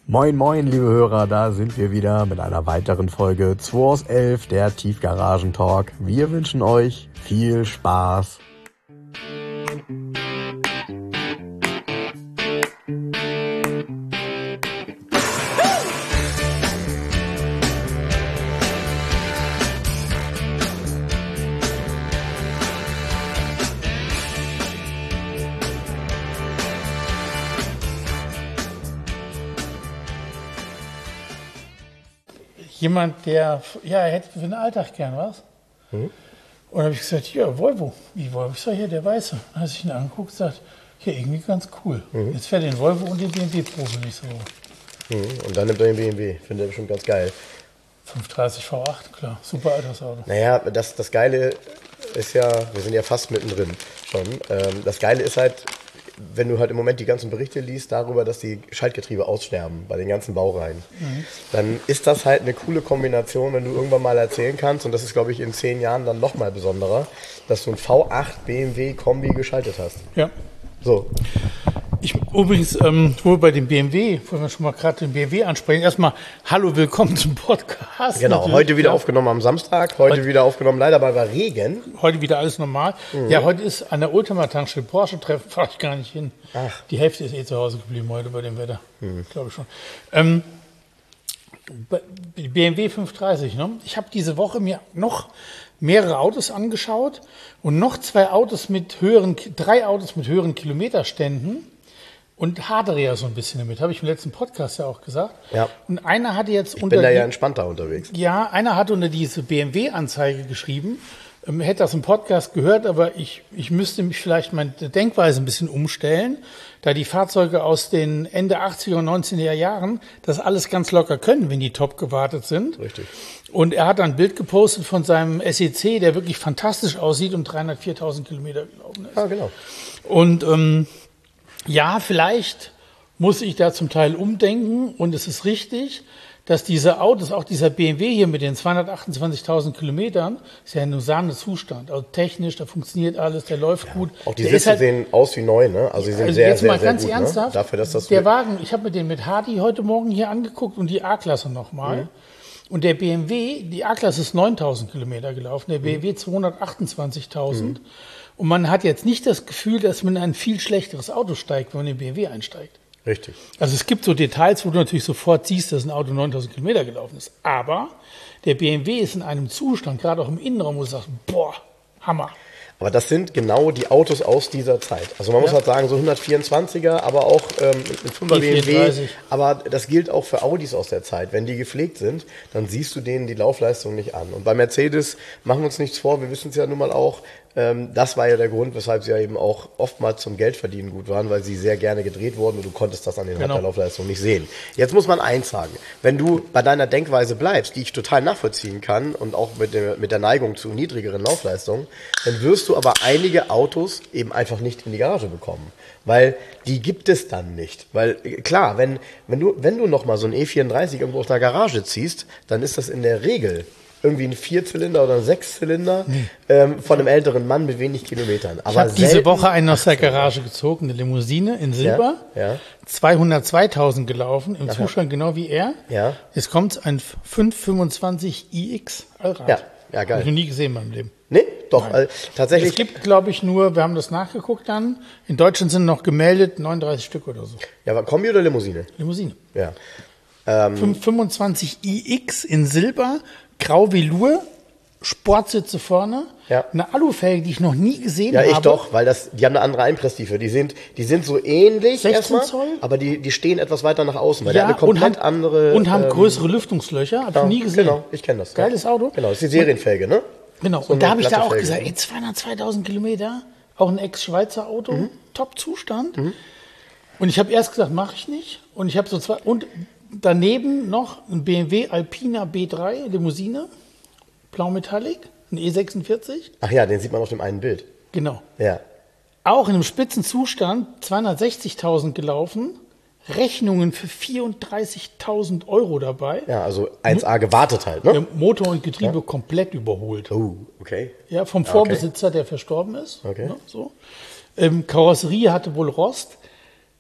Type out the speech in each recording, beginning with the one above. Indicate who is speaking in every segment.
Speaker 1: Moin moin liebe Hörer, da sind wir wieder mit einer weiteren Folge 2 aus 11, der Tiefgaragen-Talk. Wir wünschen euch viel Spaß.
Speaker 2: Jemand, der, er hätte für den Alltag gern was. Und dann habe ich gesagt, ja, Volvo. Wie Volvo? Ich sage, hier, der Weiße. Dann hat sich ihn angeguckt und sagt, ja, irgendwie ganz cool. Jetzt fährt den Volvo und den BMW-Probe nicht so.
Speaker 3: Und dann nimmt er den BMW. Finde ich bestimmt ganz geil.
Speaker 2: 530 V8, klar. Super Altersauto.
Speaker 3: Naja, das Geile ist ja, wir sind ja fast mittendrin schon. Das Geile ist halt, wenn du halt im Moment die ganzen Berichte liest darüber, dass die Schaltgetriebe aussterben bei den ganzen Baureihen, dann ist das halt eine coole Kombination, wenn du irgendwann mal erzählen kannst, und das ist, glaube ich, in 10 Jahren dann noch mal besonderer, dass du ein V8 BMW Kombi geschaltet hast.
Speaker 2: Ja.
Speaker 3: So.
Speaker 2: Übrigens, wo wir bei dem BMW, wollen wir schon mal gerade den BMW ansprechen. Erstmal, hallo, willkommen zum Podcast.
Speaker 3: Genau,
Speaker 2: natürlich.
Speaker 3: heute wieder aufgenommen am Samstag, heute wieder aufgenommen, leider bei Regen.
Speaker 2: Heute wieder alles normal. Ja, heute ist an der Oldtimer-Tankstelle Porsche-Treffen, fahre ich gar nicht hin.
Speaker 3: Ach.
Speaker 2: Die Hälfte ist zu Hause geblieben heute bei dem Wetter, glaube ich schon. BMW 530, ne? Ich habe diese Woche mir noch mehrere Autos angeschaut und noch drei Autos mit höheren Kilometerständen und hadere ja so ein bisschen damit. Habe ich im letzten Podcast ja auch gesagt.
Speaker 3: Ja.
Speaker 2: Und einer hatte jetzt
Speaker 3: Ich bin da ja entspannter unterwegs.
Speaker 2: Ja, einer hat unter diese BMW-Anzeige geschrieben, hätte das im Podcast gehört, aber ich müsste mich vielleicht meine Denkweise ein bisschen umstellen, da die Fahrzeuge aus den Ende 80er und 90er Jahren das alles ganz locker können, wenn die top gewartet sind.
Speaker 3: Richtig.
Speaker 2: Und er hat dann ein Bild gepostet von seinem SEC, der wirklich fantastisch aussieht und 304.000 Kilometer gelaufen ist.
Speaker 3: Ah, genau.
Speaker 2: Und ja, vielleicht muss ich da zum Teil umdenken und es ist richtig, dass diese Autos, auch dieser BMW hier mit den 228.000 Kilometern, ist ja ein Sahne-Zustand. Also technisch, da funktioniert alles, der läuft gut.
Speaker 3: Auch die Sitze sehen aus wie neu, ne? Also sie sind sehr,
Speaker 2: jetzt
Speaker 3: sehr,
Speaker 2: mal
Speaker 3: sehr
Speaker 2: ganz
Speaker 3: gut,
Speaker 2: ernsthaft,
Speaker 3: ne? Dafür, dass das
Speaker 2: der Wagen, ich habe mir den mit Hardy heute Morgen hier angeguckt und die A-Klasse nochmal. Und der BMW, die A-Klasse ist 9.000 Kilometer gelaufen, der BMW 228.000. Und man hat jetzt nicht das Gefühl, dass man in ein viel schlechteres Auto steigt, wenn man in den BMW einsteigt.
Speaker 3: Richtig.
Speaker 2: Also es gibt so Details, wo du natürlich sofort siehst, dass ein Auto 9.000 Kilometer gelaufen ist. Aber der BMW ist in einem Zustand, gerade auch im Innenraum, wo du sagst, boah, Hammer.
Speaker 3: Aber das sind genau die Autos aus dieser Zeit. Also man muss halt sagen, so 124er, aber auch mit 5er BMW.
Speaker 2: E34.
Speaker 3: Aber das gilt auch für Audis aus der Zeit. Wenn die gepflegt sind, dann siehst du denen die Laufleistung nicht an. Und bei Mercedes, machen wir uns nichts vor, wir wissen es ja nun mal auch, das war ja der Grund, weshalb sie ja eben auch oftmals zum Geldverdienen gut waren, weil sie sehr gerne gedreht wurden und du konntest das an den
Speaker 2: Genau.
Speaker 3: der Laufleistung nicht sehen. Jetzt muss man eins sagen, wenn du bei deiner Denkweise bleibst, die ich total nachvollziehen kann und auch mit der Neigung zu niedrigeren Laufleistungen, dann wirst du aber einige Autos eben einfach nicht in die Garage bekommen. Weil die gibt es dann nicht. Weil klar, wenn du noch mal so ein E34 irgendwo aus der Garage ziehst, dann ist das in der Regel irgendwie ein 4-Zylinder oder ein 6-Zylinder von einem älteren Mann mit wenig Kilometern. Aber
Speaker 2: Ich habe diese Woche einen aus der Garage gezogen, eine Limousine in Silber,
Speaker 3: Ja.
Speaker 2: 202.000 gelaufen, im Zustand genau wie er.
Speaker 3: Ja.
Speaker 2: Jetzt kommt ein 525 iX Allrad.
Speaker 3: Ja, geil.
Speaker 2: Habe ich noch nie gesehen in meinem Leben.
Speaker 3: Nee, doch, tatsächlich.
Speaker 2: Es gibt, glaube ich, nur, wir haben das nachgeguckt dann, in Deutschland sind noch gemeldet 39 Stück oder so.
Speaker 3: Ja, aber Kombi oder Limousine?
Speaker 2: Limousine.
Speaker 3: Ja.
Speaker 2: 525 iX in Silber, grau Velour, Sportsitze vorne,
Speaker 3: Ja.
Speaker 2: eine Alufelge, die ich noch nie gesehen
Speaker 3: Ja,
Speaker 2: habe.
Speaker 3: ich doch, weil die haben eine andere Einpresstiefe. Die sind so ähnlich
Speaker 2: 16
Speaker 3: erstmal,
Speaker 2: Zoll?
Speaker 3: aber die stehen etwas weiter nach außen, weil der hat eine
Speaker 2: und
Speaker 3: komplett andere.
Speaker 2: und haben größere Lüftungslöcher, habe ich nie gesehen.
Speaker 3: Genau, ich kenne das.
Speaker 2: Geiles Auto.
Speaker 3: Genau, das ist die Serienfelge, ne?
Speaker 2: Genau,
Speaker 3: So
Speaker 2: und da
Speaker 3: eine
Speaker 2: habe ich da
Speaker 3: glatte
Speaker 2: auch
Speaker 3: Felge,
Speaker 2: gesagt,
Speaker 3: ne?
Speaker 2: ey, 202.000 Kilometer, auch ein Ex-Schweizer Auto, Top-Zustand. Und ich habe erst gesagt, mache ich nicht. Und ich habe so zwei, und daneben noch ein BMW Alpina B3 Limousine, blau Metallic, ein E46.
Speaker 3: Ach ja, den sieht man auf dem einen Bild.
Speaker 2: Genau.
Speaker 3: Ja.
Speaker 2: Auch in einem Spitzenzustand, 260.000 gelaufen, Rechnungen für 34.000 Euro dabei.
Speaker 3: Ja, also 1A gewartet halt, ne?
Speaker 2: Der Motor und Getriebe komplett überholt.
Speaker 3: Oh, okay.
Speaker 2: Ja, vom Vorbesitzer, der verstorben ist.
Speaker 3: Okay.
Speaker 2: Ne, so. Karosserie hatte wohl Rost.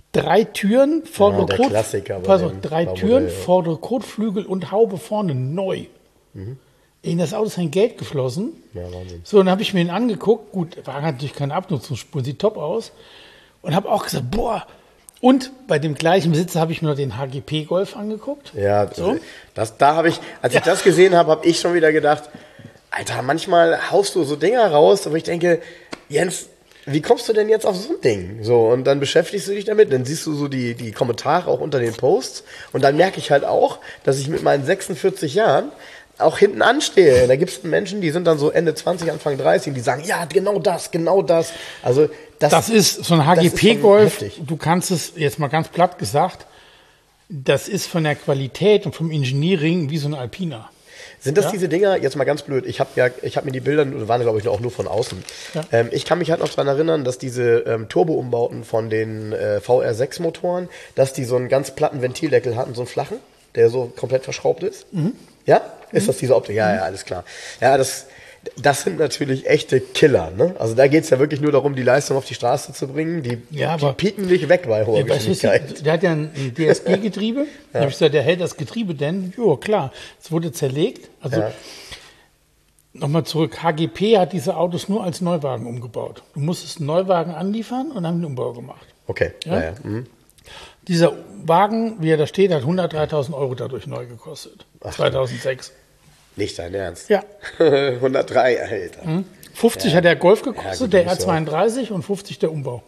Speaker 2: 3 Türen, vordere
Speaker 3: der Klassiker bei
Speaker 2: pass auf,
Speaker 3: dem
Speaker 2: 3
Speaker 3: Baumodell,
Speaker 2: Türen,
Speaker 3: ja.
Speaker 2: vordere Kotflügel und Haube vorne neu. In das Auto ist sein Geld geflossen.
Speaker 3: Ja, Wahnsinn.
Speaker 2: So, dann habe ich mir ihn angeguckt. Gut, war natürlich keine Abnutzungsspur, sieht top aus. Und habe auch gesagt, boah. Und bei dem gleichen Besitzer habe ich mir noch den HGP Golf angeguckt.
Speaker 3: Ja,
Speaker 2: So.
Speaker 3: da habe ich, als ich das gesehen habe, habe ich schon wieder gedacht, Alter, manchmal haust du so Dinger raus, aber ich denke, Jens, wie kommst du denn jetzt auf so ein Ding? So, und dann beschäftigst du dich damit, dann siehst du so die Kommentare auch unter den Posts und dann merke ich halt auch, dass ich mit meinen 46 Jahren auch hinten anstehe. Da gibt es Menschen, die sind dann so Ende 20, Anfang 30, die sagen, ja, genau das. Also
Speaker 2: Das ist so ein
Speaker 3: das ist
Speaker 2: HGP
Speaker 3: schon
Speaker 2: Golf.
Speaker 3: heftig.
Speaker 2: Du kannst es jetzt mal ganz platt gesagt, das ist von der Qualität und vom Engineering wie so ein Alpina.
Speaker 3: Sind das
Speaker 2: Ja.
Speaker 3: diese Dinger, jetzt mal ganz blöd, ich habe mir die Bilder, waren glaube ich auch nur von außen.
Speaker 2: Ja.
Speaker 3: Ich kann mich halt noch daran erinnern, dass diese Turbo-Umbauten von den VR6-Motoren, dass die so einen ganz platten Ventildeckel hatten, so einen flachen, der so komplett verschraubt ist. Ja? Ist das diese Optik? Ja, alles klar. Ja, das sind natürlich echte Killer. Ne? Also da geht's ja wirklich nur darum, die Leistung auf die Straße zu bringen. Die pieken nicht weg bei hoher
Speaker 2: Ja, weißt du,
Speaker 3: Geschwindigkeit.
Speaker 2: der hat ja ein DSG-Getriebe. Da habe ich gesagt, der hält das Getriebe denn? Jo, klar. Es wurde zerlegt. Also
Speaker 3: Ja.
Speaker 2: nochmal zurück. HGP hat diese Autos nur als Neuwagen umgebaut. Du musstest einen Neuwagen anliefern und haben einen Umbau gemacht.
Speaker 3: Okay,
Speaker 2: Ja?
Speaker 3: ja. Mhm.
Speaker 2: Dieser Wagen, wie er da steht, hat 103.000 Euro dadurch neu gekostet.
Speaker 3: Ach,
Speaker 2: 2006.
Speaker 3: Nicht dein Ernst.
Speaker 2: Ja.
Speaker 3: 103, Alter.
Speaker 2: 50 hat der Golf gekostet,
Speaker 3: gut,
Speaker 2: der R32 und 50 der Umbau.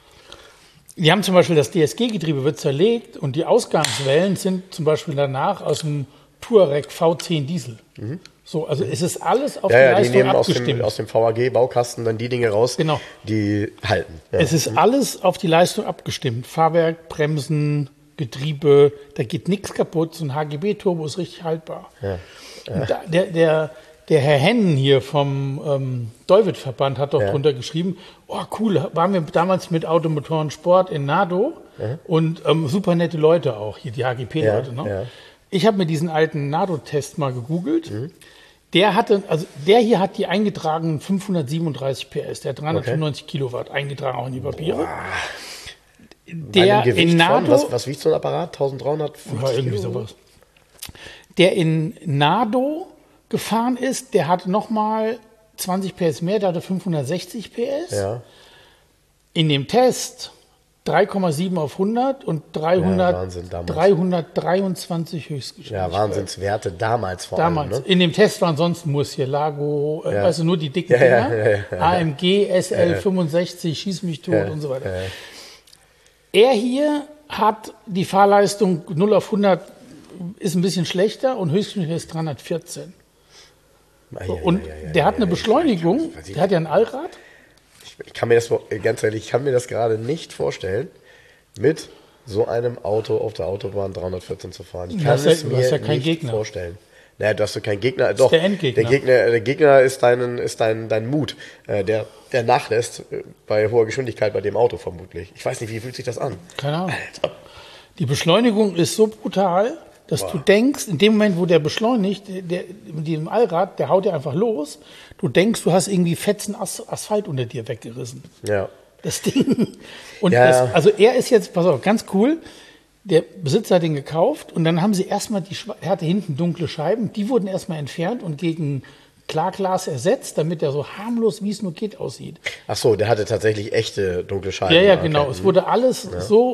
Speaker 2: Die haben zum Beispiel das DSG-Getriebe wird zerlegt und die Ausgangswellen sind zum Beispiel danach aus dem Touareg V10 Diesel. So, also es ist alles auf die
Speaker 3: Ja, die
Speaker 2: Leistung
Speaker 3: nehmen
Speaker 2: abgestimmt.
Speaker 3: aus dem VAG-Baukasten dann die Dinge raus,
Speaker 2: Genau.
Speaker 3: die halten. Ja.
Speaker 2: Es ist alles auf die Leistung abgestimmt. Fahrwerk, Bremsen, Getriebe, da geht nichts kaputt. So ein HGB-Turbo ist richtig haltbar. Und der Herr Hennen hier vom David-Verband hat doch drunter geschrieben, oh cool, waren wir damals mit Automotoren Sport in Nado und super nette Leute auch, hier die HGP-Leute.
Speaker 3: Ja,
Speaker 2: Ne?
Speaker 3: ja.
Speaker 2: Ich habe mir diesen alten Nado-Test mal gegoogelt. Der hier hat die eingetragenen 537 PS, der hat 395 Kilowatt eingetragen auch in die Papiere. Der
Speaker 3: Bei einem Gewicht
Speaker 2: in Nado,
Speaker 3: von, was wiegt so ein Apparat? 1350
Speaker 2: ja, irgendwie
Speaker 3: Kilo?
Speaker 2: sowas. Der in Nado gefahren ist, der hatte nochmal 20 PS mehr, der hatte 560 PS.
Speaker 3: Ja.
Speaker 2: In dem Test 3,7 auf 100 und 300,
Speaker 3: Ja, Wahnsinn, damals.
Speaker 2: 323 Höchstgeschwindigkeit.
Speaker 3: Ja, Wahnsinnswerte damals vor
Speaker 2: Damals.
Speaker 3: allem. Ne?
Speaker 2: In dem Test waren sonst Murcielago, weißt du, nur die dicken
Speaker 3: Ja,
Speaker 2: Dinger.
Speaker 3: ja.
Speaker 2: AMG, SL 65, Schieß mich tot und so weiter. Er hier hat die Fahrleistung 0 auf 100 ist ein bisschen schlechter und Höchstgeschwindigkeit ist 314. Und der hat eine Beschleunigung, der hat ja ein Allrad.
Speaker 3: Ich kann mir das, ganz ehrlich, ich kann mir das gerade nicht vorstellen, mit so einem Auto auf der Autobahn 314 zu fahren. Ich kann
Speaker 2: hast ja-
Speaker 3: es
Speaker 2: du
Speaker 3: mir
Speaker 2: hast ja keinen
Speaker 3: nicht
Speaker 2: Gegner.
Speaker 3: vorstellen. Naja, du hast du keinen Gegner. Doch,
Speaker 2: der Endgegner.
Speaker 3: Der Gegner ist dein Mut, der nachlässt bei hoher Geschwindigkeit bei dem Auto vermutlich. Ich weiß nicht, wie fühlt sich das an?
Speaker 2: Keine Ahnung. Die Beschleunigung ist so brutal, dass du denkst, in dem Moment, wo der beschleunigt, der mit diesem Allrad, der haut ja einfach los, du denkst, du hast irgendwie fetzen Asphalt unter dir weggerissen.
Speaker 3: Ja.
Speaker 2: Das Ding. Und
Speaker 3: Ja.
Speaker 2: also er ist jetzt, pass auf, ganz cool, der Besitzer hat den gekauft und dann haben sie erstmal er hatte hinten dunkle Scheiben, die wurden erstmal entfernt und gegen Klarglas ersetzt, damit er so harmlos, wie es nur geht, aussieht.
Speaker 3: Ach so, der hatte tatsächlich echte dunkle Scheiben.
Speaker 2: Ja,
Speaker 3: Okay.
Speaker 2: genau. Es wurde alles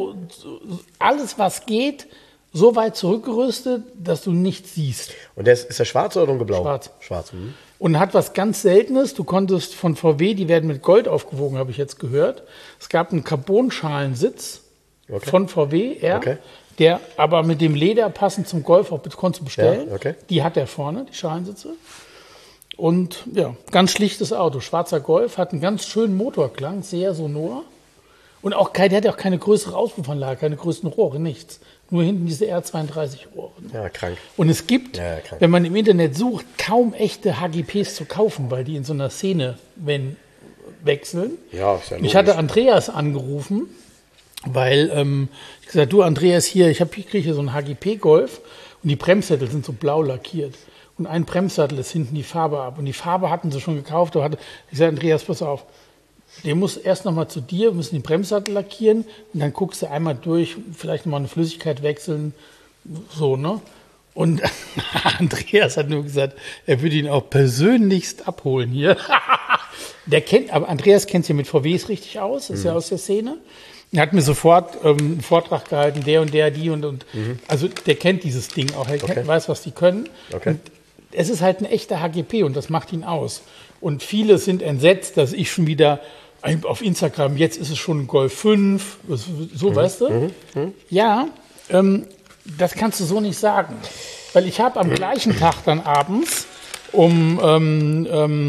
Speaker 2: alles was geht, so weit zurückgerüstet, dass du nichts siehst.
Speaker 3: Und ist der schwarz oder dunkelblau?
Speaker 2: Schwarz.
Speaker 3: Schwarz. Mhm.
Speaker 2: Und hat was ganz Seltenes. Du konntest von VW, die werden mit Gold aufgewogen, habe ich jetzt gehört. Es gab einen Carbonschalensitz von VW,
Speaker 3: Okay.
Speaker 2: der aber mit dem Leder passend zum Golf auch konntest du bestellen.
Speaker 3: Ja, okay.
Speaker 2: Die hat er vorne, die Schalensitze. Und ja, ganz schlichtes Auto. Schwarzer Golf, hat einen ganz schönen Motorklang, sehr sonor. Und auch der hat ja auch keine größere Auspuffanlage, keine größeren Rohre, nichts. Nur hinten diese R32-Rohre.
Speaker 3: Ja, krank.
Speaker 2: Und es gibt,
Speaker 3: Ja, krank.
Speaker 2: wenn man im Internet sucht, kaum echte HGPs zu kaufen, weil die in so einer Szene wechseln.
Speaker 3: Ja, ist ja
Speaker 2: Ich hatte Andreas angerufen, weil ich gesagt, du Andreas, ich kriege hier so einen HGP-Golf und die Bremssättel sind so blau lackiert. Und ein Bremssattel ist hinten die Farbe ab. Und die Farbe hatten sie schon gekauft. Ich sagte, Andreas, pass auf, Der muss erst nochmal zu dir, müssen den Bremssattel lackieren und dann guckst du einmal durch, vielleicht nochmal eine Flüssigkeit wechseln, so, ne? Und Andreas hat nur gesagt, er würde ihn auch persönlichst abholen hier. Aber Andreas kennt sich ja mit VWs richtig aus, ist ja aus der Szene. Er hat mir sofort einen Vortrag gehalten, der und der, die und. Also der kennt dieses Ding auch, weiß, was die können.
Speaker 3: Okay.
Speaker 2: Und es ist halt ein echter HGP und das macht ihn aus. Und viele sind entsetzt, dass ich schon wieder auf Instagram, jetzt ist es schon ein Golf 5, so, weißt du? Ja, das kannst du so nicht sagen. Weil ich habe am gleichen Tag dann abends wann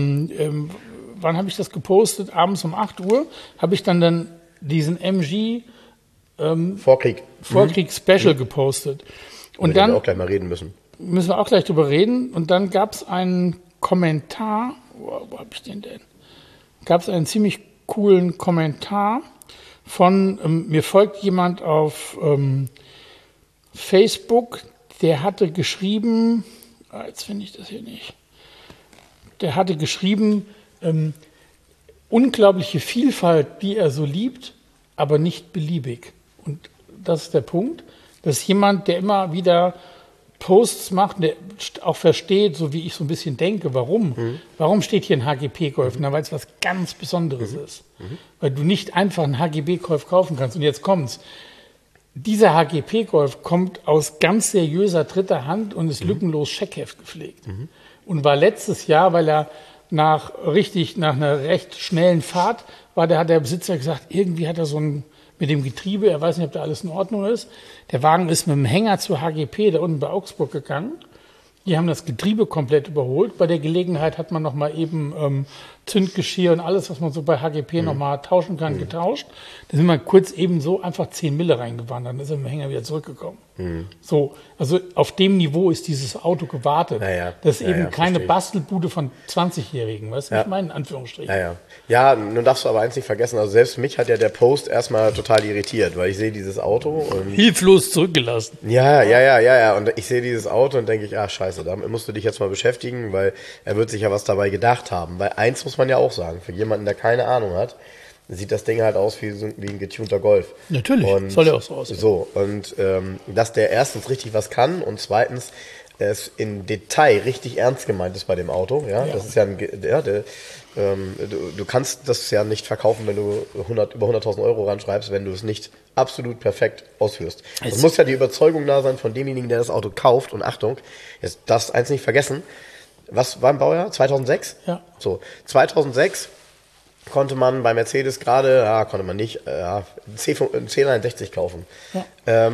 Speaker 2: habe ich das gepostet? Abends um 8 Uhr habe ich dann diesen MG
Speaker 3: Vorkrieg
Speaker 2: Special gepostet. Und
Speaker 3: dann
Speaker 2: dann
Speaker 3: auch gleich mal reden müssen.
Speaker 2: müssen wir auch gleich drüber reden. Und dann gab es einen Kommentar. Wo habe ich den denn? Gab es einen ziemlich coolen Kommentar von, mir folgt jemand auf Facebook, der hatte geschrieben, jetzt finde ich das hier nicht, der hatte geschrieben, unglaubliche Vielfalt, die er so liebt, aber nicht beliebig. Und das ist der Punkt. Das ist jemand, der immer wieder Posts macht, der auch versteht, so wie ich so ein bisschen denke, warum. Warum steht hier ein HGP-Golf? Na, weil es was ganz Besonderes ist. Weil du nicht einfach einen HGB-Golf kaufen kannst. Und jetzt kommt's. Dieser HGP-Golf kommt aus ganz seriöser dritter Hand und ist lückenlos Scheckheft gepflegt. Und war letztes Jahr, weil er nach einer recht schnellen Fahrt hat der Besitzer gesagt, irgendwie hat er so ein, mit dem Getriebe, er weiß nicht, ob da alles in Ordnung ist. Der Wagen ist mit dem Hänger zur HGP da unten bei Augsburg gegangen. Die haben das Getriebe komplett überholt. Bei der Gelegenheit hat man noch mal eben Zündgeschirr und alles, was man so bei HGP noch mal tauschen kann, getauscht. Da sind wir kurz eben so einfach 10 Mille reingewandert. Dann ist er mit dem Hänger wieder zurückgekommen. So, also auf dem Niveau ist dieses Auto gewartet. Das ist eben keine Bastelbude von 20-Jährigen, weißt du, was ich meine, in Anführungsstrichen.
Speaker 3: Ja, nun darfst du aber eins nicht vergessen, also selbst mich hat ja der Post erstmal total irritiert, weil ich sehe dieses Auto und...
Speaker 2: Hilflos zurückgelassen.
Speaker 3: Ja, und ich sehe dieses Auto und denke ich, scheiße, damit musst du dich jetzt mal beschäftigen, weil er wird sich ja was dabei gedacht haben. Weil eins muss man ja auch sagen, für jemanden, der keine Ahnung hat, sieht das Ding halt aus wie ein getunter Golf.
Speaker 2: Natürlich,
Speaker 3: und
Speaker 2: soll ja auch so aussehen.
Speaker 3: So, und dass der erstens richtig was kann und zweitens es in Detail richtig ernst gemeint ist bei dem Auto. Ja, das ist ja du kannst das ja nicht verkaufen, wenn du über 100.000 Euro ranschreibst, wenn du es nicht absolut perfekt ausführst. Es muss ja die Überzeugung da sein von demjenigen, der das Auto kauft. Und Achtung, jetzt darfst du eins nicht vergessen. Was war im Baujahr? 2006?
Speaker 2: Ja.
Speaker 3: So, 2006 konnte man bei Mercedes gerade, konnte man nicht, einen C61 kaufen. Ja.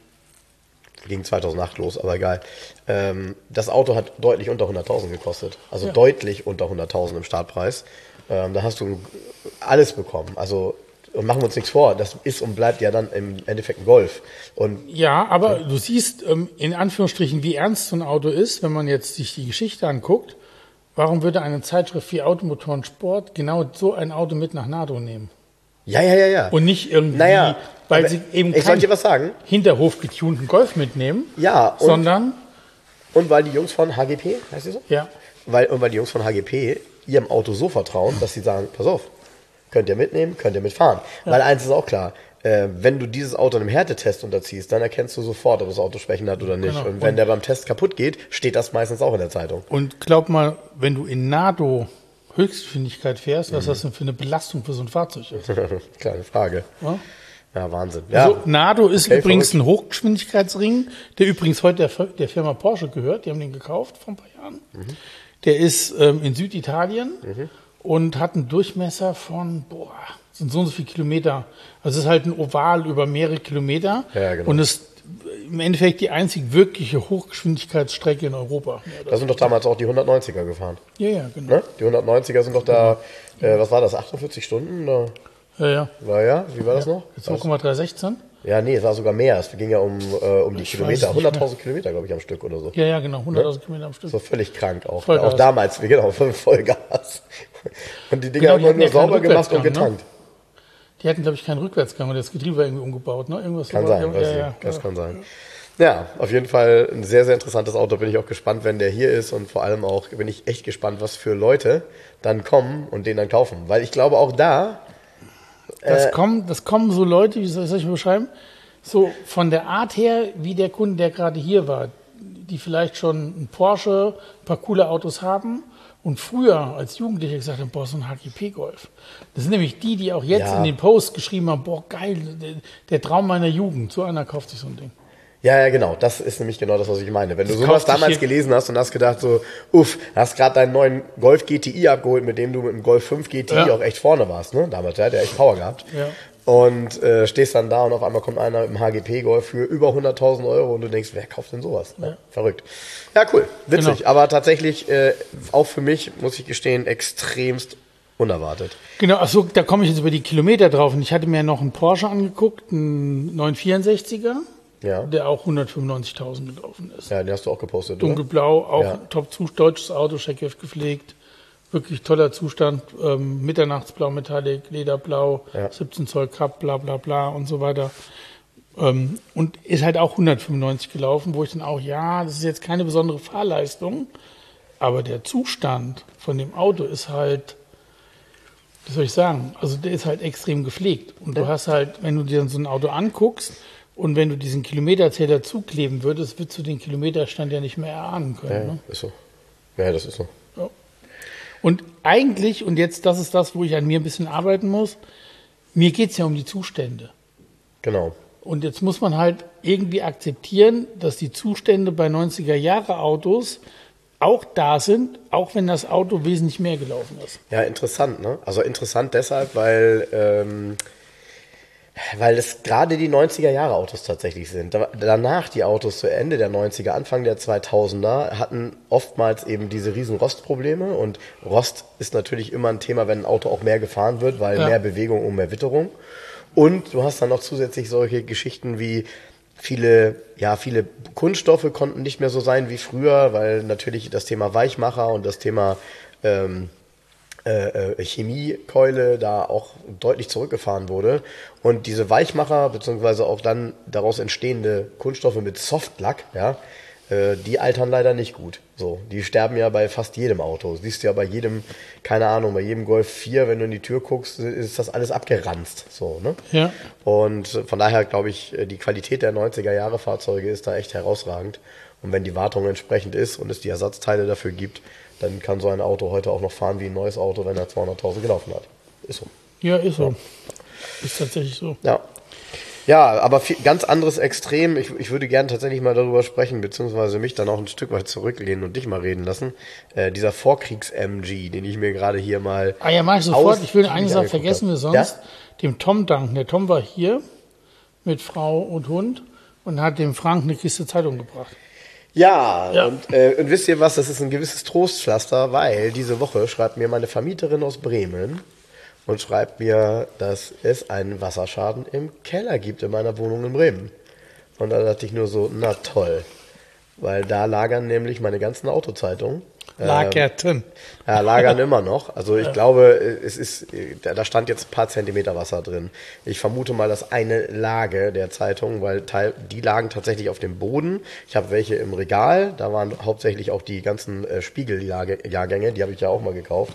Speaker 3: Ging 2008 los, aber egal. Das Auto hat deutlich unter 100.000 gekostet. Also deutlich unter 100.000 im Startpreis. Da hast du alles bekommen. Also, und machen wir uns nichts vor, das ist und bleibt ja dann im Endeffekt ein Golf. Und
Speaker 2: ja, aber du siehst in Anführungsstrichen, wie ernst so ein Auto ist, wenn man jetzt sich die Geschichte anguckt. Warum würde eine Zeitschrift wie Automotor und Sport genau so ein Auto mit nach NATO nehmen?
Speaker 3: Ja.
Speaker 2: Und nicht irgendwie, weil sie eben keinen hinterhofgetunten Golf mitnehmen, sondern...
Speaker 3: Und weil die Jungs von HGP, heißt die so?
Speaker 2: Ja.
Speaker 3: Weil die Jungs von HGP ihrem Auto so vertrauen, dass sie sagen, pass auf, könnt ihr mitnehmen, könnt ihr mitfahren. Ja. Weil eins ist auch klar, wenn du dieses Auto einem Härtetest unterziehst, dann erkennst du sofort, ob das Auto Schwächen hat oder nicht. Genau. Und wenn der beim Test kaputt geht, steht das meistens auch in der Zeitung.
Speaker 2: Und glaub mal, wenn du in NATO Höchstgeschwindigkeit fährst, was das denn für eine Belastung für so ein Fahrzeug ist?
Speaker 3: Kleine Frage. Ja, Wahnsinn.
Speaker 2: Also Nardo ist übrigens ein Hochgeschwindigkeitsring, der übrigens heute der Firma Porsche gehört. Die haben den gekauft vor ein paar Jahren. Der ist in Süditalien und hat einen Durchmesser von, sind so und so viele Kilometer. Also es ist halt ein Oval über mehrere Kilometer und ist im Endeffekt die einzig wirkliche Hochgeschwindigkeitsstrecke in Europa.
Speaker 3: Da sind doch damals auch die 190er gefahren.
Speaker 2: Ja, genau.
Speaker 3: Ne? Die 190er sind doch da, was war das, 48 Stunden? Oder?
Speaker 2: Ja.
Speaker 3: Wie war das noch?
Speaker 2: 2,316?
Speaker 3: Ja, nee, es war sogar mehr. Es ging ja um die Kilometer. 100.000 Kilometer, glaube ich, am Stück oder so.
Speaker 2: Ja, genau. 100.000 Kilometer am Stück.
Speaker 3: So völlig krank auch.
Speaker 2: Vollgas.
Speaker 3: Auch damals, Vollgas. Und die Dinger haben nur sauber gemacht und getankt.
Speaker 2: Ne? Die hatten, glaube ich, keinen Rückwärtsgang und das Getriebe war irgendwie umgebaut. Ne? Irgendwas
Speaker 3: kann sein, das kann sein. Ja, auf jeden Fall ein sehr, sehr interessantes Auto. Bin ich auch gespannt, wenn der hier ist und vor allem auch bin ich echt gespannt, was für Leute dann kommen und den dann kaufen. Weil ich glaube auch da...
Speaker 2: Das kommen so Leute, wie soll ich beschreiben, so von der Art her, wie der Kunde, der gerade hier war, die vielleicht schon einen Porsche, ein paar coole Autos haben und früher als Jugendlicher gesagt haben, boah, so ein HGP-Golf. Das sind nämlich die auch jetzt in den Post geschrieben haben, boah, geil, der Traum meiner Jugend, so einer kauft sich so ein Ding.
Speaker 3: Ja, genau. Das ist nämlich genau das, was ich meine. Wenn du sowas damals gelesen hast und hast gedacht so, hast gerade deinen neuen Golf GTI abgeholt, mit dem du mit dem Golf 5 GTI auch echt vorne warst, ne? Damals, der hat ja echt Power gehabt. Ja. Und stehst dann da und auf einmal kommt einer mit dem HGP-Golf für über 100.000 Euro und du denkst, wer kauft denn sowas? Ja. Verrückt. Ja, cool. Witzig. Genau. Aber tatsächlich, auch für mich, muss ich gestehen, extremst unerwartet.
Speaker 2: Genau, achso, da komme ich jetzt über die Kilometer drauf. Und ich hatte mir noch einen Porsche angeguckt, einen 964er. Ja. Der auch 195.000 gelaufen ist.
Speaker 3: Ja, den hast du auch gepostet,
Speaker 2: Dunkelblau, auch deutsches Auto, Scheckhoff gepflegt. Wirklich toller Zustand. Mitternachtsblau, Metallic, Lederblau, 17 Zoll Cup, bla bla bla und so weiter. Und ist halt auch 195 gelaufen, wo ich dann auch, das ist jetzt keine besondere Fahrleistung, aber der Zustand von dem Auto ist halt, wie soll ich sagen, also der ist halt extrem gepflegt. Und du hast halt, wenn du dir so ein Auto anguckst, und wenn du diesen Kilometerzähler zukleben würdest, würdest du den Kilometerstand ja nicht mehr erahnen können.
Speaker 3: Ja,
Speaker 2: ne?
Speaker 3: Ist so. Ja, das ist so.
Speaker 2: Ja. Und eigentlich, und jetzt das ist das, wo ich an mir ein bisschen arbeiten muss, mir geht es ja um die Zustände.
Speaker 3: Genau.
Speaker 2: Und jetzt muss man halt irgendwie akzeptieren, dass die Zustände bei 90er-Jahre-Autos auch da sind, auch wenn das Auto wesentlich mehr gelaufen ist.
Speaker 3: Ja, interessant, ne? Also interessant deshalb, weil es gerade die 90er-Jahre-Autos tatsächlich sind. Danach die Autos zu Ende der 90er, Anfang der 2000er hatten oftmals eben diese riesen Rostprobleme und Rost ist natürlich immer ein Thema, wenn ein Auto auch mehr gefahren wird, weil mehr Bewegung und mehr Witterung. Und du hast dann noch zusätzlich solche Geschichten wie viele Kunststoffe konnten nicht mehr so sein wie früher, weil natürlich das Thema Weichmacher und das Thema Chemiekeule da auch deutlich zurückgefahren wurde. Und diese Weichmacher, beziehungsweise auch dann daraus entstehende Kunststoffe mit Softlack, die altern leider nicht gut. So, die sterben ja bei fast jedem Auto. Siehst du ja bei jedem, keine Ahnung, bei jedem Golf 4, wenn du in die Tür guckst, ist das alles abgeranzt. So, ne?
Speaker 2: Ja.
Speaker 3: Und von daher glaube ich, die Qualität der 90er-Jahre-Fahrzeuge ist da echt herausragend. Und wenn die Wartung entsprechend ist und es die Ersatzteile dafür gibt, dann kann so ein Auto heute auch noch fahren wie ein neues Auto, wenn er 200.000 gelaufen hat. Ist so.
Speaker 2: Ja, ist so. Ist tatsächlich so.
Speaker 3: Ja, aber ganz anderes Extrem. Ich würde gerne tatsächlich mal darüber sprechen, beziehungsweise mich dann auch ein Stück weit zurücklehnen und dich mal reden lassen. Dieser Vorkriegs-MG, den ich mir gerade hier mal...
Speaker 2: mach ich sofort. Ich will eine Sache vergessen wir sonst. Dem Tom danken. Der Tom war hier mit Frau und Hund und hat dem Frank eine Kiste Zeitung gebracht.
Speaker 3: Ja. Und wisst ihr was, das ist ein gewisses Trostpflaster, weil diese Woche schreibt mir meine Vermieterin aus Bremen und schreibt mir, dass es einen Wasserschaden im Keller gibt in meiner Wohnung in Bremen. Und da dachte ich nur so, na toll, weil da lagern nämlich meine ganzen Autozeitungen.
Speaker 2: Lagern
Speaker 3: immer noch. Also ich glaube, da stand jetzt ein paar Zentimeter Wasser drin. Ich vermute mal, dass eine Lage der Zeitung, weil die lagen tatsächlich auf dem Boden. Ich habe welche im Regal, da waren hauptsächlich auch die ganzen Spiegeljahrgänge, die habe ich ja auch mal gekauft.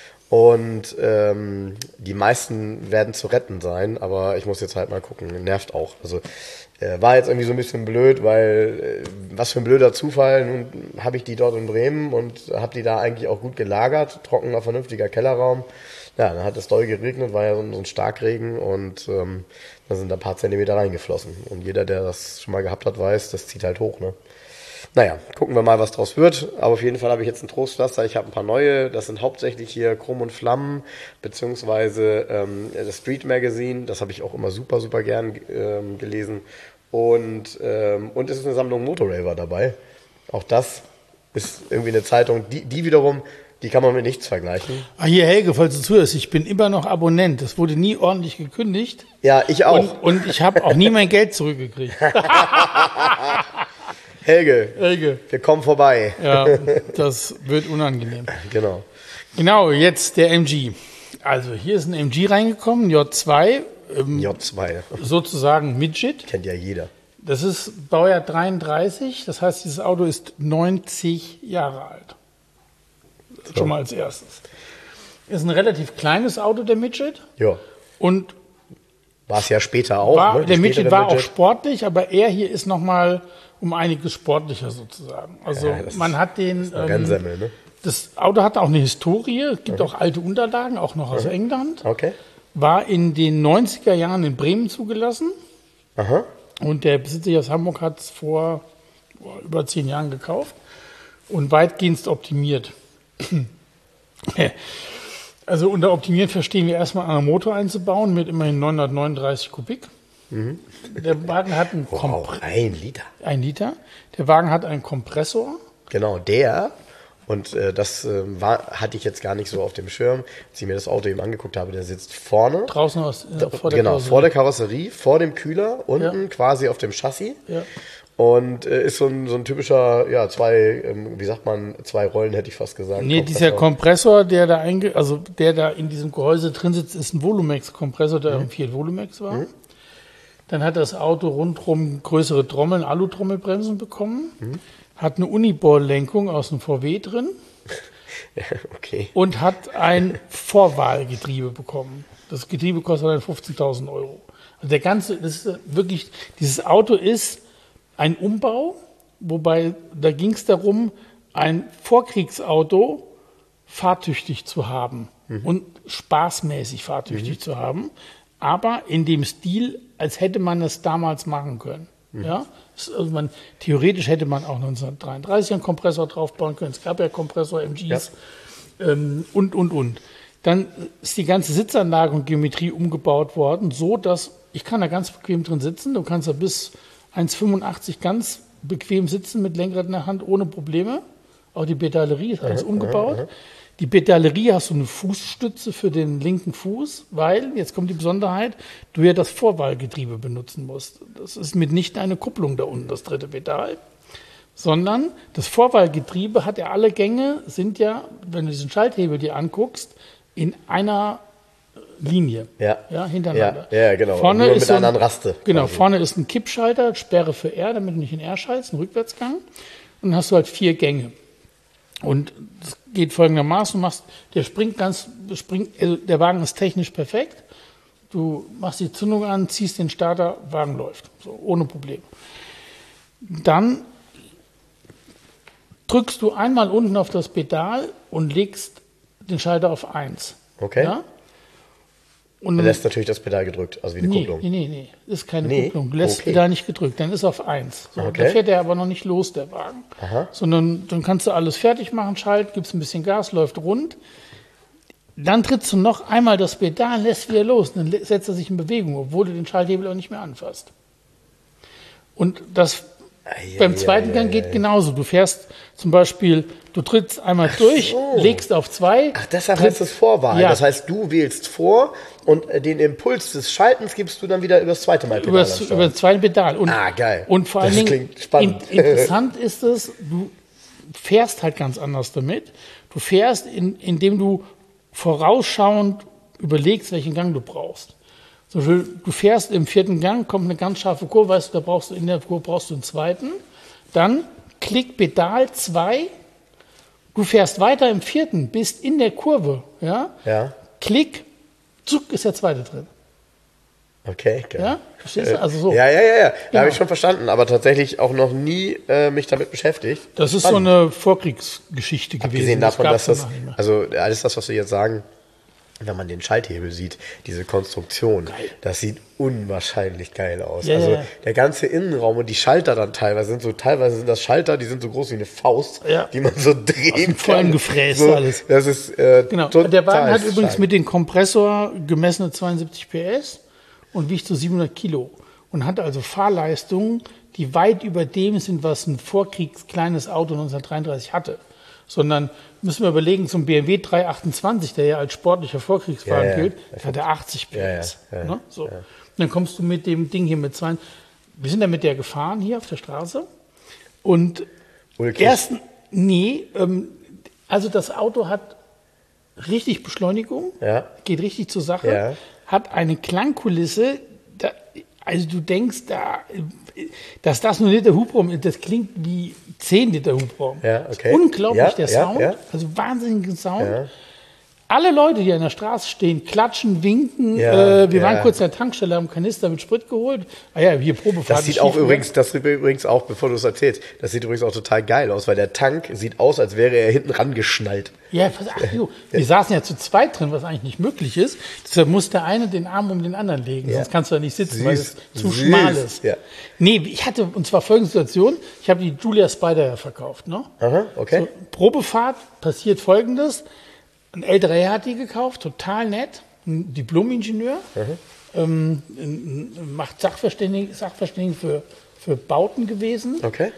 Speaker 3: Und die meisten werden zu retten sein, aber ich muss jetzt halt mal gucken, nervt auch. Also war jetzt irgendwie so ein bisschen blöd, weil was für ein blöder Zufall, nun habe ich die dort in Bremen und habe die da eigentlich auch gut gelagert, trockener, vernünftiger Kellerraum. Ja, dann hat es doll geregnet, war ja so ein Starkregen und da sind da ein paar Zentimeter reingeflossen. Und jeder, der das schon mal gehabt hat, weiß, das zieht halt hoch, ne? Naja, gucken wir mal, was draus wird. Aber auf jeden Fall habe ich jetzt ein Trostpflaster. Ich habe ein paar neue. Das sind hauptsächlich hier Chrom und Flammen, beziehungsweise das Street Magazine. Das habe ich auch immer super, super gern gelesen. Und es ist eine Sammlung Motorraver dabei. Auch das ist irgendwie eine Zeitung, die wiederum, die kann man mit nichts vergleichen.
Speaker 2: Hier, Helge, falls du zuhörst, ich bin immer noch Abonnent. Das wurde nie ordentlich gekündigt.
Speaker 3: Ja, ich auch.
Speaker 2: Und ich habe auch nie mein Geld zurückgekriegt.
Speaker 3: Helge, wir kommen vorbei.
Speaker 2: Ja, das wird unangenehm.
Speaker 3: Genau,
Speaker 2: jetzt der MG. Also hier ist ein MG reingekommen, J2.
Speaker 3: J2.
Speaker 2: Sozusagen Midget.
Speaker 3: Kennt ja jeder.
Speaker 2: Das ist Baujahr 33, das heißt, dieses Auto ist 90 Jahre alt. So. Schon mal als erstes. Ist ein relativ kleines Auto, der Midget.
Speaker 3: Ja.
Speaker 2: Und
Speaker 3: war es ja später auch. Ne?
Speaker 2: Der Midget war auch sportlich, aber er hier ist nochmal um einiges sportlicher sozusagen. Also man hat den...
Speaker 3: Rennsemmel, ne?
Speaker 2: Das Auto hat auch eine Historie. Es gibt auch alte Unterlagen, auch noch aus England.
Speaker 3: Okay.
Speaker 2: War in den 90er Jahren in Bremen zugelassen.
Speaker 3: Aha.
Speaker 2: Und der Besitzer aus Hamburg hat es vor über 10 Jahren gekauft und weitgehend optimiert. Also unter Optimieren verstehen wir erstmal einen Motor einzubauen mit immerhin 939 Kubik. Mhm. Der Wagen hat einen
Speaker 3: Kompressor. 1 Liter.
Speaker 2: 1 Liter. Der Wagen hat einen Kompressor.
Speaker 3: Genau, und das hatte ich jetzt gar nicht so auf dem Schirm, als ich mir das Auto eben angeguckt habe. Der sitzt vorne.
Speaker 2: Draußen vor der
Speaker 3: Karosserie. Vor der Karosserie, vor dem Kühler, unten quasi auf dem Chassis.
Speaker 2: Ja.
Speaker 3: Und ist so ein typischer, zwei Rollen, hätte ich fast gesagt.
Speaker 2: Nee, dieser Kompressor, der da in diesem Gehäuse drin sitzt, ist ein Volumex-Kompressor, der im Fiat Volumex war. Dann hat das Auto rundherum größere Trommeln, Alu-Trommelbremsen bekommen. Hat eine Uniball-Lenkung aus dem VW drin.
Speaker 3: Okay.
Speaker 2: Und hat ein Vorwahlgetriebe bekommen. Das Getriebe kostet dann 15.000 €. Also dieses Auto ist ein Umbau, wobei da ging es darum, ein Vorkriegsauto fahrtüchtig zu haben und spaßmäßig fahrtüchtig zu haben, aber in dem Stil, als hätte man es damals machen können. Ja? Also theoretisch hätte man auch 1933 einen Kompressor draufbauen können, es gab ja Kompressor, MGs und. Dann ist die ganze Sitzanlage und Geometrie umgebaut worden, so dass ich kann da ganz bequem drin sitzen, du kannst da bis 1,85 ganz bequem sitzen mit Lenkrad in der Hand ohne Probleme. Auch die Pedalerie ist alles umgebaut. Die Pedalerie hast du eine Fußstütze für den linken Fuß, weil, jetzt kommt die Besonderheit, du ja das Vorwahlgetriebe benutzen musst. Das ist mitnichten eine Kupplung da unten, das dritte Pedal, sondern das Vorwahlgetriebe hat ja alle Gänge, sind ja, wenn du diesen Schalthebel dir anguckst, in einer Linie, hintereinander.
Speaker 3: Ja, genau.
Speaker 2: Vorne
Speaker 3: nur
Speaker 2: ist
Speaker 3: mit einer Raste.
Speaker 2: Genau,
Speaker 3: quasi.
Speaker 2: Vorne ist ein Kippschalter, Sperre für R, damit du nicht in R schaltest, ein Rückwärtsgang. Und dann hast du halt 4 Gänge. Und das geht folgendermaßen, der Wagen ist technisch perfekt. Du machst die Zündung an, ziehst den Starter, Wagen läuft. So, ohne Probleme. Dann drückst du einmal unten auf das Pedal und legst den Schalter auf 1.
Speaker 3: Okay.
Speaker 2: Ja? Und
Speaker 3: dann lässt natürlich das Pedal gedrückt, also wie eine Kupplung.
Speaker 2: Nee, das ist keine Kupplung. Du lässt das Pedal nicht gedrückt, dann ist auf 1. So,
Speaker 3: okay.
Speaker 2: Da fährt er aber noch nicht los, der Wagen.
Speaker 3: Aha.
Speaker 2: Sondern dann kannst du alles fertig machen, gibst ein bisschen Gas, läuft rund. Dann trittst du noch einmal das Pedal, lässt wieder los. Dann setzt er sich in Bewegung, obwohl du den Schalthebel auch nicht mehr anfasst. Und das beim zweiten Gang geht genauso. Du fährst zum Beispiel, du trittst einmal durch, legst auf 2.
Speaker 3: Ach, deshalb heißt es Vorwahl. Ja. Das heißt, du wählst vor und den Impuls des Schaltens gibst du dann wieder über das zweite Mal Pedal.
Speaker 2: Über das zweite Pedal. Und,
Speaker 3: geil.
Speaker 2: Und vor allen Dingen,
Speaker 3: klingt spannend.
Speaker 2: Interessant ist es, du fährst halt ganz anders damit. Du fährst, indem du vorausschauend überlegst, welchen Gang du brauchst. Zum Beispiel, du fährst im 4. Gang, kommt eine ganz scharfe Kurve, weißt du, in der Kurve brauchst du einen zweiten. Dann Klick Pedal 2. Du fährst weiter im 4., bist in der Kurve. Ja? Klick, zuck, ist der zweite drin.
Speaker 3: Okay, geil.
Speaker 2: Ja, verstehst du? Also so.
Speaker 3: Ja. Da
Speaker 2: Genau.
Speaker 3: habe ich schon verstanden, aber tatsächlich auch noch nie mich damit beschäftigt.
Speaker 2: Das ist spannend. So eine Vorkriegsgeschichte gewesen.
Speaker 3: Abgesehen davon, dass also alles das, was wir jetzt sagen, wenn man den Schalthebel sieht, diese Konstruktion, das sieht unwahrscheinlich geil aus. Der ganze Innenraum und die Schalter dann teilweise sind das Schalter, die sind so groß wie eine Faust, die man so drehen kann.
Speaker 2: Vollen Gefräß
Speaker 3: so,
Speaker 2: alles.
Speaker 3: Das ist
Speaker 2: genau. Der Wagen hat übrigens mit dem Kompressor gemessene 72 PS und wiegt so 700 Kilo und hat also Fahrleistungen, die weit über dem sind, was ein vorkriegskleines Auto 1933 hatte. Sondern müssen wir überlegen, zum BMW 328, der ja als sportlicher Vorkriegswagen gilt, hat er 80 PS. Ne? So. Und dann kommst du mit dem Ding hier mit 2. Wir sind ja mit der gefahren hier auf der Straße. Und also das Auto hat richtig Beschleunigung, geht richtig zur Sache, hat eine Klangkulisse, Also du denkst, dass das nur Liter Hubraum ist, das klingt wie 10 Liter Hubraum.
Speaker 3: Ja, okay.
Speaker 2: Unglaublich,
Speaker 3: Ja,
Speaker 2: der
Speaker 3: ja,
Speaker 2: Sound.
Speaker 3: ja.
Speaker 2: Also wahnsinniger Sound.
Speaker 3: Ja.
Speaker 2: Alle Leute, die an der Straße stehen, klatschen, winken.
Speaker 3: Ja,
Speaker 2: Wir waren
Speaker 3: ja.
Speaker 2: kurz an der Tankstelle, haben einen Kanister mit Sprit geholt. Ah ja, hier Probefahrt.
Speaker 3: Das sieht übrigens auch, bevor du es erzählst, das sieht übrigens auch total geil aus, weil der Tank sieht aus, als wäre er hinten rangeschnallt.
Speaker 2: Ja, wir saßen ja zu zweit drin, was eigentlich nicht möglich ist. Deshalb muss der eine den Arm um den anderen legen, sonst kannst du da nicht sitzen, weil es zu schmal ist.
Speaker 3: Ja.
Speaker 2: Nee, ich hatte, und zwar folgende Situation, ich habe die Julia Spider ja verkauft. Ne?
Speaker 3: Aha, okay.
Speaker 2: So, Probefahrt, passiert Folgendes. Ein älterer Herr hat die gekauft, total nett, ein Diplom-Ingenieur, macht Sachverständigen für Bauten gewesen.
Speaker 3: Okay.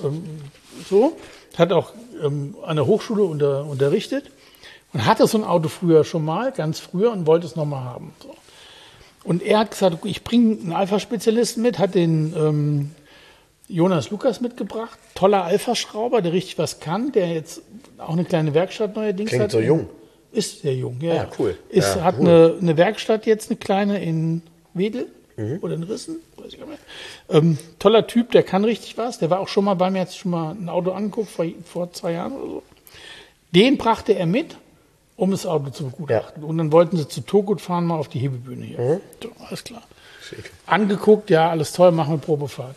Speaker 2: So, hat auch an der Hochschule unterrichtet und hatte so ein Auto früher schon mal, ganz früher, und wollte es nochmal haben. So. Und er hat gesagt, ich bringe einen Alpha-Spezialisten mit, hat den Jonas Lukas mitgebracht, toller Alpha-Schrauber, der richtig was kann, der jetzt auch eine kleine Werkstatt neuerdings
Speaker 3: Klingt
Speaker 2: hat.
Speaker 3: so jung.
Speaker 2: Ist sehr jung, ja.
Speaker 3: Ja, cool.
Speaker 2: Hat
Speaker 3: cool.
Speaker 2: eine Werkstatt jetzt, eine kleine in Wedel oder in Rissen, weiß ich gar nicht. Toller Typ, der kann richtig was. Der war auch schon mal bei mir, hat sich schon mal ein Auto angeguckt, vor 2 Jahren oder so. Den brachte er mit, um das Auto zu begutachten. Ja. Und dann wollten sie zu Togut fahren, mal auf die Hebebühne hier. So, alles klar.
Speaker 3: Schick.
Speaker 2: Angeguckt, ja, alles toll, machen wir Probefahrt.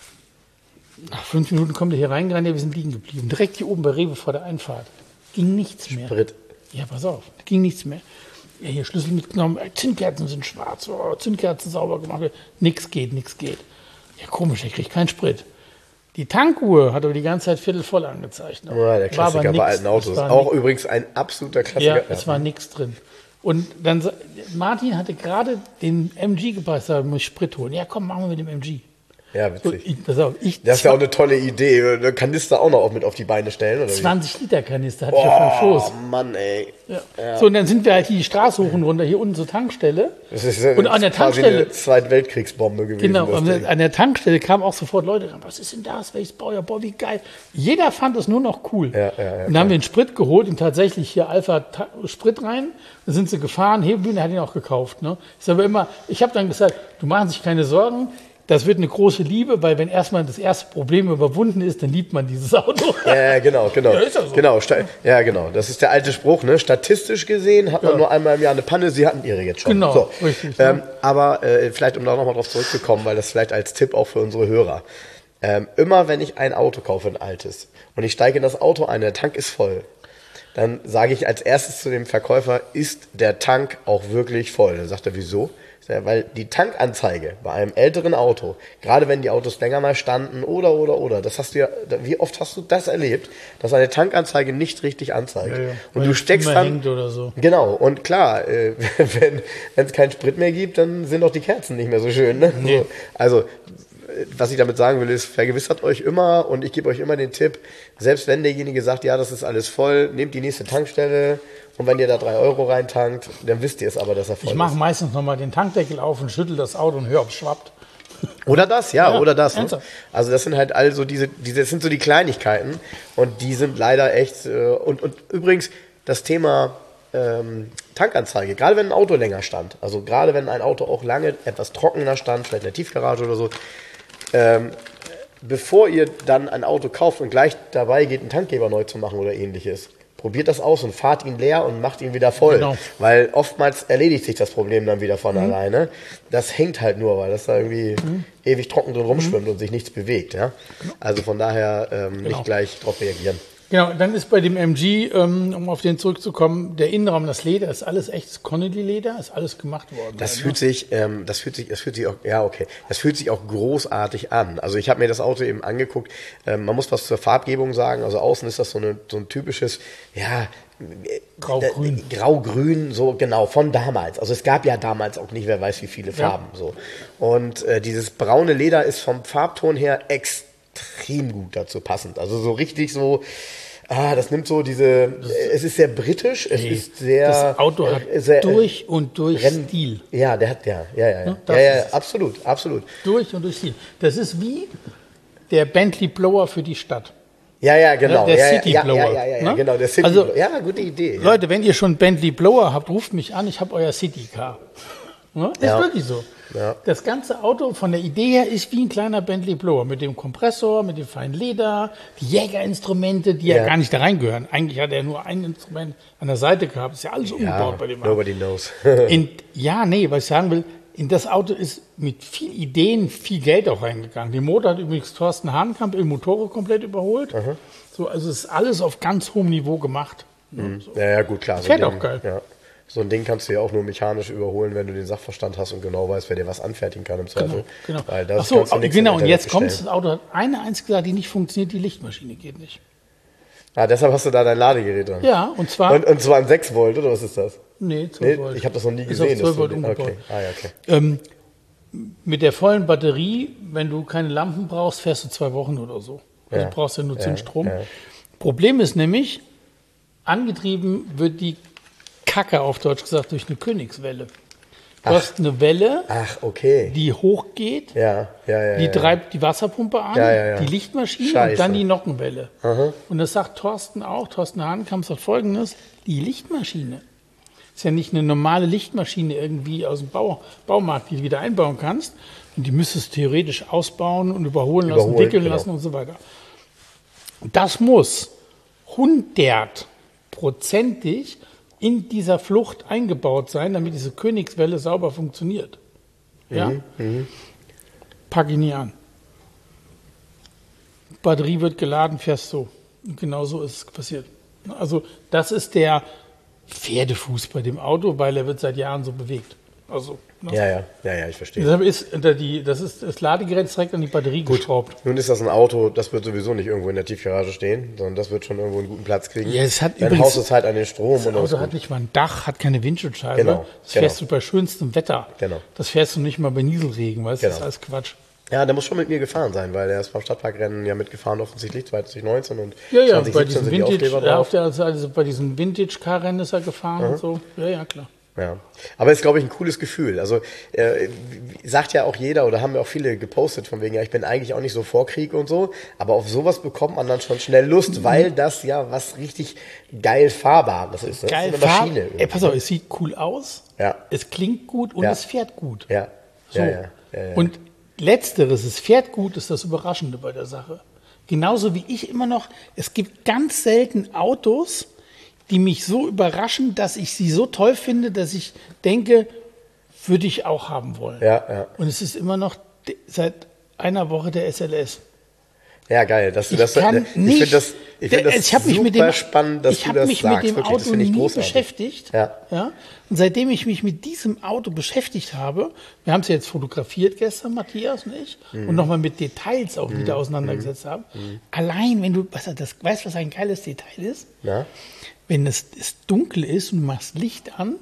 Speaker 2: Nach 5 Minuten kommt er hier reingerannt, ja, wir sind liegen geblieben. Direkt hier oben bei Rewe vor der Einfahrt. Ging nichts mehr.
Speaker 3: Sprit.
Speaker 2: Ja, pass auf, ging nichts mehr. Ja, hier Schlüssel mitgenommen, Zündkerzen sind schwarz, Zündkerzen sauber gemacht, nichts geht. Ja, komisch, ich krieg keinen Sprit. Die Tankuhr hat aber die ganze Zeit viertelvoll angezeigt.
Speaker 3: Ja, der Klassiker bei alten Autos. Auch übrigens ein absoluter Klassiker.
Speaker 2: Ja, es war nichts drin. Und dann, Martin hatte gerade den MG gepasst, da muss ich Sprit holen. Ja, komm, machen wir mit dem MG.
Speaker 3: Ja, witzig.
Speaker 2: So, pass auf,
Speaker 3: das ist ja auch eine tolle Idee. Eine Kanister auch noch mit auf die Beine stellen, oder
Speaker 2: 20 Liter Kanister hatte ich auf dem Schoß.
Speaker 3: Oh Mann, ey.
Speaker 2: Ja. So, und dann sind wir halt hier die Straße hoch und runter, hier unten zur Tankstelle.
Speaker 3: Das ist
Speaker 2: und an der Tankstelle
Speaker 3: eine Zweitweltkriegsbombe gewesen.
Speaker 2: Genau, und an der Tankstelle kamen auch sofort Leute, was ist denn das, welches Baujahr, boah, wie geil. Jeder fand es nur noch cool.
Speaker 3: Ja,
Speaker 2: und dann haben wir den Sprit geholt und tatsächlich hier Alpha-Sprit rein. Dann sind sie gefahren, Hebebühne hat ihn auch gekauft. Ne? Ich habe dann gesagt, du machst sich keine Sorgen, das wird eine große Liebe, weil wenn erstmal das erste Problem überwunden ist, dann liebt man dieses Auto.
Speaker 3: Ja, genau.
Speaker 2: Ja, ist ja so.
Speaker 3: Genau. Das ist der alte Spruch, ne? Statistisch gesehen hat man nur einmal im Jahr eine Panne, Sie hatten Ihre jetzt schon.
Speaker 2: Genau,
Speaker 3: so.
Speaker 2: richtig.
Speaker 3: Aber vielleicht, um da nochmal drauf zurückzukommen, weil das vielleicht als Tipp auch für unsere Hörer. Immer wenn ich ein Auto kaufe, ein altes, und ich steige in das Auto ein, der Tank ist voll, dann sage ich als erstes zu dem Verkäufer, ist der Tank auch wirklich voll? Dann sagt er, wieso? Ja, weil die Tankanzeige bei einem älteren Auto, gerade wenn die Autos länger mal standen oder, das hast du ja, wie oft hast du das erlebt, dass eine Tankanzeige nicht richtig anzeigt?
Speaker 2: Ja.
Speaker 3: Und du steckst dann,
Speaker 2: hängt oder so.
Speaker 3: Genau, und klar, wenn es keinen Sprit mehr gibt, dann sind auch die Kerzen nicht mehr so schön. Ne?
Speaker 2: Nee.
Speaker 3: So, also, was ich damit sagen will, ist, vergewissert euch immer, und ich gebe euch immer den Tipp, selbst wenn derjenige sagt, ja, das ist alles voll, nehmt die nächste Tankstelle, und wenn ihr da 3 Euro reintankt, dann wisst ihr es aber, dass er voll ist.
Speaker 2: Ich mache meistens nochmal den Tankdeckel auf und schüttel das Auto und höre, ob es schwappt.
Speaker 3: Oder das. Ne? Also das sind halt also das sind so die Kleinigkeiten, und die sind leider echt, und übrigens das Thema Tankanzeige, gerade wenn ein Auto länger stand, also gerade wenn ein Auto auch lange etwas trockener stand, vielleicht in der Tiefgarage oder so, bevor ihr dann ein Auto kauft und gleich dabei geht, einen Tankgeber neu zu machen oder ähnliches, probiert das aus und fahrt ihn leer und macht ihn wieder voll.
Speaker 2: Genau.
Speaker 3: Weil oftmals erledigt sich das Problem dann wieder von alleine. Das hängt halt nur, weil das da irgendwie ewig trocken drin rumschwimmt und sich nichts bewegt. Ja? Also von daher nicht gleich drauf reagieren.
Speaker 2: Genau, dann ist bei dem MG, um auf den zurückzukommen, der Innenraum, das Leder, ist alles echtes Connelly-Leder, ist alles gemacht worden.
Speaker 3: Das fühlt sich auch großartig an. Also ich habe mir das Auto eben angeguckt. Man muss was zur Farbgebung sagen. Also außen ist das so ein typisches,
Speaker 2: Grau-Grün.
Speaker 3: Grau-Grün, so genau, von damals. Also es gab ja damals auch nicht, wer weiß wie viele Farben. So. Und dieses braune Leder ist vom Farbton her extrem gut dazu passend. Also so richtig so, das nimmt so es ist sehr britisch, es ist sehr...
Speaker 2: Das Auto hat durch und durch Stil.
Speaker 3: Ja, der hat, ja, absolut.
Speaker 2: Durch und durch Stil. Das ist wie der Bentley Blower für die Stadt.
Speaker 3: Ja, genau.
Speaker 2: Der City Blower.
Speaker 3: Ja, genau, der City Blower. Ja, gute Idee.
Speaker 2: Leute, wenn ihr schon Bentley Blower habt, ruft mich an, ich habe euer City Car. Ne? Ist
Speaker 3: Ja.
Speaker 2: wirklich so.
Speaker 3: Ja.
Speaker 2: Das ganze Auto von der Idee her ist wie ein kleiner Bentley Blower mit dem Kompressor, mit dem feinen Leder, die Jägerinstrumente, die ja gar nicht da reingehören. Eigentlich hat er nur ein Instrument an der Seite gehabt. Ist ja alles umgebaut bei dem Auto.
Speaker 3: Nobody knows.
Speaker 2: Was ich sagen will, in das Auto ist mit viel Ideen viel Geld auch reingegangen. Den Motor hat übrigens Thorsten Hahnkamp im Motorrad komplett überholt. So, also es ist alles auf ganz hohem Niveau gemacht. So.
Speaker 3: Ja, gut, klar.
Speaker 2: Fährt auch geil.
Speaker 3: Ja. So ein Ding kannst du ja auch nur mechanisch überholen, wenn du den Sachverstand hast und genau weißt, wer dir was anfertigen kann im Zweifel.
Speaker 2: Genau.
Speaker 3: Weil das
Speaker 2: Ach so,
Speaker 3: kannst du nichts
Speaker 2: genau.
Speaker 3: im
Speaker 2: Und jetzt
Speaker 3: Internet
Speaker 2: kommt
Speaker 3: bestellen.
Speaker 2: das Auto hat eine einzige Sache, die nicht funktioniert, die Lichtmaschine geht nicht.
Speaker 3: Ah, deshalb hast du da dein Ladegerät dran.
Speaker 2: Ja, und zwar...
Speaker 3: Und zwar an 6 Volt, oder was ist das?
Speaker 2: Nee, 12 Volt.
Speaker 3: Ich habe das noch nie
Speaker 2: Ist auf
Speaker 3: gesehen.
Speaker 2: 12 Volt
Speaker 3: okay.
Speaker 2: umgebaut.
Speaker 3: Ah, ja, okay.
Speaker 2: Mit der vollen Batterie, wenn du keine Lampen brauchst, fährst du 2 Wochen oder so. Also
Speaker 3: Ja.
Speaker 2: du brauchst ja nur Zinsstrom.
Speaker 3: Ja.
Speaker 2: Problem ist nämlich, angetrieben wird die Kacke, auf Deutsch gesagt, durch eine Königswelle. Du hast eine Welle,
Speaker 3: Ach, okay.
Speaker 2: die hochgeht,
Speaker 3: Ja.
Speaker 2: die treibt die Wasserpumpe an,
Speaker 3: Ja.
Speaker 2: die Lichtmaschine
Speaker 3: Scheiße.
Speaker 2: und dann die Nockenwelle. Und das sagt Thorsten auch, Thorsten Hahnkamp sagt Folgendes, die Lichtmaschine ist ja nicht eine normale Lichtmaschine irgendwie aus dem Baumarkt, die du wieder einbauen kannst. Und die müsstest du theoretisch ausbauen und überholen lassen, wickeln
Speaker 3: genau.
Speaker 2: lassen und so weiter. Das muss 100%ig in dieser Flucht eingebaut sein, damit diese Königswelle sauber funktioniert. Ja? Pack ich nie an. Batterie wird geladen, fährst so. Und genau so ist es passiert. Also das ist der Pferdefuß bei dem Auto, weil er wird seit Jahren so bewegt. Also, ne?
Speaker 3: Ja, ich verstehe.
Speaker 2: Deshalb ist das Ladegerät ist direkt an die Batterie geschraubt.
Speaker 3: Nun ist das ein Auto, das wird sowieso nicht irgendwo in der Tiefgarage stehen, sondern das wird schon irgendwo einen guten Platz kriegen.
Speaker 2: Ja, es hat
Speaker 3: Dein
Speaker 2: übrigens-
Speaker 3: Haus ist halt an den Strom.
Speaker 2: Das Auto hat nicht mal ein Dach, hat keine Windschutzscheibe.
Speaker 3: Genau,
Speaker 2: Das fährst du bei schönstem Wetter.
Speaker 3: Genau.
Speaker 2: Das fährst du nicht mal bei Nieselregen, weißt du? Das ist
Speaker 3: Genau.
Speaker 2: alles Quatsch.
Speaker 3: Ja, der muss schon mit mir gefahren sein, weil der ist beim Stadtparkrennen ja mitgefahren offensichtlich, 2019 und
Speaker 2: Ja,
Speaker 3: 2017
Speaker 2: bei diesem
Speaker 3: sind die
Speaker 2: Vintage,
Speaker 3: Aufkleber
Speaker 2: ja,
Speaker 3: drauf.
Speaker 2: auf der also bei diesem Vintage-Car-Rennen ist er gefahren und so. Ja, klar.
Speaker 3: Ja, aber ist, glaube ich, ein cooles Gefühl. Also sagt ja auch jeder oder haben ja auch viele gepostet von wegen, ja, ich bin eigentlich auch nicht so vor Krieg und so, aber auf sowas bekommt man dann schon schnell Lust, weil das ja was richtig geil Fahrbares ist. Ne?
Speaker 2: Geil,
Speaker 3: das ist eine Maschine.
Speaker 2: Ey, pass auf, es sieht cool aus,
Speaker 3: Ja.
Speaker 2: es klingt gut und
Speaker 3: Ja.
Speaker 2: es fährt gut.
Speaker 3: Ja.
Speaker 2: So.
Speaker 3: Ja.
Speaker 2: Und letzteres, es fährt gut, ist das Überraschende bei der Sache. Genauso wie ich immer noch, es gibt ganz selten Autos, die mich so überraschen, dass ich sie so toll finde, dass ich denke, würde ich auch haben wollen.
Speaker 3: Ja.
Speaker 2: Und es ist immer noch seit einer Woche der SLS.
Speaker 3: Ja, geil, dass du das.
Speaker 2: Ich kann nicht.
Speaker 3: Ich finde das
Speaker 2: Ich habe mich
Speaker 3: super
Speaker 2: mit dem,
Speaker 3: spannend, dass
Speaker 2: ich
Speaker 3: du
Speaker 2: habe
Speaker 3: das
Speaker 2: mich
Speaker 3: sagst.
Speaker 2: mit dem
Speaker 3: Wirklich, das
Speaker 2: Auto
Speaker 3: finde ich
Speaker 2: nie
Speaker 3: großartig.
Speaker 2: beschäftigt.
Speaker 3: Ja.
Speaker 2: Und seitdem ich mich mit diesem Auto beschäftigt habe, wir haben es ja jetzt fotografiert gestern, Matthias und ich, und nochmal mit Details auch wieder auseinandergesetzt haben. Allein, wenn du, weißt was ein geiles Detail ist?
Speaker 3: Ja?
Speaker 2: Wenn es dunkel ist und du machst Licht an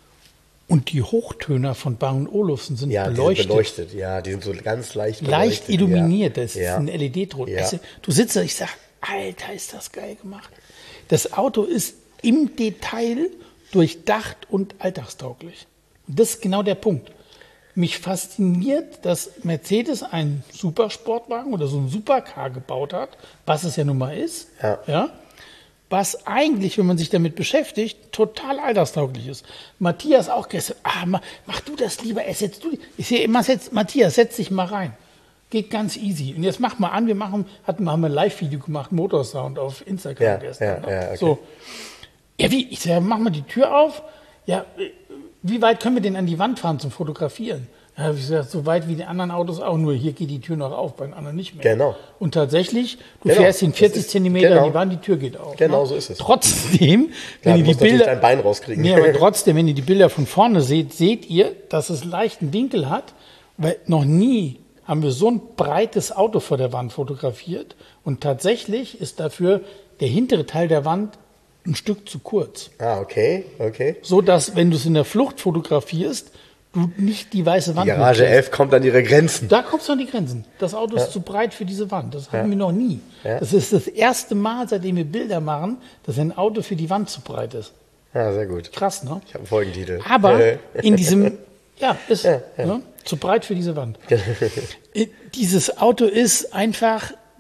Speaker 2: und die Hochtöner von Bang & Olufsen sind
Speaker 3: Ja, die
Speaker 2: beleuchtet.
Speaker 3: sind beleuchtet. Ja, die sind so ganz leicht beleuchtet.
Speaker 2: Leicht illuminiert, das ist
Speaker 3: Ja.
Speaker 2: ein LED-Ton.
Speaker 3: Ja.
Speaker 2: Also, du sitzt da, ich sag, Alter, ist das geil gemacht. Das Auto ist im Detail durchdacht und alltagstauglich. Und das ist genau der Punkt. Mich fasziniert, dass Mercedes einen Supersportwagen oder so einen Supercar gebaut hat, was es ja nun mal ist.
Speaker 3: Ja.
Speaker 2: Was eigentlich, wenn man sich damit beschäftigt, total alltagstauglich ist. Matthias auch gestern, mach du das lieber, ersetzt du. Ich sehe immer, Matthias, setz dich mal rein. Geht ganz easy. Und jetzt mach mal an, haben wir ein Live-Video gemacht, Motorsound auf Instagram
Speaker 3: Ja,
Speaker 2: gestern.
Speaker 3: ja, okay.
Speaker 2: So. Ja, wie? Ich sage, mach mal die Tür auf. Ja, wie weit können wir denn an die Wand fahren zum Fotografieren? Ja, ich sag, so weit wie die anderen Autos auch, nur hier geht die Tür noch auf, bei den anderen nicht mehr.
Speaker 3: Genau.
Speaker 2: Und tatsächlich, du
Speaker 3: Genau.
Speaker 2: fährst in 40
Speaker 3: Das ist-
Speaker 2: Zentimeter
Speaker 3: genau.
Speaker 2: an die Wand, die Tür geht auf.
Speaker 3: Genau
Speaker 2: ne?
Speaker 3: so ist es.
Speaker 2: Trotzdem,
Speaker 3: Ja,
Speaker 2: wenn
Speaker 3: du
Speaker 2: ihr die
Speaker 3: musst natürlich
Speaker 2: Bilder,
Speaker 3: dein Bein rauskriegen.
Speaker 2: nee, aber trotzdem, wenn ihr die Bilder von vorne seht, seht ihr, dass es einen leichten Winkel hat, weil noch nie haben wir so ein breites Auto vor der Wand fotografiert und tatsächlich ist dafür der hintere Teil der Wand ein Stück zu kurz.
Speaker 3: Okay.
Speaker 2: So dass, wenn du es in der Flucht fotografierst, du nicht die weiße Wand
Speaker 3: Die Garage
Speaker 2: mitkriegst.
Speaker 3: 11 kommt an ihre Grenzen.
Speaker 2: Da kommst du an die Grenzen. Das Auto ist zu breit für diese Wand. Das hatten wir noch nie.
Speaker 3: Ja.
Speaker 2: Das ist das erste Mal, seitdem wir Bilder machen, dass ein Auto für die Wand zu breit ist.
Speaker 3: Ja, sehr gut.
Speaker 2: Krass, ne?
Speaker 3: Ich habe einen Folgentitel.
Speaker 2: Aber in diesem, ne, zu breit für diese Wand. Dieses Auto ist einfach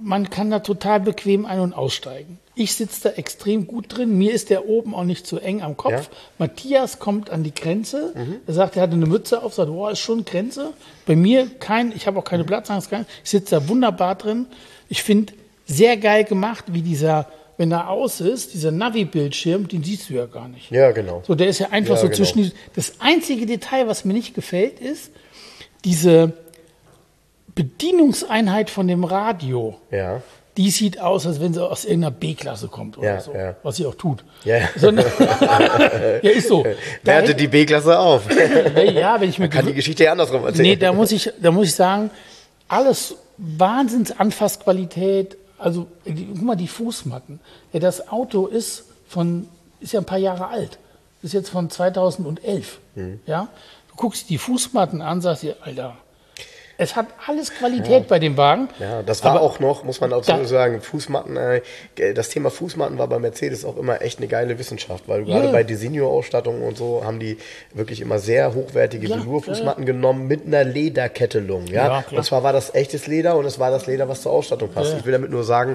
Speaker 2: man kann da total bequem ein- und aussteigen. Ich sitze da extrem gut drin. Mir ist der oben auch nicht zu eng am Kopf.
Speaker 3: Ja.
Speaker 2: Matthias kommt an die Grenze. Er sagt, er hatte eine Mütze auf, sagt, oh, ist schon Grenze. Bei mir ich habe auch keine Platzangst. Ich sitze da wunderbar drin. Ich finde sehr geil gemacht, wie wenn er aus ist, dieser Navi-Bildschirm, den siehst du ja gar nicht.
Speaker 3: Ja, genau.
Speaker 2: So, der ist ja einfach
Speaker 3: Ja,
Speaker 2: so
Speaker 3: genau.
Speaker 2: zwischen. Das einzige Detail, was mir nicht gefällt, ist diese Bedienungseinheit von dem Radio.
Speaker 3: Ja.
Speaker 2: Die sieht aus, als wenn sie aus irgendeiner B-Klasse kommt oder
Speaker 3: Ja,
Speaker 2: so.
Speaker 3: ja.
Speaker 2: Was sie auch tut.
Speaker 3: Ja, ja.
Speaker 2: Sondern, ja, ist so.
Speaker 3: Werte die B-Klasse auf.
Speaker 2: Ja, wenn ich mir
Speaker 3: Kann die Geschichte ja andersrum erzählen.
Speaker 2: Nee, da muss ich sagen, alles Wahnsinns-Anfassqualität. Also, guck mal, die Fußmatten. Ja, das Auto ist ja ein paar Jahre alt. Ist jetzt von 2011. Ja? Du guckst die Fußmatten an, sagst dir, Alter, es hat alles Qualität bei dem Wagen.
Speaker 3: Ja, das war
Speaker 2: aber
Speaker 3: auch noch, muss man dazu sagen, Fußmatten, das Thema Fußmatten war bei Mercedes auch immer echt eine geile Wissenschaft, weil gerade bei Designo-Ausstattungen und so haben die wirklich immer sehr hochwertige Velour-Fußmatten genommen mit einer Lederkettelung. Ja?
Speaker 2: Klar.
Speaker 3: Und zwar war das echtes Leder und es war das Leder, was zur Ausstattung passt.
Speaker 2: Ja.
Speaker 3: Ich will damit nur sagen,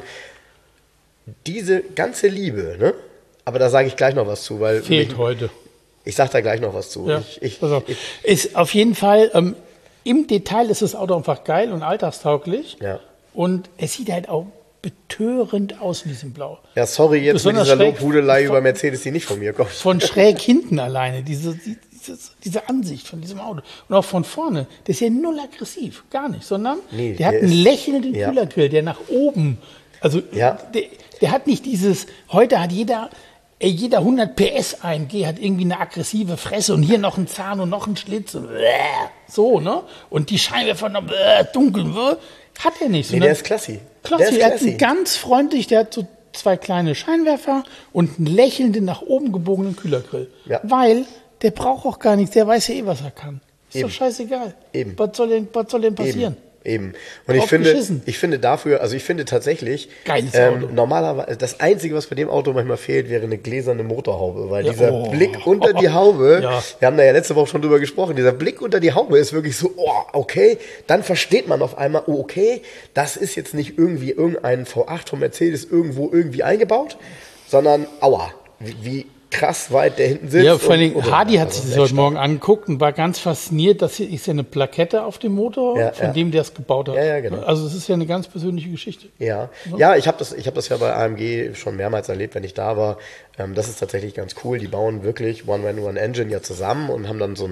Speaker 3: diese ganze Liebe, ne? Aber da sage ich gleich noch was zu, weil
Speaker 2: fehlt heute.
Speaker 3: ich sage da gleich noch was zu.
Speaker 2: Ja. Ist auf jeden Fall, im Detail ist das Auto einfach geil und alltagstauglich.
Speaker 3: Ja.
Speaker 2: Und es sieht halt auch betörend aus in diesem Blau.
Speaker 3: Ja, sorry jetzt mit
Speaker 2: Besonders
Speaker 3: dieser
Speaker 2: schräg
Speaker 3: Lobhudelei über Mercedes, die nicht von mir kommt.
Speaker 2: von schräg hinten alleine, diese Ansicht von diesem Auto. Und auch von vorne, der ist ja null aggressiv, gar nicht, sondern
Speaker 3: Nee,
Speaker 2: der hat
Speaker 3: der
Speaker 2: einen
Speaker 3: ist-
Speaker 2: lächelnden
Speaker 3: ja.
Speaker 2: Kühlergrill, der nach oben, also
Speaker 3: Ja.
Speaker 2: der hat nicht heute hat jeder 100 PS AMG hat irgendwie eine aggressive Fresse und hier noch ein Zahn und noch ein Schlitz und so, ne? Und die Scheinwerfer noch dunkel, hat er nicht.
Speaker 3: Nee,
Speaker 2: sondern
Speaker 3: der ist klassi.
Speaker 2: Klasse,
Speaker 3: Der ist
Speaker 2: er hat
Speaker 3: klassi.
Speaker 2: einen ganz freundlich, der hat so 2 kleine Scheinwerfer und einen lächelnden, nach oben gebogenen Kühlergrill.
Speaker 3: Ja.
Speaker 2: Weil der braucht auch gar nichts, der weiß ja eh, was er kann. Ist
Speaker 3: Eben.
Speaker 2: doch scheißegal.
Speaker 3: Eben.
Speaker 2: Was soll denn passieren?
Speaker 3: Eben. Und
Speaker 2: Drauf geschissen.
Speaker 3: ich finde tatsächlich,
Speaker 2: Geiles Auto.
Speaker 3: normalerweise, das Einzige, was bei dem Auto manchmal fehlt, wäre eine gläserne Motorhaube, weil
Speaker 2: Ja,
Speaker 3: dieser
Speaker 2: oh.
Speaker 3: Blick unter die Haube,
Speaker 2: Ja.
Speaker 3: wir haben da ja letzte Woche schon drüber gesprochen, dieser Blick unter die Haube ist wirklich so, oh, okay, dann versteht man auf einmal, oh, okay, das ist jetzt nicht irgendwie irgendein V8 von Mercedes irgendwo irgendwie eingebaut, sondern, aua, wie krass weit der hinten sitzt.
Speaker 2: Ja, vor allem
Speaker 3: und-
Speaker 2: Hardy hat
Speaker 3: also
Speaker 2: sich das
Speaker 3: echt
Speaker 2: heute
Speaker 3: stark.
Speaker 2: Morgen angeguckt und war ganz fasziniert, dass hier ist ja eine Plakette auf dem Motor,
Speaker 3: Ja,
Speaker 2: von
Speaker 3: ja.
Speaker 2: dem der es gebaut hat.
Speaker 3: Ja, genau.
Speaker 2: Also es ist ja eine ganz persönliche Geschichte.
Speaker 3: Ja, ja, ich habe das ja bei AMG schon mehrmals erlebt, wenn ich da war. Das ist tatsächlich ganz cool. Die bauen wirklich One Man One Engine ja zusammen und haben dann so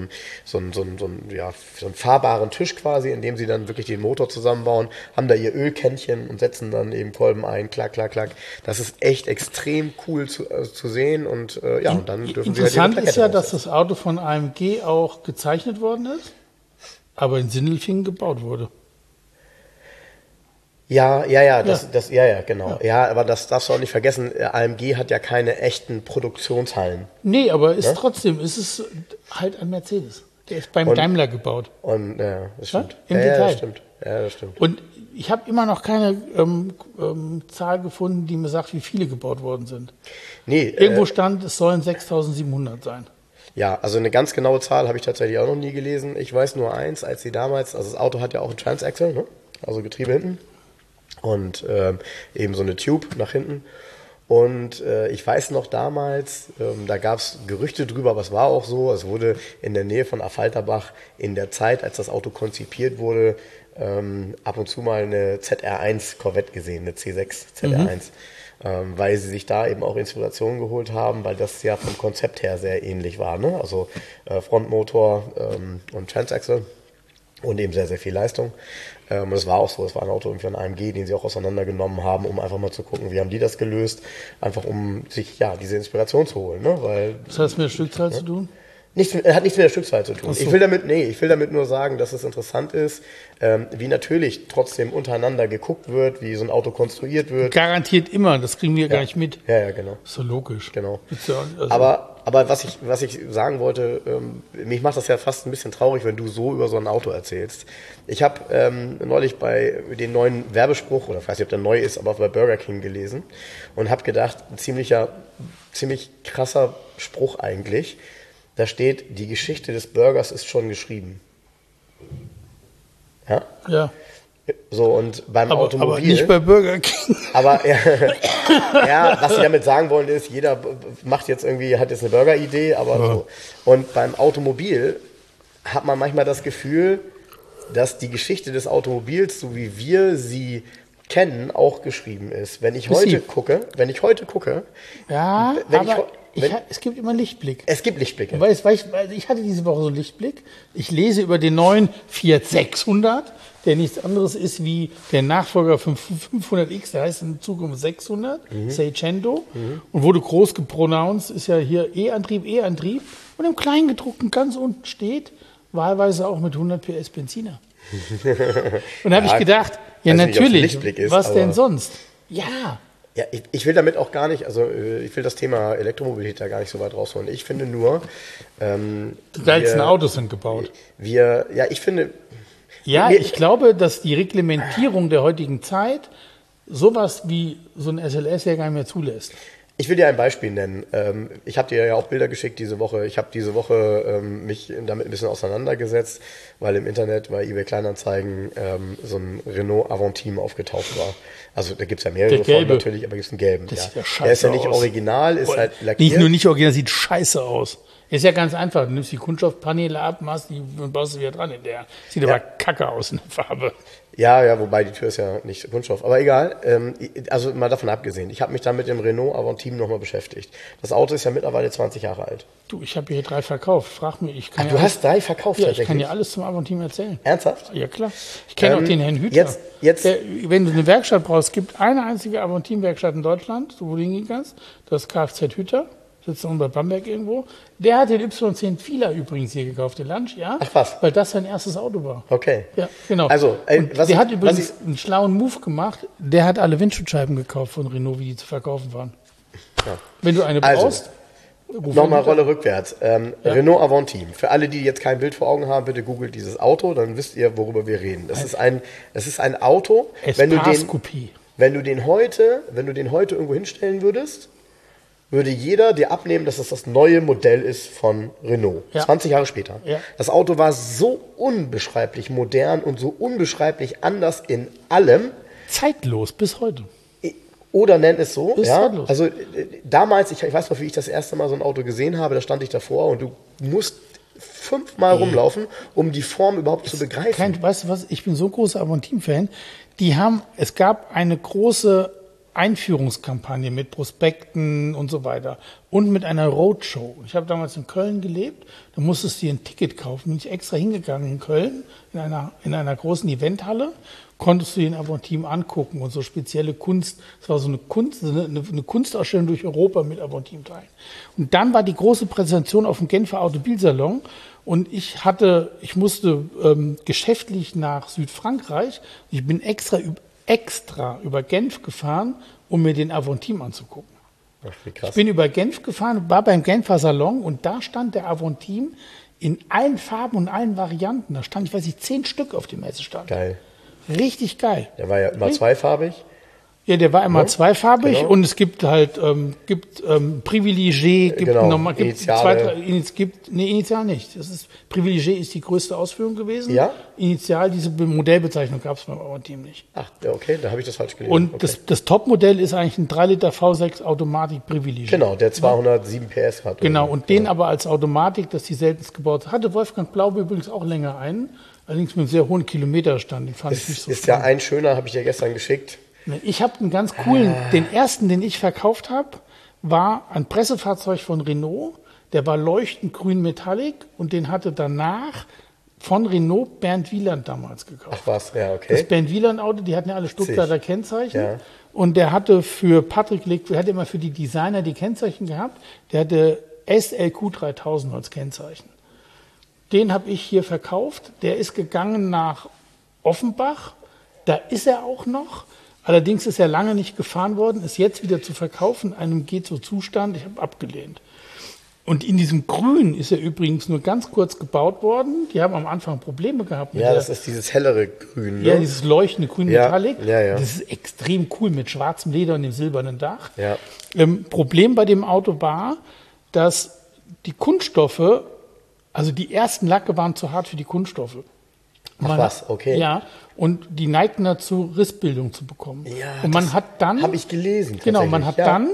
Speaker 3: einen fahrbaren Tisch quasi, in dem sie dann wirklich den Motor zusammenbauen, haben da ihr Ölkännchen und setzen dann eben Kolben ein, klack, klack, klack. Das ist echt extrem cool zu sehen und und dann dürfen sie halt ihre
Speaker 2: Interessant ist
Speaker 3: Plakette
Speaker 2: ja, dass
Speaker 3: draufsetzen.
Speaker 2: das Auto von AMG auch gezeichnet worden ist, aber in Sindelfingen gebaut wurde.
Speaker 3: Ja, genau. Ja, aber das darfst du auch nicht vergessen. AMG hat ja keine echten Produktionshallen.
Speaker 2: Nee, aber trotzdem ist es halt ein Mercedes. Der ist beim Daimler gebaut.
Speaker 3: Und ja, das stimmt.
Speaker 2: Im
Speaker 3: Ja,
Speaker 2: Detail.
Speaker 3: das stimmt. Ja, das stimmt.
Speaker 2: Und ich habe immer noch keine Zahl gefunden, die mir sagt, wie viele gebaut worden sind.
Speaker 3: Nee,
Speaker 2: Irgendwo stand, es sollen 6.700 sein.
Speaker 3: ja, also eine ganz genaue Zahl habe ich tatsächlich auch noch nie gelesen. Ich weiß nur eins, als sie damals, also das Auto hat ja auch ein Transaxle, ne? Also Getriebe hinten und eben so eine Tube nach hinten. Und ich weiß noch damals, da gab es Gerüchte drüber, aber es war auch so, es wurde in der Nähe von Affalterbach in der Zeit, als das Auto konzipiert wurde, ab und zu mal eine ZR1 Corvette gesehen, eine C6 ZR1. Weil sie sich da eben auch Inspiration geholt haben, weil das ja vom Konzept her sehr ähnlich war. Ne? Also Frontmotor und Transaxle und eben sehr, sehr viel Leistung. Und es war auch so, es war ein Auto irgendwie von AMG, den sie auch auseinandergenommen haben, um einfach mal zu gucken, wie haben die das gelöst, einfach um sich ja diese Inspiration zu holen. Ne? Weil
Speaker 2: Was hat das mit der Stückzahl zu tun?
Speaker 3: hat nichts mit der Stückzahl zu tun.
Speaker 2: Ach so.
Speaker 3: Ich will damit nur sagen, dass es interessant ist, wie natürlich trotzdem untereinander geguckt wird, wie so ein Auto konstruiert wird.
Speaker 2: Garantiert immer, das kriegen wir gar nicht mit.
Speaker 3: Ja, genau.
Speaker 2: Ist doch logisch.
Speaker 3: Genau.
Speaker 2: Ist ja- also-
Speaker 3: Aber was ich sagen wollte, mich macht das ja fast ein bisschen traurig, wenn du so über so ein Auto erzählst. Ich habe neulich bei den neuen Werbespruch, oder ich weiß nicht, ob der neu ist, aber bei Burger King gelesen und habe gedacht, ein ziemlich krasser Spruch eigentlich. Da steht, die Geschichte des Burgers ist schon geschrieben. Ja?
Speaker 2: Ja.
Speaker 3: So, und beim Automobil.
Speaker 2: Aber nicht bei Burger King.
Speaker 3: Aber ja, was sie damit sagen wollen ist, jeder macht jetzt irgendwie, hat jetzt eine Burger-Idee, aber so. Und beim Automobil hat man manchmal das Gefühl, dass die Geschichte des Automobils, so wie wir sie kennen, auch geschrieben ist. Wenn ich heute gucke,
Speaker 2: ja, aber es gibt immer Lichtblick.
Speaker 3: Es gibt Lichtblicke.
Speaker 2: Ich hatte diese Woche so einen Lichtblick. Ich lese über den neuen Fiat 600, der nichts anderes ist wie der Nachfolger von 500X, der heißt in Zukunft 600, Seicento, und wurde groß gepronounced, ist ja hier E-Antrieb. Und im Kleingedruckten ganz unten steht, wahlweise auch mit 100 PS Benziner. Und da habe ich gedacht, ja natürlich,
Speaker 3: ist,
Speaker 2: was denn sonst? Ja.
Speaker 3: Ja, ich will damit auch gar nicht, also ich will das Thema Elektromobilität da gar nicht so weit rausholen. Ich finde nur...
Speaker 2: die geilsten Autos sind gebaut.
Speaker 3: Ich finde...
Speaker 2: Ja, ich glaube, dass die Reglementierung der heutigen Zeit sowas wie so ein SLS ja gar nicht mehr zulässt.
Speaker 3: Ich will dir ein Beispiel nennen. Ich habe dir ja auch Bilder geschickt diese Woche. Ich habe diese Woche mich damit ein bisschen auseinandergesetzt, weil im Internet bei eBay Kleinanzeigen so ein Renault Avantime aufgetaucht war. Also da gibt's ja mehrere von natürlich, aber gibt's einen gelben.
Speaker 2: Das sieht ja scheiße
Speaker 3: Der ist ja nicht
Speaker 2: aus.
Speaker 3: original, ist halt lackiert.
Speaker 2: Nicht original, sieht scheiße aus. Ist ja ganz einfach. Du nimmst die Kunststoffpaneele ab, machst die und baust sie wieder dran in der. Sieht aber kacke aus in der Farbe.
Speaker 3: Ja, wobei die Tür ist ja nicht Kunststoff. Aber egal, also mal davon abgesehen. Ich habe mich dann mit dem Renault Avantime nochmal beschäftigt. Das Auto ist ja mittlerweile 20 Jahre alt.
Speaker 2: Du, ich habe hier 3 verkauft. Frag mich, ich kann
Speaker 3: du hast 3 verkauft
Speaker 2: ja,
Speaker 3: tatsächlich?
Speaker 2: Ich kann dir alles zum Avantime erzählen.
Speaker 3: Ernsthaft?
Speaker 2: Ja, klar. Ich kenne auch den Herrn Hüter. Wenn du eine Werkstatt brauchst, es gibt eine einzige Avantime-Werkstatt in Deutschland, wo du hingehen kannst. Das ist Kfz Hüter. Sitzt unten bei Bamberg irgendwo. Der hat den Y10 Fila übrigens hier gekauft, den Lunch, ja.
Speaker 3: Ach was.
Speaker 2: Weil das sein erstes Auto war.
Speaker 3: Okay.
Speaker 2: Ja, genau.
Speaker 3: Also,
Speaker 2: der hat übrigens einen schlauen Move gemacht. Der hat alle Windschutzscheiben gekauft von Renault, wie die zu verkaufen waren. Ja. Wenn du eine brauchst.
Speaker 3: Nochmal Rolle rückwärts. Renault Avantime. Für alle, die jetzt kein Bild vor Augen haben, bitte googelt dieses Auto, dann wisst ihr, worüber wir reden. Das ist ein Auto, wenn du den heute irgendwo hinstellen würdest, würde jeder dir abnehmen, dass das neue Modell ist von Renault. Ja. 20 Jahre später. Ja. Das Auto war so unbeschreiblich modern und so unbeschreiblich anders in allem.
Speaker 2: Zeitlos bis heute.
Speaker 3: Oder nenn es so.
Speaker 2: Ist
Speaker 3: ja.
Speaker 2: zeitlos.
Speaker 3: Also damals, ich weiß noch, wie ich das erste Mal so ein Auto gesehen habe, da stand ich davor und du musst 5-mal rumlaufen, um die Form überhaupt zu begreifen.
Speaker 2: Weißt du was, ich bin so ein großer Avantime-Fan. Es gab eine große Einführungskampagne mit Prospekten und so weiter und mit einer Roadshow. Ich habe damals in Köln gelebt, da musstest du dir ein Ticket kaufen. Bin ich extra hingegangen in Köln, in einer großen Eventhalle, konntest du den Avantime angucken und so spezielle Kunst. Es war so eine Kunstausstellung durch Europa mit Avantime-Teilen. Und dann war die große Präsentation auf dem Genfer Automobilsalon und ich musste geschäftlich nach Südfrankreich. Ich bin extra über Genf gefahren, um mir den Avantime anzugucken.
Speaker 3: Ach, wie krass.
Speaker 2: Ich bin über Genf gefahren, war beim Genfer Salon und da stand der Avantime in allen Farben und allen Varianten. Da stand, 10 Stück auf dem Messestand.
Speaker 3: Geil.
Speaker 2: Richtig geil.
Speaker 3: Der war ja immer zweifarbig.
Speaker 2: Ja, der war einmal zweifarbig und es gibt halt Privilegié, Initial nicht. Privilegié ist die größte Ausführung gewesen.
Speaker 3: Ja?
Speaker 2: Initial, diese Modellbezeichnung gab es beim Avantime nicht.
Speaker 3: Ach, okay, da habe ich das falsch gelesen.
Speaker 2: Und
Speaker 3: okay.
Speaker 2: das Topmodell ist eigentlich ein 3 Liter V6 Automatik Privilegié.
Speaker 3: Genau, der 207 PS hat.
Speaker 2: Genau, und den aber als Automatik, das die seltenst gebaut hatte. Wolfgang Blaube übrigens auch länger einen, allerdings mit einem sehr hohen Kilometerstand. Den fand ich nicht so
Speaker 3: ist ja ein schöner, habe ich dir gestern geschickt.
Speaker 2: Ich habe einen ganz coolen, den ersten, den ich verkauft habe, war ein Pressefahrzeug von Renault. Der war leuchtend grün Metallic und den hatte danach von Renault Bernd Wieland damals gekauft.
Speaker 3: Ach was, ja, okay.
Speaker 2: Das Bernd Wieland Auto, die hatten ja alle Stuttgarter Kennzeichen. Ja. Und der hatte für Patrick Lick, der hatte immer für die Designer die Kennzeichen gehabt. Der hatte SLQ 3000 als Kennzeichen. Den habe ich hier verkauft. Der ist gegangen nach Offenbach. Da ist er auch noch. Allerdings ist er lange nicht gefahren worden, ist jetzt wieder zu verkaufen, einem geht so Zustand, ich habe abgelehnt. Und in diesem Grün ist er übrigens nur ganz kurz gebaut worden. Die haben am Anfang Probleme gehabt.
Speaker 3: Das ist dieses hellere Grün. Ne?
Speaker 2: Ja, dieses leuchtende Grün Metallic.
Speaker 3: Ja.
Speaker 2: Das ist extrem cool mit schwarzem Leder und dem silbernen Dach.
Speaker 3: Ja.
Speaker 2: Problem bei dem Auto war, dass die Kunststoffe, also die ersten Lacke waren zu hart für die Kunststoffe.
Speaker 3: Ach was, okay.
Speaker 2: Ja, und die neigten dazu, Rissbildung zu bekommen.
Speaker 3: Ja,
Speaker 2: und man hat dann...
Speaker 3: Habe ich gelesen.
Speaker 2: Genau, man hat
Speaker 3: tatsächlich,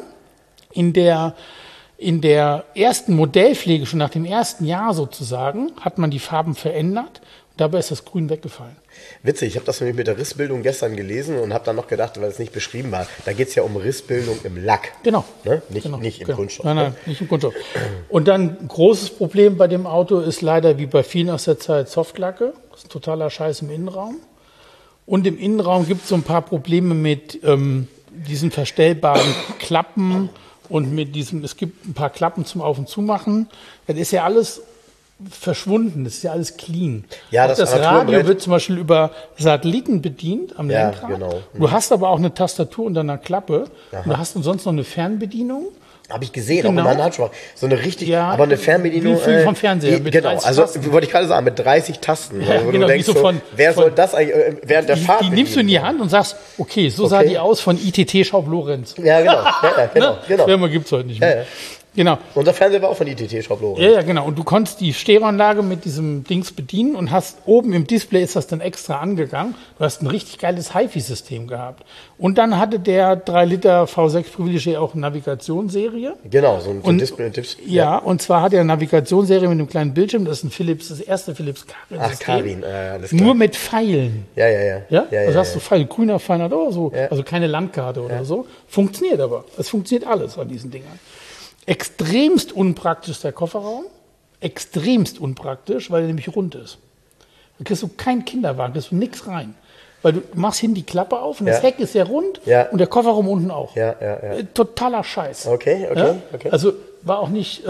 Speaker 2: dann in der ersten Modellpflege, schon nach dem ersten Jahr sozusagen, hat man die Farben verändert. Und dabei ist das Grün weggefallen.
Speaker 3: Witzig, ich habe das nämlich mit der Rissbildung gestern gelesen und habe dann noch gedacht, weil es nicht beschrieben war, da geht es ja um Rissbildung im Lack.
Speaker 2: Genau.
Speaker 3: Ne? Nicht im
Speaker 2: genau.
Speaker 3: Kunststoff.
Speaker 2: Nein, nicht im Kunststoff. Und dann ein großes Problem bei dem Auto ist leider, wie bei vielen aus der Zeit, Softlacke. Das ist ein totaler Scheiß im Innenraum. Und im Innenraum gibt es so ein paar Probleme mit diesen verstellbaren Klappen und mit diesem, es gibt ein paar Klappen zum Auf- und Zumachen. Das ist ja alles verschwunden, das ist ja alles clean.
Speaker 3: Ja,
Speaker 2: auch das Radio wird zum Beispiel über Satelliten bedient am Lenkrad.
Speaker 3: Genau.
Speaker 2: Du hast aber auch eine Tastatur unter einer Klappe. Und du hast sonst noch eine Fernbedienung.
Speaker 3: Habe ich gesehen,
Speaker 2: Genau.
Speaker 3: auch in meiner Handschuhe. So eine richtig, aber eine Fernbedienung.
Speaker 2: Wie vom Fernseher. Mit
Speaker 3: Genau,
Speaker 2: 30
Speaker 3: also
Speaker 2: Tasten.
Speaker 3: wollte ich gerade sagen, mit 30 Tasten.
Speaker 2: Ja,
Speaker 3: wo
Speaker 2: genau,
Speaker 3: du denkst,
Speaker 2: wie so von-
Speaker 3: wer
Speaker 2: von-
Speaker 3: soll das eigentlich während der Fahrt
Speaker 2: Die nimmst du in die Hand und sagst, okay, so sah
Speaker 3: Okay.
Speaker 2: die aus von ITT Schaub Lorenz.
Speaker 3: Ja, genau. Ja, genau, genau.
Speaker 2: Firma gibt es heute nicht mehr.
Speaker 3: Ja.
Speaker 2: Genau.
Speaker 3: Unser Fernseher war auch von ITT-Schablone.
Speaker 2: Ja, genau. Und du konntest die Stereoanlage mit diesem Dings bedienen und hast oben im Display ist das dann extra angegangen. Du hast ein richtig geiles HiFi-System gehabt. Und dann hatte der 3 Liter V6 Privilegier auch eine Navigationsserie.
Speaker 3: Genau, so ein
Speaker 2: Und-
Speaker 3: Display.
Speaker 2: Ja, und zwar hat er eine Navigationsserie mit einem kleinen Bildschirm. Das ist ein Philips, das erste Philips Carin.
Speaker 3: Ach, Karin, alles klar.
Speaker 2: Nur mit Pfeilen.
Speaker 3: Ja.
Speaker 2: Ja? Also hast du Pfeil, grüner Pfeil oder so.
Speaker 3: Ja.
Speaker 2: Also keine Landkarte oder so. Funktioniert aber. Es funktioniert alles an diesen Dingern. Extremst unpraktisch der Kofferraum. Extremst unpraktisch, weil er nämlich rund ist. Da kriegst du keinen Kinderwagen, kriegst du nichts rein. Weil du machst hinten die Klappe auf und das
Speaker 3: Ja.
Speaker 2: Heck ist ja rund
Speaker 3: Ja.
Speaker 2: und der Kofferraum unten auch.
Speaker 3: Ja.
Speaker 2: Totaler Scheiß.
Speaker 3: Okay.
Speaker 2: Ja?
Speaker 3: Okay.
Speaker 2: Also war auch nicht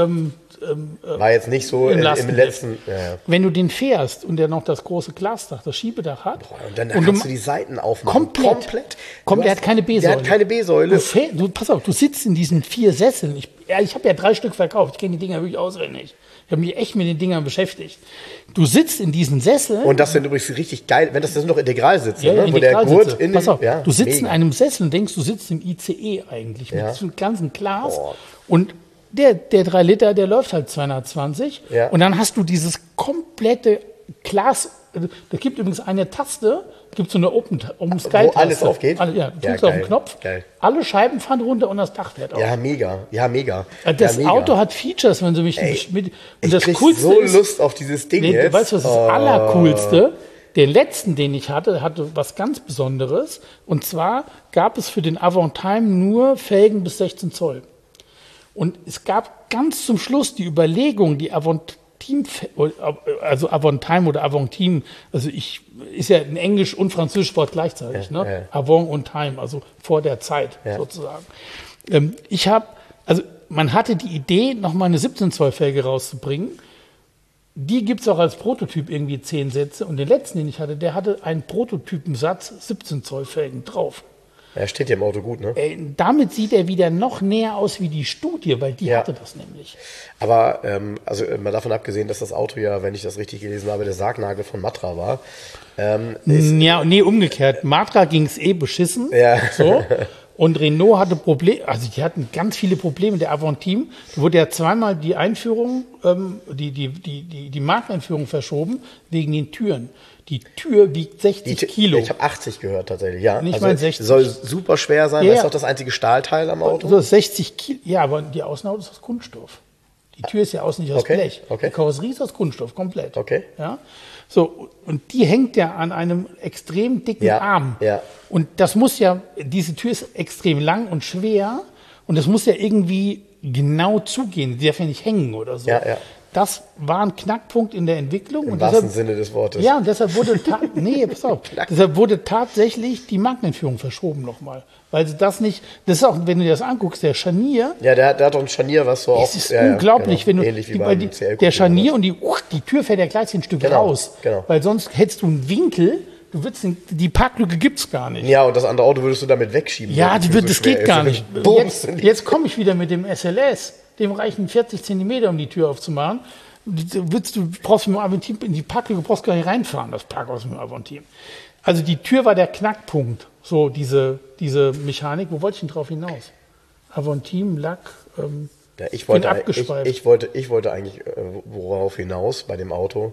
Speaker 3: War jetzt nicht so
Speaker 2: im
Speaker 3: im
Speaker 2: Lastenheft.
Speaker 3: letzten. Ja.
Speaker 2: Wenn du den fährst und der noch das große Glasdach, das Schiebedach hat.
Speaker 3: Und dann
Speaker 2: und
Speaker 3: kannst du die Seiten aufmachen.
Speaker 2: Komplett.
Speaker 3: Du
Speaker 2: Der
Speaker 3: hast-
Speaker 2: hat keine B-Säule.
Speaker 3: Der hat keine B-Säule.
Speaker 2: Pass auf, du sitzt in diesen 4 Sesseln. Ich habe ja 3 Stück verkauft. Ich kenne die Dinger wirklich auswendig. Ich habe mich echt mit den Dingern beschäftigt. Du sitzt in diesen Sesseln.
Speaker 3: Und das sind übrigens richtig geil, wenn das sind noch Integralsitze,
Speaker 2: Ja,
Speaker 3: ne? Wo der
Speaker 2: Integralsitze.
Speaker 3: Gurt in
Speaker 2: Pass auf,
Speaker 3: ja,
Speaker 2: du sitzt in
Speaker 3: mega.
Speaker 2: einem Sessel und denkst, du sitzt im ICE eigentlich mit
Speaker 3: Ja.
Speaker 2: diesem ganzen Glas.
Speaker 3: Boah.
Speaker 2: Und der 3 Liter, der läuft halt 220.
Speaker 3: Ja.
Speaker 2: Und dann hast du dieses komplette Glas. Da gibt übrigens eine Taste, gibt so eine Open Sky Taste.
Speaker 3: alles aufgeht?
Speaker 2: Alle, ja, du
Speaker 3: Ja,
Speaker 2: drückst auf den
Speaker 3: geil,
Speaker 2: Knopf,
Speaker 3: geil.
Speaker 2: alle Scheiben fahren runter und das Dach fährt auf.
Speaker 3: Ja, mega.
Speaker 2: Das
Speaker 3: ja, mega.
Speaker 2: Auto hat Features, wenn du mich mit. Und
Speaker 3: Ich
Speaker 2: das
Speaker 3: krieg
Speaker 2: Coolste
Speaker 3: so
Speaker 2: ist,
Speaker 3: Lust auf dieses Ding
Speaker 2: nee,
Speaker 3: jetzt.
Speaker 2: weißt du, was das Allercoolste? Den letzten, den ich hatte was ganz Besonderes. Und zwar gab es für den Avantime nur Felgen bis 16 Zoll. Und es gab ganz zum Schluss die Überlegung, die Avantime, also Avantime oder Avantime, also ist ja ein Englisch und Französisch Wort gleichzeitig,
Speaker 3: Ja,
Speaker 2: ne?
Speaker 3: ja.
Speaker 2: Avant und Time, also vor der Zeit
Speaker 3: Ja.
Speaker 2: sozusagen. Man hatte die Idee, nochmal eine 17 Zoll Felge rauszubringen. Die gibt es auch als Prototyp irgendwie 10 Sätze. Und den letzten, den ich hatte, der hatte einen Prototypensatz 17 Zoll Felgen drauf.
Speaker 3: Er steht hier im Auto gut, ne?
Speaker 2: Damit sieht er wieder noch näher aus wie die Studie, weil die
Speaker 3: Ja.
Speaker 2: hatte das nämlich.
Speaker 3: Aber mal davon abgesehen, dass das Auto ja, wenn ich das richtig gelesen habe, der Sargnagel von Matra war.
Speaker 2: Ja, nee, umgekehrt. Matra ging es beschissen.
Speaker 3: Ja.
Speaker 2: So. Und Renault hatte Probleme, also die hatten ganz viele Probleme. Der Avantime, da wurde ja zweimal die Einführung, die Markteinführung verschoben, wegen den Türen. Die Tür wiegt 60 Kilo.
Speaker 3: Ich habe 80 gehört tatsächlich, ja.
Speaker 2: Nicht mal 60.
Speaker 3: Soll super schwer sein,
Speaker 2: Ja,
Speaker 3: das ist
Speaker 2: ja.
Speaker 3: auch das einzige Stahlteil am Auto.
Speaker 2: So 60 Kilo, ja, aber die Außenhaut ist aus Kunststoff. Die Tür ist ja außen nicht aus
Speaker 3: Okay,
Speaker 2: Blech.
Speaker 3: okay.
Speaker 2: Die Karosserie ist aus Kunststoff, komplett.
Speaker 3: Okay.
Speaker 2: Ja? So, und die hängt ja an einem extrem dicken
Speaker 3: Ja,
Speaker 2: Arm.
Speaker 3: ja.
Speaker 2: Und das muss ja, diese Tür ist extrem lang und schwer und das muss ja irgendwie genau zugehen. Die darf ja nicht hängen oder so.
Speaker 3: Ja, ja.
Speaker 2: Das war ein Knackpunkt in der Entwicklung.
Speaker 3: Im
Speaker 2: und
Speaker 3: wahrsten
Speaker 2: deshalb,
Speaker 3: Sinne des Wortes.
Speaker 2: ja, und deshalb wurde, pass auf, deshalb wurde tatsächlich die Markteinführung verschoben nochmal. Weil sie das nicht, das ist auch, wenn du dir das anguckst, der Scharnier,
Speaker 3: Ja, der hat doch ein Scharnier, was so
Speaker 2: es ist unglaublich,
Speaker 3: genau.
Speaker 2: wenn du,
Speaker 3: Ähnlich wie beim
Speaker 2: der
Speaker 3: CL-Coupé
Speaker 2: Scharnier und die Tür fährt ja gleich ein Stück
Speaker 3: Genau,
Speaker 2: raus.
Speaker 3: genau.
Speaker 2: Weil sonst hättest du einen Winkel, die Parklücke gibt's gar nicht.
Speaker 3: Ja, und das andere Auto würdest du damit wegschieben.
Speaker 2: Ja,
Speaker 3: weil die Tür
Speaker 2: das
Speaker 3: so schwer
Speaker 2: geht
Speaker 3: ist.
Speaker 2: gar nicht.
Speaker 3: Bums.
Speaker 2: Jetzt komme ich wieder mit dem SLS. Dem reichen 40 Zentimeter, um die Tür aufzumachen. Du brauchst mit dem Avantime, in die Parklücke brauchst du gar nicht reinfahren, das Parkhaus mit dem Avantime. Also die Tür war der Knackpunkt, so diese Mechanik. Wo wollte ich denn drauf hinaus? Avantime, Lack,
Speaker 3: Ja, ich
Speaker 2: bin
Speaker 3: wollte
Speaker 2: abgeschweift.
Speaker 3: ich wollte eigentlich worauf hinaus bei dem Auto,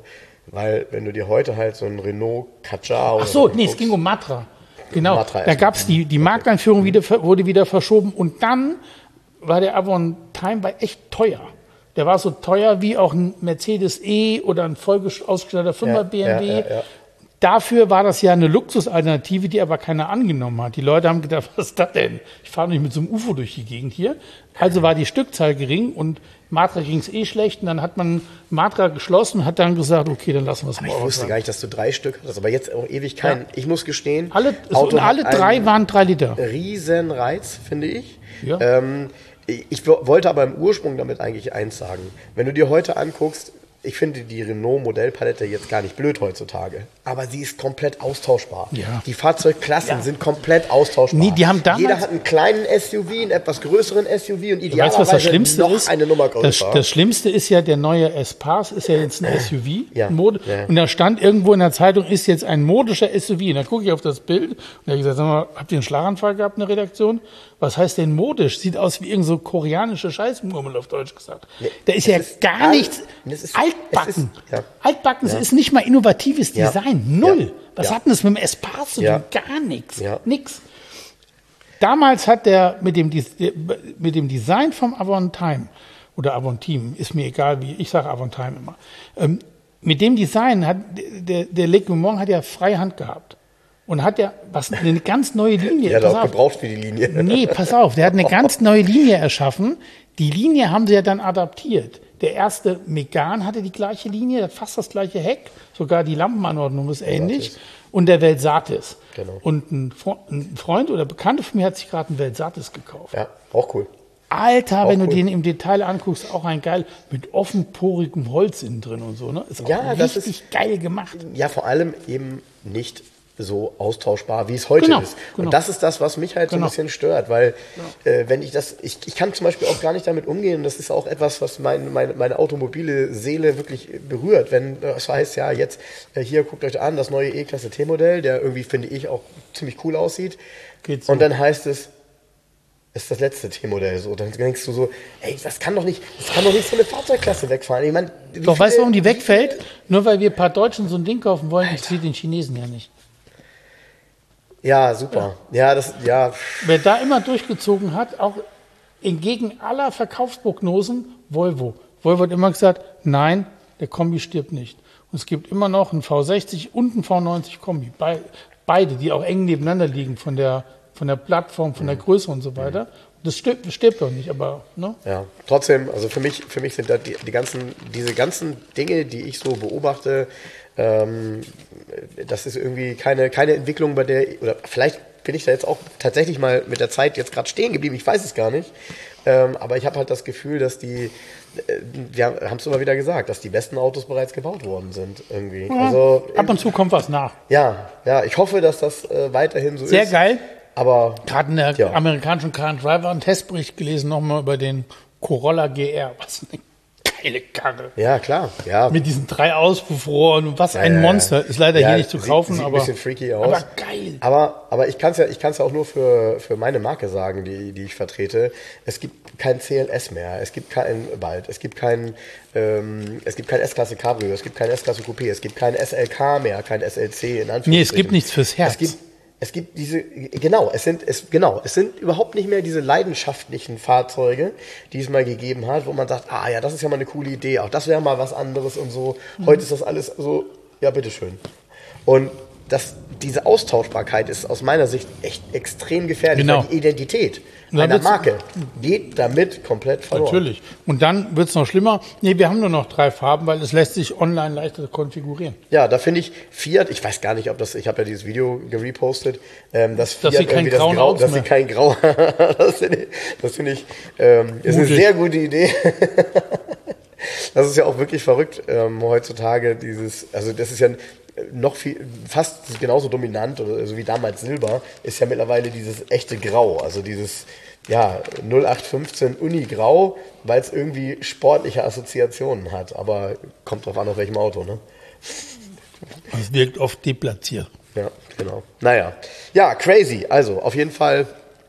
Speaker 3: Weil wenn du dir heute halt so ein Renault Kadjar oder
Speaker 2: Ach so,
Speaker 3: so
Speaker 2: nee, es
Speaker 3: anguckst,
Speaker 2: ging um Matra. Genau,
Speaker 3: Matra
Speaker 2: da gab es die Markteinführung, wurde wieder verschoben und dann war der Avon Time echt teuer. Der war so teuer wie auch ein Mercedes E oder ein voll ausgestatteter 5er BMW.
Speaker 3: ja.
Speaker 2: Dafür war das ja eine Luxusalternative, die aber keiner angenommen hat. Die Leute haben gedacht, was ist das denn? Ich fahre nicht mit so einem UFO durch die Gegend hier. Also war die Stückzahl gering und Matra ging es schlecht. Und dann hat man Matra geschlossen und hat dann gesagt, okay, dann lassen wir es mal.
Speaker 3: Ich wusste gar nicht, dass du 3 Stück hattest, aber jetzt auch ewig keinen. Ja. Ich muss gestehen,
Speaker 2: alle
Speaker 3: hat
Speaker 2: 3 waren 3 Liter.
Speaker 3: Riesenreiz, finde ich.
Speaker 2: Ja.
Speaker 3: Ich wollte aber im Ursprung damit eigentlich eins sagen. Wenn du dir heute anguckst, ich finde die Renault-Modellpalette jetzt gar nicht blöd heutzutage, aber sie ist komplett austauschbar.
Speaker 2: Ja.
Speaker 3: Die Fahrzeugklassen sind komplett austauschbar.
Speaker 2: Nee, die haben damals,
Speaker 3: jeder hat einen kleinen SUV, einen etwas größeren SUV und idealerweise
Speaker 2: weißt, was das Schlimmste
Speaker 3: noch
Speaker 2: ist?
Speaker 3: eine Nummer größer.
Speaker 2: Das Schlimmste ist ja, der neue S-Pass ist ja jetzt ein SUV.
Speaker 3: Ja.
Speaker 2: Und da stand irgendwo in der Zeitung, ist jetzt ein modischer SUV. Und dann gucke ich auf das Bild und da habe ich gesagt, sag mal, habt ihr einen Schlaganfall gehabt in der Redaktion? Was heißt denn modisch? Sieht aus wie irgend so koreanische Scheißmurmel auf Deutsch gesagt.
Speaker 3: Nee,
Speaker 2: da ist ja gar nichts altbacken. Altbacken ist nicht mal innovatives Design. Null.
Speaker 3: Ja.
Speaker 2: Was hat denn das mit dem S-Pass zu tun?
Speaker 3: Ja.
Speaker 2: Gar nichts.
Speaker 3: Ja.
Speaker 2: Nix. Damals hat der mit dem Design vom Avon Time oder Avon Team, ist mir egal wie, ich sage Avon Time immer, mit dem Design hat der Le Gaumont hat ja freie Hand gehabt. Und hat ja eine ganz neue Linie.
Speaker 3: Der hat auch gebraucht für die Linie.
Speaker 2: Nee, pass auf, der hat eine ganz neue Linie erschaffen. Die Linie haben sie ja dann adaptiert. Der erste Megane hatte die gleiche Linie, hat fast das gleiche Heck, sogar die Lampenanordnung ist ähnlich. Und der Velsatis.
Speaker 3: Genau.
Speaker 2: Und ein Freund oder Bekannter von mir hat sich gerade einen Velsatis gekauft.
Speaker 3: Ja, auch cool.
Speaker 2: Alter,
Speaker 3: auch
Speaker 2: wenn
Speaker 3: cool.
Speaker 2: du den im Detail anguckst, auch ein geil, mit offenporigem Holz innen drin und so. Ne? Ist auch richtig geil gemacht.
Speaker 3: Ja, vor allem eben nicht so austauschbar, wie es heute ist. Und das ist das, was mich halt so ein bisschen stört, weil wenn ich kann zum Beispiel auch gar nicht damit umgehen, und das ist auch etwas, was meine automobile Seele wirklich berührt, wenn das heißt, ja, jetzt hier, guckt euch an, das neue E-Klasse T-Modell, der irgendwie, finde ich, auch ziemlich cool aussieht.
Speaker 2: So.
Speaker 3: Und dann heißt es, ist das letzte T-Modell so. Dann denkst du so, ey, das kann doch nicht so eine Fahrzeugklasse wegfahren. Ich meine,
Speaker 2: doch, weißt du, warum die wegfällt? Nur weil wir ein paar Deutschen so ein Ding kaufen wollen, ich sehe den Chinesen ja nicht.
Speaker 3: Ja, super. Ja,
Speaker 2: Wer da immer durchgezogen hat, auch entgegen aller Verkaufsprognosen, Volvo. Volvo hat immer gesagt, nein, der Kombi stirbt nicht. Und es gibt immer noch einen V60 und einen V90 Kombi. Beide, die auch eng nebeneinander liegen von der Plattform, von der Größe und so weiter. Das stirbt doch nicht, aber, ne?
Speaker 3: Ja, trotzdem, also für mich sind da diese ganzen Dinge, die ich so beobachte, das ist irgendwie keine Entwicklung, bei der, oder vielleicht bin ich da jetzt auch tatsächlich mal mit der Zeit jetzt gerade stehen geblieben, ich weiß es gar nicht, aber ich habe halt das Gefühl, dass wir haben es immer wieder gesagt, dass die besten Autos bereits gebaut worden sind, irgendwie.
Speaker 2: Ja,
Speaker 3: also,
Speaker 2: ab und zu kommt was nach.
Speaker 3: Ja, ich hoffe, dass das weiterhin so ist.
Speaker 2: Sehr geil.
Speaker 3: Aber
Speaker 2: gerade in der amerikanischen Car and Driver einen Testbericht gelesen, nochmal über den Corolla GR. Was eine geile Karre.
Speaker 3: Ja, klar. Ja.
Speaker 2: Mit diesen 3 Auspuffrohren und was ein Monster. Ist leider hier nicht zu kaufen,
Speaker 3: sieht
Speaker 2: aber
Speaker 3: ein bisschen freaky aus.
Speaker 2: Aber geil.
Speaker 3: Aber ich kann's ja auch nur für meine Marke sagen, die ich vertrete. Es gibt kein CLS mehr. Es gibt kein es gibt kein S-Klasse Cabrio, es gibt kein S-Klasse Coupé, es gibt kein SLK mehr, kein SLC in Anführungsstrichen.
Speaker 2: Nee, es gibt nichts fürs Herz.
Speaker 3: Es gibt es sind überhaupt nicht mehr diese leidenschaftlichen Fahrzeuge, die es mal gegeben hat, wo man sagt, ja, das ist ja mal eine coole Idee, auch das wäre mal was anderes und so. Heute ist das alles so, ja, bitteschön. Und diese Austauschbarkeit ist aus meiner Sicht echt extrem gefährlich, weil die Identität einer Marke geht damit komplett verloren.
Speaker 2: Natürlich. Und dann wird es noch schlimmer. Nee, wir haben nur noch 3 Farben, weil es lässt sich online leichter konfigurieren.
Speaker 3: Ja, da finde ich Fiat, ich weiß gar nicht, ich habe ja dieses Video gerepostet, dass Fiat
Speaker 2: sie kein Grau,
Speaker 3: dass sie kein Grau, das finde ich, ist eine sehr gute Idee. Das ist ja auch wirklich verrückt heutzutage, also das ist ja noch fast genauso dominant, oder so wie damals Silber, ist ja mittlerweile dieses echte Grau, also dieses 0815 Uni-Grau, weil es irgendwie sportliche Assoziationen hat, aber kommt drauf an, auf welchem Auto, ne?
Speaker 2: Es wirkt oft deplatziert.
Speaker 3: Ja, genau. Naja, ja, crazy, also auf jeden Fall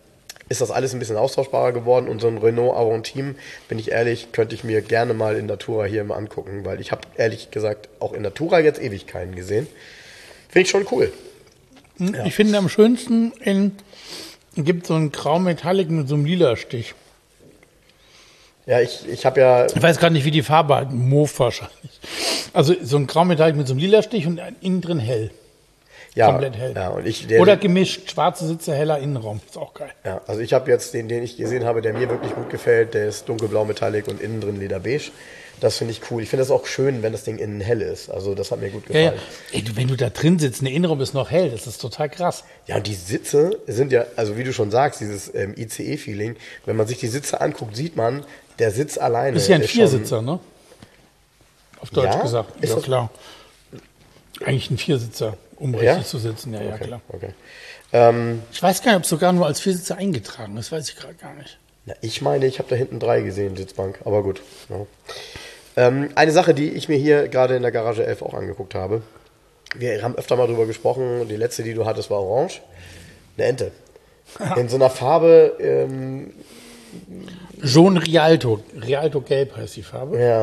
Speaker 3: ist das alles ein bisschen austauschbarer geworden. Und so ein Renault Aventime, bin ich ehrlich, könnte ich mir gerne mal in Natura hier mal angucken, weil ich habe ehrlich gesagt auch in Natura jetzt ewig keinen gesehen. Finde ich schon cool.
Speaker 2: Ja. Ich finde am schönsten gibt so einen Grau Metallic mit so einem lila Stich.
Speaker 3: Ja, ich habe ja...
Speaker 2: Ich weiß gar nicht, wie die Farbe hat. Mauve wahrscheinlich. Also so ein Grau Metallic mit so einem lila Stich und innen drin hell.
Speaker 3: Ja,
Speaker 2: komplett hell.
Speaker 3: Ja, und
Speaker 2: oder gemischt, schwarze Sitze, heller Innenraum. Ist auch geil.
Speaker 3: Ja, also ich habe jetzt den ich gesehen habe, der mir wirklich gut gefällt, der ist dunkelblau Metallic und innen drin lederbeige. Das finde ich cool. Ich finde das auch schön, wenn das Ding innen hell ist. Also das hat mir gut gefallen.
Speaker 2: Ja. Ey, wenn du da drin sitzt, der Innenraum ist noch hell, das ist total krass.
Speaker 3: Ja, und die Sitze sind ja, also wie du schon sagst, dieses ICE-Feeling, wenn man sich die Sitze anguckt, sieht man, der Sitz alleine
Speaker 2: ist ja ein Viersitzer, ne? Auf Deutsch gesagt.
Speaker 3: Ist
Speaker 2: ja, klar. Eigentlich ein Viersitzer, um richtig zu sitzen. Ja, okay, klar. Okay. Ich weiß gar nicht, ob es sogar nur als Viersitzer eingetragen ist. Weiß ich gerade gar nicht.
Speaker 3: Na, ich meine, ich habe da hinten 3 gesehen, Sitzbank. Aber gut. Ja. Eine Sache, die ich mir hier gerade in der Garage 11 auch angeguckt habe. Wir haben öfter mal drüber gesprochen. Die letzte, die du hattest, war orange. Eine Ente. In so einer Farbe...
Speaker 2: Jaune Rialto. Rialto Gelb heißt die Farbe.
Speaker 3: Ja.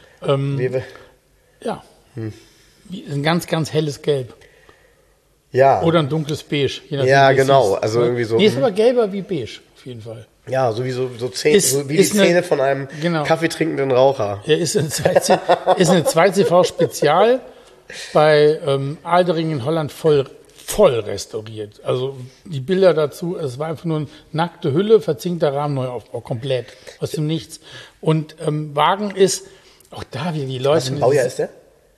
Speaker 2: Ja. Ein ganz, ganz helles Gelb.
Speaker 3: Ja.
Speaker 2: Oder ein dunkles Beige. Je nachdem,
Speaker 3: ja, genau. Also irgendwie so.
Speaker 2: Nee, ist aber gelber wie beige, auf jeden Fall.
Speaker 3: Ja, sowieso so wie die Zähne von einem kaffeetrinkenden Raucher.
Speaker 2: Ja, ist eine 2CV Spezial bei Aldering in Holland voll restauriert. Also die Bilder dazu, es war einfach nur eine nackte Hülle, verzinkter Rahmenneuaufbau, komplett aus dem Nichts. Und Wagen ist, auch da wieder die Leute...
Speaker 3: Was für ein Baujahr ist der?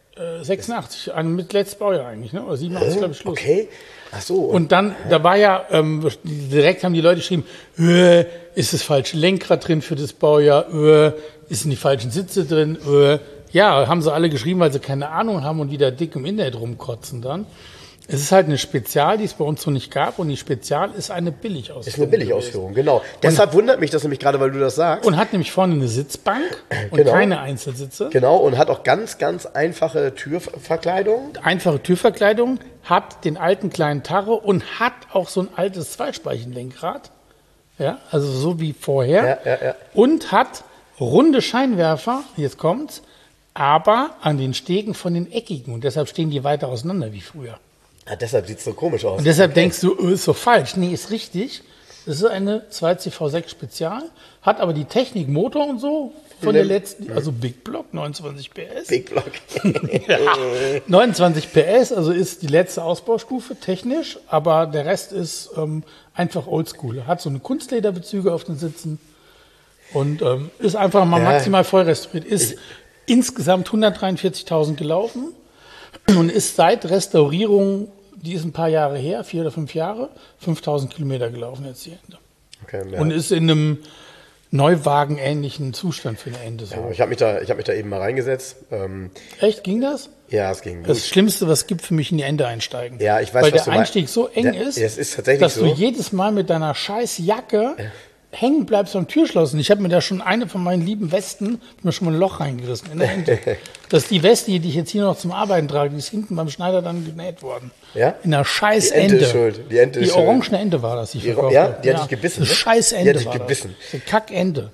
Speaker 2: 86, mit letztes Baujahr eigentlich, ne? Oder 87, glaube ich, Schluss.
Speaker 3: Okay. Ach so.
Speaker 2: Und dann, da war ja, direkt haben die Leute geschrieben, ist das falsche Lenkrad drin für das Baujahr, ist in die falschen Sitze drin, ja, haben sie alle geschrieben, weil sie keine Ahnung haben und wieder dick im Internet rumkotzen dann. Es ist halt eine Spezial, die es bei uns so nicht gab, und die Spezial ist eine Billigausführung. Ist
Speaker 3: eine Billigausführung, genau. Deshalb wundert mich das nämlich gerade, weil du das sagst.
Speaker 2: Und hat nämlich vorne eine Sitzbank und keine Einzelsitze.
Speaker 3: Genau, und hat auch ganz, ganz einfache Türverkleidung.
Speaker 2: Einfache Türverkleidung, hat den alten kleinen Tacho und hat auch so ein altes Zweispeichenlenkrad. Ja, also so wie vorher.
Speaker 3: Ja.
Speaker 2: Und hat runde Scheinwerfer, jetzt kommt's, aber an den Stegen von den eckigen. Und deshalb stehen die weiter auseinander wie früher.
Speaker 3: Ja, deshalb sieht es so komisch aus.
Speaker 2: Und deshalb denkst du, ist so falsch. Nee, ist richtig. Das ist eine 2CV6 Spezial, hat aber die Technik Motor und so von der letzten, also Big Block, 29 PS.
Speaker 3: Big Block.
Speaker 2: Ja, 29 PS, also ist die letzte Ausbaustufe technisch, aber der Rest ist einfach oldschool. Hat so eine Kunstlederbezüge auf den Sitzen und ist einfach mal maximal voll restauriert. Ist insgesamt 143.000 gelaufen und ist seit Restaurierung, die ist ein paar Jahre her, 4 oder 5 Jahre, 5.000 Kilometer gelaufen jetzt die Ente.
Speaker 3: Okay, ja.
Speaker 2: Und ist in einem Neuwagen-ähnlichen Zustand für eine Ente. So.
Speaker 3: Ja, ich hab mich da eben mal reingesetzt.
Speaker 2: Echt, ging das?
Speaker 3: Ja, es ging gut.
Speaker 2: Das Schlimmste, was es gibt, für mich in die Ente einsteigen.
Speaker 3: Ja, ich weiß,
Speaker 2: weil
Speaker 3: was
Speaker 2: der Einstieg so eng ist,
Speaker 3: es ist tatsächlich
Speaker 2: dass
Speaker 3: so,
Speaker 2: du jedes Mal mit deiner scheiß Jacke hängen bleibst am Türschloss. Und ich habe mir da schon eine von meinen lieben Westen, mir schon mal ein Loch reingerissen in der Ente. Das ist die Weste, die ich jetzt hier noch zum Arbeiten trage, die ist hinten beim Schneider dann genäht worden.
Speaker 3: Ja?
Speaker 2: In einer scheiß
Speaker 3: Die Ente
Speaker 2: Ente.
Speaker 3: ist schuld. Die Ente ist
Speaker 2: orangene Ente war das, die ich verkauft
Speaker 3: ja,
Speaker 2: habe.
Speaker 3: die hat dich gebissen.
Speaker 2: Eine
Speaker 3: Ne?
Speaker 2: scheiß Ente.
Speaker 3: Die hat dich
Speaker 2: war
Speaker 3: gebissen.
Speaker 2: Das. Eine Kackente.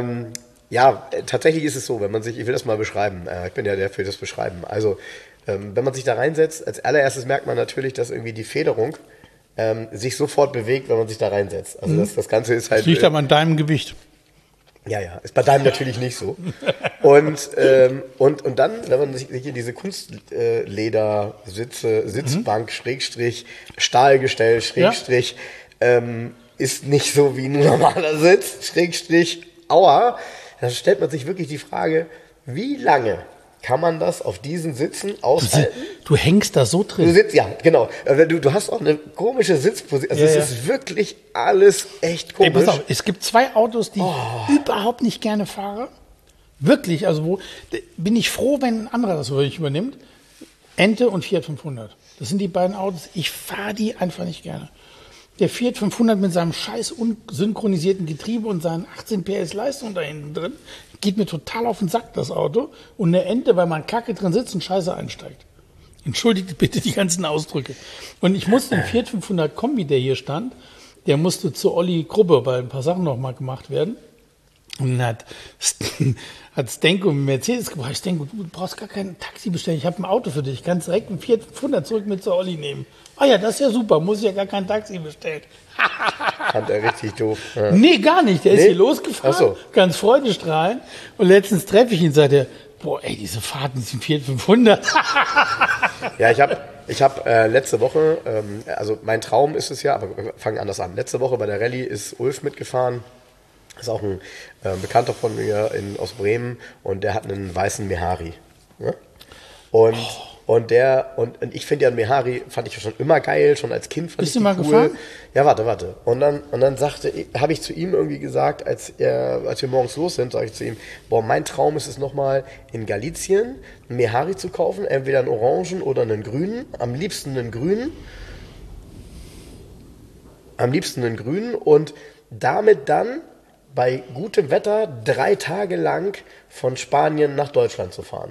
Speaker 3: Ja, tatsächlich ist es so, wenn man sich, ich will das mal beschreiben, ich bin ja der für das Beschreiben. Also, wenn man sich da reinsetzt, als allererstes merkt man natürlich, dass irgendwie die Federung sich sofort bewegt, wenn man sich da reinsetzt. Also das Ganze ist halt...
Speaker 2: Das liegt aber an deinem Gewicht.
Speaker 3: Ja, ist bei deinem natürlich nicht so. Und dann, wenn man sich hier diese Kunstledersitze, Sitzbank, Schrägstrich, Stahlgestell, Schrägstrich, ist nicht so wie ein normaler Sitz, Schrägstrich, Aua, dann stellt man sich wirklich die Frage, wie lange kann man das auf diesen Sitzen aushalten?
Speaker 2: Du hängst da so drin.
Speaker 3: Du sitzt, ja, genau. Du hast auch eine komische Sitzposition. Also es ist wirklich alles echt komisch.
Speaker 2: Ey, pass auf, es gibt 2 Autos, die ich überhaupt nicht gerne fahre. Wirklich, also bin ich froh, wenn ein anderer das wirklich übernimmt. Ente und Fiat 500. Das sind die beiden Autos. Ich fahre die einfach nicht gerne. Der Fiat 500 mit seinem scheiß unsynchronisierten Getriebe und seinen 18 PS Leistung da hinten drin, geht mir total auf den Sack, das Auto. Und eine Ente, weil man kacke drin sitzt und scheiße einsteigt. Entschuldigt bitte die ganzen Ausdrücke. Und ich muss den Fiat 500 Kombi, der hier stand, der musste zur Olli Gruppe, weil ein paar Sachen noch mal gemacht werden. Und dann hat Stenko einen Mercedes gebracht. Ich denke, du brauchst gar kein Taxi bestellen. Ich habe ein Auto für dich. Ich kann direkt einen Fiat 500 zurück mit zur Olli nehmen. Ah ja, das ist ja super. Muss ich ja gar kein Taxi bestellen.
Speaker 3: Fand er richtig doof. Ja.
Speaker 2: Nee, gar nicht. Der ist hier losgefahren,
Speaker 3: Ach so.
Speaker 2: ganz freudestrahlend. Und letztens treffe ich ihn und sagte, boah, ey, diese Fahrten sind Fiat 500.
Speaker 3: Ja, ich hab letzte Woche, also mein Traum ist es ja, aber wir fangen anders an. Letzte Woche bei der Rallye ist Ulf mitgefahren. Ist auch ein Bekannter von mir aus Bremen und der hat einen weißen Mehari. Ne? Und ich finde ja einen Mehari, fand ich schon immer geil, schon als Kind fand
Speaker 2: Bist
Speaker 3: ich
Speaker 2: du
Speaker 3: die
Speaker 2: mal
Speaker 3: cool.
Speaker 2: gefahren?
Speaker 3: Ja, warte. Und dann habe ich zu ihm irgendwie gesagt, als wir morgens los sind, sage ich zu ihm, boah, mein Traum ist es nochmal in Galicien einen Mehari zu kaufen, entweder einen orangen oder einen grünen, am liebsten einen grünen und damit dann bei gutem Wetter 3 Tage lang von Spanien nach Deutschland zu fahren.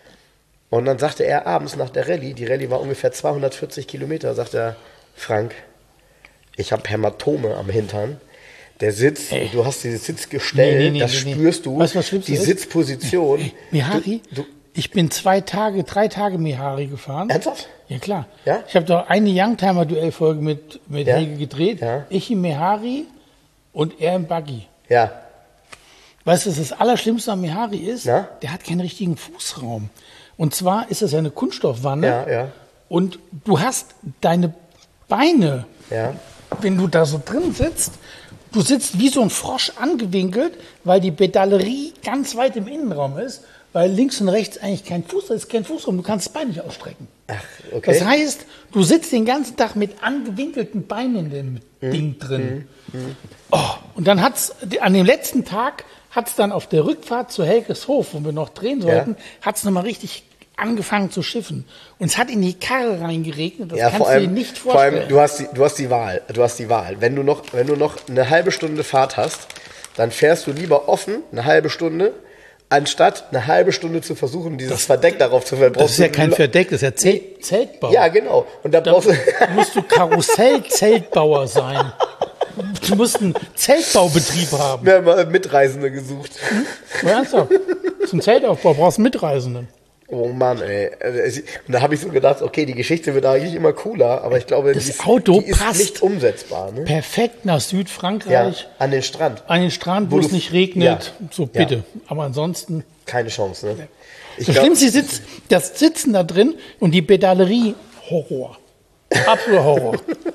Speaker 3: Und dann sagte er abends nach der Rallye, die Rallye war ungefähr 240 Kilometer, sagt er, Frank, ich habe Hämatome am Hintern. Der Sitz, du hast dieses Sitzgestell, spürst du,
Speaker 2: weißt du, was
Speaker 3: die Sitzposition.
Speaker 2: Mehari? Ich bin 3 Tage Mehari gefahren.
Speaker 3: Ernsthaft?
Speaker 2: Ja, klar.
Speaker 3: Ja?
Speaker 2: Ich habe doch eine Youngtimer-Duell-Folge mit Helge gedreht.
Speaker 3: Ja.
Speaker 2: Ich im Mehari und er im Buggy.
Speaker 3: Ja.
Speaker 2: Weißt du, was das Allerschlimmste am Mehari ist?
Speaker 3: Na?
Speaker 2: Der hat keinen richtigen Fußraum. Und zwar ist das eine Kunststoffwanne.
Speaker 3: Ja.
Speaker 2: Und du hast deine Beine,
Speaker 3: Ja.
Speaker 2: wenn du da so drin sitzt, du sitzt wie so ein Frosch angewinkelt, weil die Pedalerie ganz weit im Innenraum ist, weil links und rechts eigentlich kein Fußraum, du kannst das Bein nicht ausstrecken.
Speaker 3: Ach, okay.
Speaker 2: Das heißt, du sitzt den ganzen Tag mit angewinkelten Beinen in dem Ding drin. Oh, und dann an dem letzten Tag hat's dann auf der Rückfahrt zu Helges Hof, wo wir noch drehen sollten, hat's nochmal richtig angefangen zu schiffen. Und es hat in die Karre reingeregnet, das kannst du dir nicht vorstellen.
Speaker 3: Vor allem, du hast die Wahl. Wenn du noch eine halbe Stunde Fahrt hast, dann fährst du lieber offen eine halbe Stunde, anstatt eine halbe Stunde zu versuchen, dieses Verdeck darauf zu verbrauchen.
Speaker 2: Das ist ja kein Verdeck, das ist ja Zeltbau.
Speaker 3: Ja, genau. Und da brauchst du
Speaker 2: musst du Karussell-Zeltbauer sein. Du musst einen Zeltbaubetrieb haben.
Speaker 3: Wir haben mal Mitreisende gesucht.
Speaker 2: Ja, ernsthaft. Zum Zeltaufbau brauchst du Mitreisende.
Speaker 3: Oh Mann, ey. Und da habe ich so gedacht, okay, die Geschichte wird eigentlich immer cooler, aber ich glaube, die ist nicht umsetzbar. Ne?
Speaker 2: Perfekt nach Südfrankreich.
Speaker 3: Ja, an den Strand.
Speaker 2: An den Strand, wo es nicht regnet.
Speaker 3: Ja.
Speaker 2: So, bitte.
Speaker 3: Ja.
Speaker 2: Aber ansonsten...
Speaker 3: Keine Chance, ne?
Speaker 2: Das Schlimmste ist das Sitzen da drin und die Pedalerie. Horror. Absoluter Horror.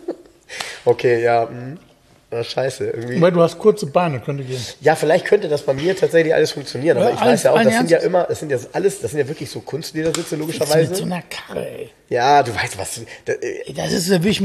Speaker 3: Okay, ja. Scheiße, irgendwie.
Speaker 2: Weil du hast kurze Beine, könnte gehen.
Speaker 3: Ja, vielleicht könnte das bei mir tatsächlich alles funktionieren, aber ich weiß ja auch, das sind ja wirklich so Kunstledersitze, logischerweise.
Speaker 2: Mit so einer Karre, ey.
Speaker 3: Ja, du weißt was.
Speaker 2: Das ist wirklich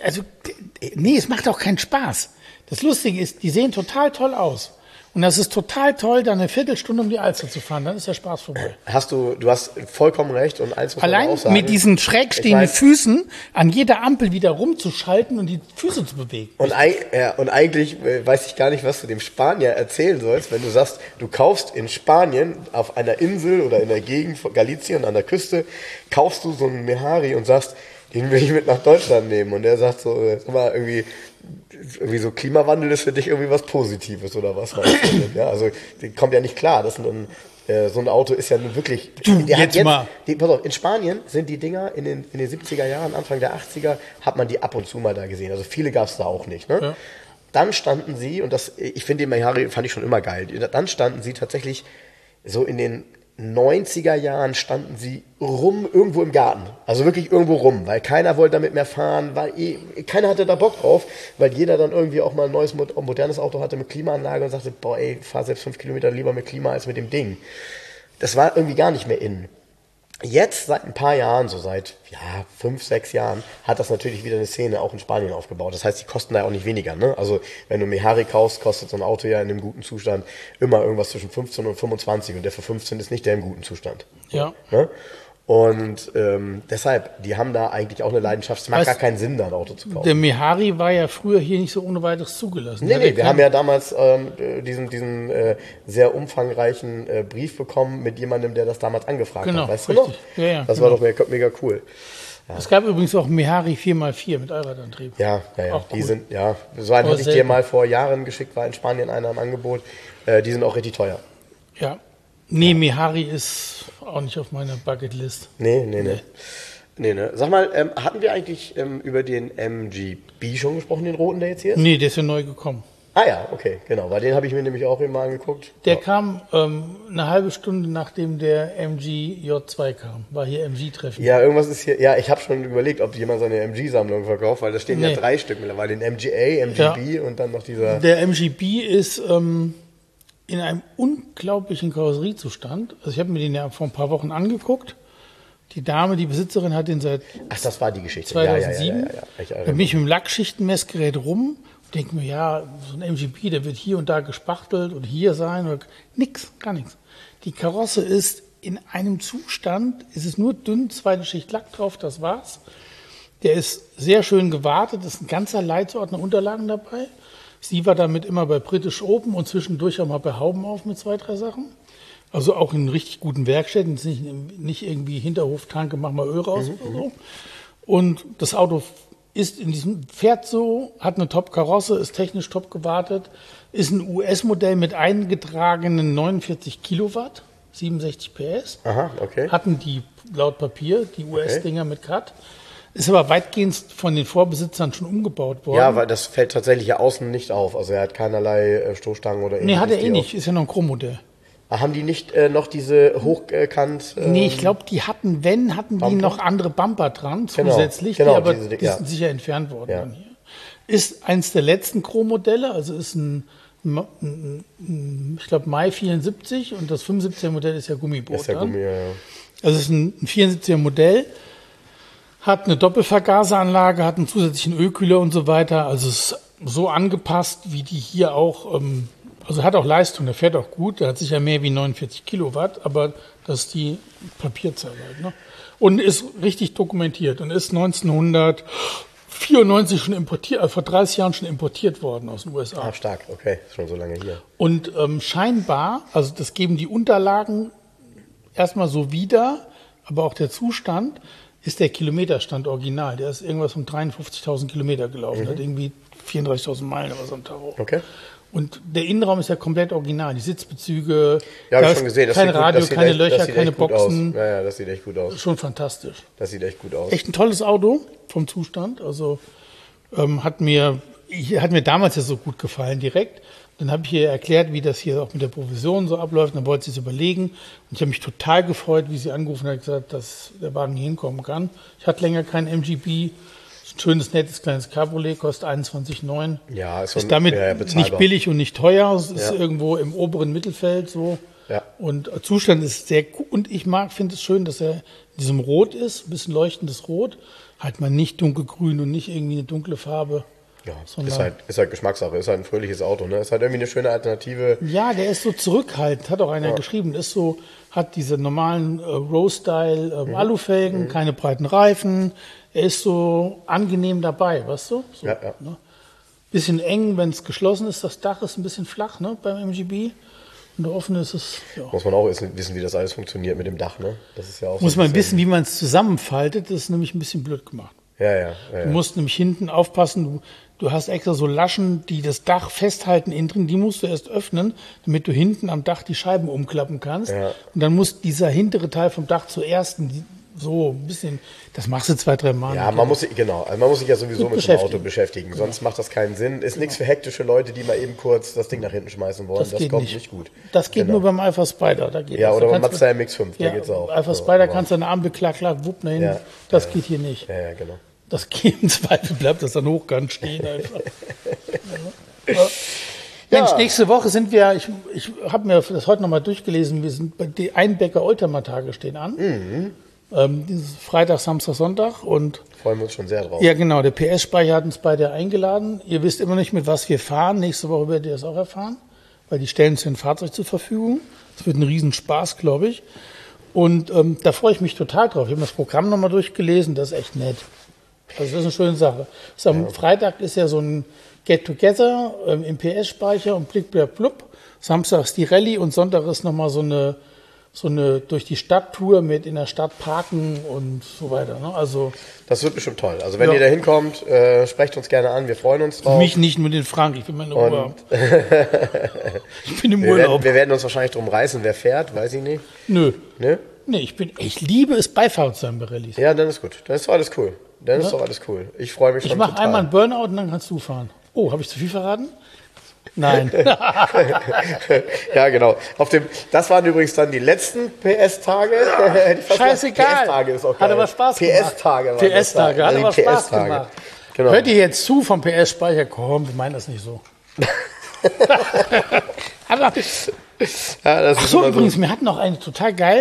Speaker 2: es macht auch keinen Spaß. Das Lustige ist, die sehen total toll aus. Und das ist total toll, dann eine Viertelstunde um die Alster zu fahren. Dann ist der Spaß vorbei.
Speaker 3: Du hast vollkommen recht. Und eins muss man
Speaker 2: allein
Speaker 3: auch sagen,
Speaker 2: mit diesen schräg stehenden Füßen an jeder Ampel wieder rumzuschalten und die Füße zu bewegen.
Speaker 3: Und eigentlich weiß ich gar nicht, was du dem Spanier erzählen sollst, wenn du sagst, du kaufst in Spanien auf einer Insel oder in der Gegend von Galicien an der Küste, kaufst du so einen Mehari und sagst, den will ich mit nach Deutschland nehmen. Und der sagt so, sag mal, irgendwie so Klimawandel ist für dich irgendwie was Positives oder was? Ja, also die kommt ja nicht klar. So ein Auto ist ja nun wirklich. Pass auf, in Spanien sind die Dinger in den 70er Jahren, Anfang der 80er, hat man die ab und zu mal da gesehen. Also viele gab es da auch nicht. Ne? Ja. Dann standen sie, und ich finde den Mehari fand ich schon immer geil, dann standen sie tatsächlich so in den 90er Jahren standen sie irgendwo im Garten. Also wirklich irgendwo rum, weil keiner wollte damit mehr fahren, weil keiner hatte da Bock drauf, weil jeder dann irgendwie auch mal ein neues, modernes Auto hatte mit Klimaanlage und sagte, boah ey, fahr selbst 5 Kilometer lieber mit Klima als mit dem Ding. Das war irgendwie gar nicht mehr in. Jetzt, seit ein paar Jahren, so seit 5, 6 Jahren, hat das natürlich wieder eine Szene auch in Spanien aufgebaut. Das heißt, die kosten da ja auch nicht weniger. Ne? Also wenn du Mehari kaufst, kostet so ein Auto ja in einem guten Zustand immer irgendwas zwischen 15 und 25 und der für 15 ist nicht der im guten Zustand.
Speaker 2: Ja.
Speaker 3: Ne? Und deshalb, die haben da eigentlich auch eine Leidenschaft. Es macht gar keinen Sinn, da ein Auto zu kaufen.
Speaker 2: Der Mehari war ja früher hier nicht so ohne weiteres zugelassen.
Speaker 3: Nee, wir haben ja damals diesen sehr umfangreichen Brief bekommen mit jemandem, der das damals angefragt hat. Weißt du noch?
Speaker 2: Ja,
Speaker 3: das war doch mega cool.
Speaker 2: Es gab übrigens auch Mehari 4x4 mit Allradantrieb.
Speaker 3: Ja.
Speaker 2: Auch
Speaker 3: Die
Speaker 2: cool.
Speaker 3: sind, so einen hatte ich dir
Speaker 2: selten.
Speaker 3: mal vor Jahren geschickt, war in Spanien einer im Angebot. Die sind auch richtig teuer.
Speaker 2: Ja. Nee, Mehari ist auch nicht auf meiner Bucketlist.
Speaker 3: Nee. Sag mal, hatten wir eigentlich über den MGB schon gesprochen, den roten, der jetzt hier ist?
Speaker 2: Nee, der ist ja neu gekommen.
Speaker 3: Ah ja, okay, genau. Weil den habe ich mir nämlich auch immer angeguckt.
Speaker 2: Der kam eine halbe Stunde nachdem der MG J2 kam. War hier MG-Treffen.
Speaker 3: Ja, irgendwas ist hier. Ja, ich habe schon überlegt, ob jemand seine MG-Sammlung verkauft, weil da stehen ja
Speaker 2: Nee.
Speaker 3: 3 Stück mittlerweile. Den MGA, MGB und dann noch dieser.
Speaker 2: Der MGB ist in einem unglaublichen Karosseriezustand. Also ich habe mir den ja vor ein paar Wochen angeguckt. Die Dame, die Besitzerin, hat den seit
Speaker 3: Ach, das war die Geschichte.
Speaker 2: 2007.
Speaker 3: Ja. Ich
Speaker 2: Da
Speaker 3: erinnere
Speaker 2: bin
Speaker 3: mich.
Speaker 2: ich mit dem Lackschichtenmessgerät rum und denke mir, ja, so ein MGB, der wird hier und da gespachtelt und hier sein. Oder nix, gar nichts. Die Karosse ist in einem Zustand, es ist nur dünn, zweite Schicht Lack drauf, das war's. Der ist sehr schön gewartet, ist ein ganzer Leitsordner Unterlagen dabei. Sie war damit immer bei British Open und zwischendurch auch mal bei Hauben auf mit 2, 3 Sachen. Also auch in richtig guten Werkstätten, nicht irgendwie Hinterhoftanke, mach mal Öl raus oder so. Und das Auto fährt so, hat eine Top-Karosse, ist technisch top gewartet, ist ein US-Modell mit eingetragenen 49 Kilowatt, 67 PS.
Speaker 3: Aha, okay.
Speaker 2: Hatten die laut Papier, die US-Dinger mit Cut. Ist aber weitgehend von den Vorbesitzern schon umgebaut worden.
Speaker 3: Ja, weil das fällt tatsächlich ja außen nicht auf. Also er hat keinerlei Stoßstangen oder ähnliches.
Speaker 2: Nee, hat er eh
Speaker 3: die
Speaker 2: nicht, ist ja noch ein Chrommodell.
Speaker 3: Haben die nicht noch diese hochkant?
Speaker 2: Nee, ich glaube, die hatten die noch andere Bumper dran,
Speaker 3: Genau,
Speaker 2: zusätzlich,
Speaker 3: genau,
Speaker 2: die aber
Speaker 3: diese,
Speaker 2: die
Speaker 3: ja.
Speaker 2: sind sicher entfernt worden.
Speaker 3: Ja.
Speaker 2: Dann hier. Ist eins der letzten Chrommodelle, also ist ich glaube, Mai 74 und das 75er Modell ist ja Gummiboot.
Speaker 3: Ist ja
Speaker 2: dann.
Speaker 3: Gummi, ja.
Speaker 2: Also es ist ein 74er Modell, hat eine Doppelvergaseranlage, hat einen zusätzlichen Ölkühler und so weiter. Also es ist so angepasst, wie die hier auch, also hat auch Leistung, der fährt auch gut, der hat sicher mehr wie 49 Kilowatt, aber das ist die Papierzahl halt, ne? Und ist richtig dokumentiert und ist 1994 schon importiert, vor 30 Jahren schon importiert worden aus den USA.
Speaker 3: Ah, stark, okay, ist schon so lange hier.
Speaker 2: Und scheinbar, also das geben die Unterlagen erstmal so wieder, aber auch der Zustand ist der Kilometerstand original. Der ist irgendwas um 53.000 Kilometer gelaufen, hat irgendwie 34.000 Meilen oder so am Tag.
Speaker 3: Okay.
Speaker 2: Und der Innenraum ist ja komplett original. Die Sitzbezüge,
Speaker 3: Ja,
Speaker 2: da
Speaker 3: habe ich
Speaker 2: ist
Speaker 3: schon gesehen. Das
Speaker 2: kein
Speaker 3: sieht gut-
Speaker 2: Radio,
Speaker 3: das sieht
Speaker 2: keine
Speaker 3: echt-
Speaker 2: Löcher,
Speaker 3: das sieht
Speaker 2: keine
Speaker 3: echt gut
Speaker 2: Boxen.
Speaker 3: Aus. Ja, das sieht echt gut aus.
Speaker 2: Schon fantastisch.
Speaker 3: Das sieht echt gut aus.
Speaker 2: Echt ein tolles Auto vom Zustand. Also hat mir damals ja so gut gefallen direkt. Dann habe ich ihr erklärt, wie das hier auch mit der Provision so abläuft. Dann wollte sie es überlegen. Und ich habe mich total gefreut, wie sie angerufen hat und gesagt, dass der Wagen hier hinkommen kann. Ich hatte länger keinen MGB. Ein schönes, nettes, kleines Cabriolet, kostet 21,9.
Speaker 3: Ja, ist
Speaker 2: Ist damit
Speaker 3: bezahlbar.
Speaker 2: nicht billig und nicht teuer. Es ist
Speaker 3: Ja.
Speaker 2: irgendwo im oberen Mittelfeld so.
Speaker 3: Ja.
Speaker 2: Und Zustand ist sehr gut. Und ich finde es schön, dass er in diesem Rot ist, ein bisschen leuchtendes Rot. Halt mal nicht dunkelgrün und nicht irgendwie eine dunkle Farbe.
Speaker 3: Ja,
Speaker 2: sondern-
Speaker 3: ist halt Geschmackssache, ist halt ein fröhliches Auto, ne? Ist halt irgendwie eine schöne Alternative.
Speaker 2: Ja, der ist so zurückhaltend, hat auch einer geschrieben. Ist so, hat diese normalen Row-Style Alufelgen, keine breiten Reifen. Er ist so angenehm dabei, weißt du? So,
Speaker 3: Ja.
Speaker 2: ne? Bisschen eng, wenn es geschlossen ist. Das Dach ist ein bisschen flach, ne, beim MGB. Und der offene ist es, ja.
Speaker 3: Muss man auch wissen, wie das alles funktioniert mit dem Dach, ne? Das ist ja auch so
Speaker 2: Muss
Speaker 3: ein
Speaker 2: man
Speaker 3: bisschen-
Speaker 2: wissen, wie man es zusammenfaltet. Das ist nämlich ein bisschen blöd gemacht.
Speaker 3: Ja.
Speaker 2: Du musst nämlich hinten aufpassen, du hast extra so Laschen, die das Dach festhalten innen drin, die musst du erst öffnen, damit du hinten am Dach die Scheiben umklappen kannst.
Speaker 3: Ja.
Speaker 2: Und dann muss dieser hintere Teil vom Dach zuerst so ein bisschen, das machst du 2, 3 Mal.
Speaker 3: Ja, man muss sich ja sowieso
Speaker 2: Gut
Speaker 3: mit dem Auto beschäftigen, sonst macht das keinen Sinn. Ist nichts für hektische Leute, die mal eben kurz das Ding nach hinten schmeißen wollen. Das
Speaker 2: geht
Speaker 3: kommt
Speaker 2: nicht.
Speaker 3: nicht gut.
Speaker 2: Das geht
Speaker 3: Genau.
Speaker 2: nur beim Alpha Spider, da geht
Speaker 3: Ja,
Speaker 2: das.
Speaker 3: oder
Speaker 2: Da
Speaker 3: beim
Speaker 2: kannst
Speaker 3: Mazda MX-5, da
Speaker 2: ja,
Speaker 3: geht's auch.
Speaker 2: Alpha
Speaker 3: So,
Speaker 2: Spider
Speaker 3: aber-
Speaker 2: kannst du eine Ampel, klack, wupp, nach hinten.
Speaker 3: Ja,
Speaker 2: Das geht hier nicht.
Speaker 3: Ja, genau.
Speaker 2: Das geht im Zweifel, bleibt das dann hochkant stehen einfach. Ja. Mensch, nächste Woche sind wir, ich habe mir das heute nochmal durchgelesen, wir sind bei die Einbecker Oldtimer-Tage stehen an. Dieses Freitag, Samstag, Sonntag und
Speaker 3: Freuen wir uns schon sehr drauf.
Speaker 2: ja genau, der PS-Speicher hat uns beide eingeladen. Ihr wisst immer nicht, mit was wir fahren. Nächste Woche werdet ihr das auch erfahren, weil die stellen uns ein Fahrzeug zur Verfügung. Das wird ein Riesenspaß, glaube ich. Und da freue ich mich total drauf. Ich habe das Programm nochmal durchgelesen, das ist echt nett. Also das ist eine schöne Sache. Am Freitag ist ja so ein Get-Together im PS-Speicher und Blick, Blub, Blub. Samstag ist die Rallye und Sonntag ist nochmal so so eine durch die Stadttour mit in der Stadt parken und so weiter. Ne? Also
Speaker 3: Das wird bestimmt toll. Also wenn
Speaker 2: Ja.
Speaker 3: ihr da hinkommt, sprecht uns gerne an. Wir freuen uns drauf.
Speaker 2: mich nicht nur den Frank, ich bin meine Ruhe. Ich bin im
Speaker 3: Wir
Speaker 2: Urlaub.
Speaker 3: werden uns wahrscheinlich drum reißen, wer fährt, weiß ich nicht.
Speaker 2: Nö.
Speaker 3: Ne?
Speaker 2: Nee, ich liebe es, Beifahrer zu sein bei Rallyes.
Speaker 3: Ja, dann ist gut. Dann ist doch alles cool. Dann ist doch alles cool. Ich freue mich schon
Speaker 2: Ich mache
Speaker 3: total.
Speaker 2: einmal einen Burnout und dann kannst du fahren. Oh, habe ich zu viel verraten? Nein.
Speaker 3: Ja, genau. Das waren übrigens dann die letzten PS-Tage.
Speaker 2: Scheißegal.
Speaker 3: PS-Tage ist auch
Speaker 2: Hat
Speaker 3: geil.
Speaker 2: aber Spaß gemacht.
Speaker 3: PS-Tage waren das
Speaker 2: PS-Tage,
Speaker 3: da.
Speaker 2: hat
Speaker 3: Die
Speaker 2: aber Spaß
Speaker 3: PS-Tage.
Speaker 2: gemacht.
Speaker 3: Genau.
Speaker 2: Hört ihr jetzt zu vom PS-Speicher? Komm, wir meinen das nicht so. Aber,
Speaker 3: Ja, das
Speaker 2: ach
Speaker 3: ist
Speaker 2: so,
Speaker 3: immer
Speaker 2: übrigens, wir hatten auch eine total geil.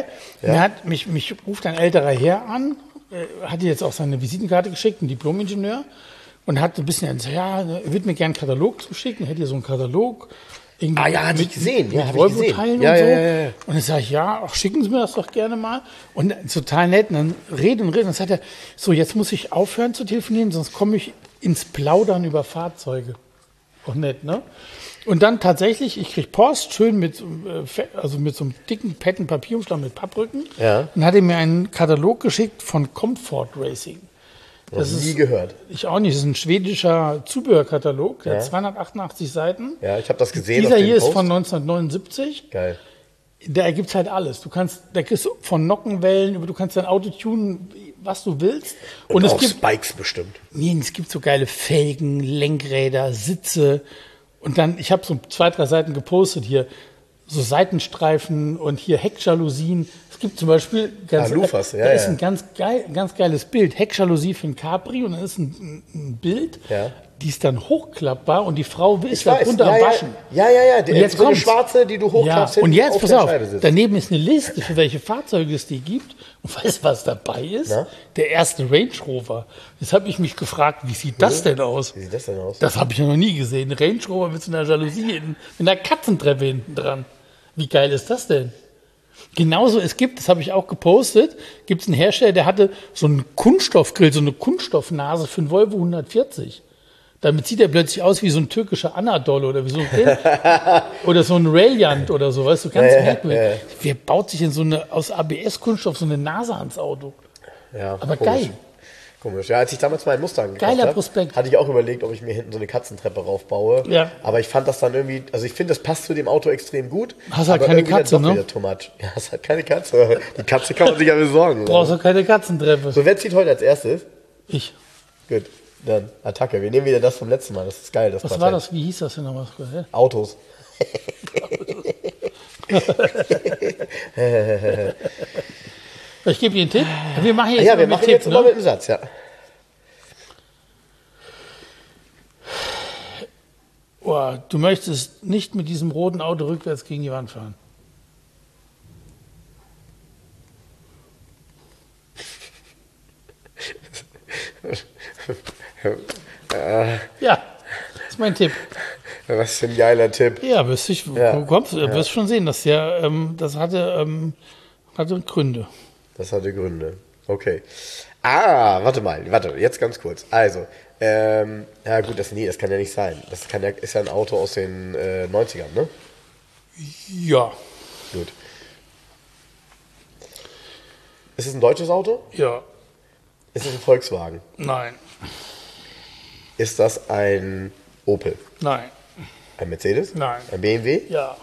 Speaker 2: Mich ruft ein älterer Herr an, hatte jetzt auch seine Visitenkarte geschickt, ein Diplom-Ingenieur, und hat so ein bisschen gesagt, ja, er würde mir gerne einen Katalog zuschicken, hätte hier so einen Katalog. Irgendwie
Speaker 3: Ah ja, hatte ich gesehen. Ja,
Speaker 2: mit
Speaker 3: habe ich gesehen.
Speaker 2: Volvo-Teilen
Speaker 3: Ja,
Speaker 2: und so.
Speaker 3: ja.
Speaker 2: Und dann sage ich, ja, ach, schicken Sie mir das doch gerne mal. Und total nett. Und dann reden. Dann sagt er, so, jetzt muss ich aufhören zu telefonieren, sonst komme ich ins Plaudern über Fahrzeuge. Auch nett, ne? Und dann tatsächlich, ich krieg Post, schön mit so einem dicken Pettenpapierumschlag mit Papprücken.
Speaker 3: Ja.
Speaker 2: Und hat er mir einen Katalog geschickt von Comfort Racing.
Speaker 3: Das nie gehört.
Speaker 2: Ich auch nicht. Das ist ein schwedischer Zubehörkatalog, der hat 288 Seiten.
Speaker 3: Ja, ich habe das gesehen.
Speaker 2: Dieser
Speaker 3: auf dem
Speaker 2: hier ist
Speaker 3: Post.
Speaker 2: von 1979.
Speaker 3: Geil.
Speaker 2: Da ergibt halt alles. Da kriegst du von Nockenwellen über, du kannst dein Auto tunen, was du willst. Und es
Speaker 3: auch
Speaker 2: gibt,
Speaker 3: Spikes bestimmt.
Speaker 2: nee, es gibt so geile Felgen, Lenkräder, Sitze. Und dann, ich habe so 2, 3 Seiten gepostet hier, so Seitenstreifen und hier Heckjalousien. Es gibt zum Beispiel
Speaker 3: Lufas, ja,
Speaker 2: da ist
Speaker 3: ja.
Speaker 2: ein ganz geiles Bild. Heckjalousie für ein Capri und dann ist ein Bild,
Speaker 3: Ja.
Speaker 2: die ist dann hochklappbar und die Frau will es
Speaker 3: Ich weiß.
Speaker 2: darunter waschen.
Speaker 3: Ja.
Speaker 2: Und jetzt
Speaker 3: so eine
Speaker 2: kommt's.
Speaker 3: schwarze, die du hochklappst,
Speaker 2: Ja, und
Speaker 3: hinten
Speaker 2: jetzt, pass
Speaker 3: der
Speaker 2: auf,
Speaker 3: Scheibe sitzt.
Speaker 2: daneben ist eine Liste, für welche Fahrzeuge es die gibt. Und weißt du, was dabei ist?
Speaker 3: Na?
Speaker 2: Der erste Range Rover. Jetzt habe ich mich gefragt, wie sieht das denn aus?
Speaker 3: Wie sieht das denn aus?
Speaker 2: Das habe ich ja noch nie gesehen. Ein Range Rover mit so einer Jalousie, mit einer Katzentreppe hinten dran. Wie geil ist das denn? Genauso, das habe ich auch gepostet, gibt es einen Hersteller, der hatte so einen Kunststoffgrill, so eine Kunststoffnase für einen Volvo 140. Damit sieht er plötzlich aus wie so ein türkischer Anadol oder wie so ein oder so ein Rayliant oder so, weißt du, ganz merkwürdig. Wer baut sich in so eine, aus ABS-Kunststoff so eine Nase ans Auto?
Speaker 3: Ja,
Speaker 2: Aber
Speaker 3: komisch.
Speaker 2: geil.
Speaker 3: Komisch. Ja, als ich damals meinen Mustang gekauft
Speaker 2: Geiler
Speaker 3: habe,
Speaker 2: Prospekt.
Speaker 3: hatte ich auch überlegt, ob ich mir hinten so eine Katzentreppe raufbaue.
Speaker 2: Ja.
Speaker 3: Aber ich fand das dann irgendwie, also ich finde, das passt zu dem Auto extrem gut.
Speaker 2: Hast halt
Speaker 3: aber
Speaker 2: keine
Speaker 3: irgendwie dann
Speaker 2: Katze,
Speaker 3: doch
Speaker 2: ne?
Speaker 3: wieder too much. Ja, hast halt keine Katze. Die Katze kann man sich ja besorgen.
Speaker 2: Brauchst du keine Katzentreppe.
Speaker 3: So, wer zieht heute als erstes?
Speaker 2: Ich.
Speaker 3: Gut, dann Attacke. Wir nehmen wieder das vom letzten Mal. Das ist geil. Das
Speaker 2: Was
Speaker 3: passt
Speaker 2: war
Speaker 3: halt.
Speaker 2: das? Wie hieß das denn nochmal? Hä?
Speaker 3: Autos.
Speaker 2: Ich gebe dir einen Tipp. Wir machen jetzt
Speaker 3: Ja,
Speaker 2: immer
Speaker 3: wir
Speaker 2: mit
Speaker 3: machen
Speaker 2: Tipp,
Speaker 3: jetzt immer
Speaker 2: ne?
Speaker 3: mit einem Satz, ja.
Speaker 2: Oh, du möchtest nicht mit diesem roten Auto rückwärts gegen die Wand fahren. Ja, das ist mein Tipp.
Speaker 3: Was für ein geiler Tipp.
Speaker 2: Ja, wirst schon sehen, dass das hatte Gründe.
Speaker 3: Das hatte Gründe. Okay. Warte, jetzt ganz kurz. Also, ja gut, das kann ja nicht sein. Ist ja ein Auto aus den 90ern, ne?
Speaker 2: Ja,
Speaker 3: Gut. Ist es ein deutsches Auto?
Speaker 2: ja,
Speaker 3: Ist es ein Volkswagen?
Speaker 2: nein,
Speaker 3: Ist das ein Opel?
Speaker 2: nein,
Speaker 3: Ein Mercedes?
Speaker 2: Nein.
Speaker 3: Ein BMW?
Speaker 2: ja.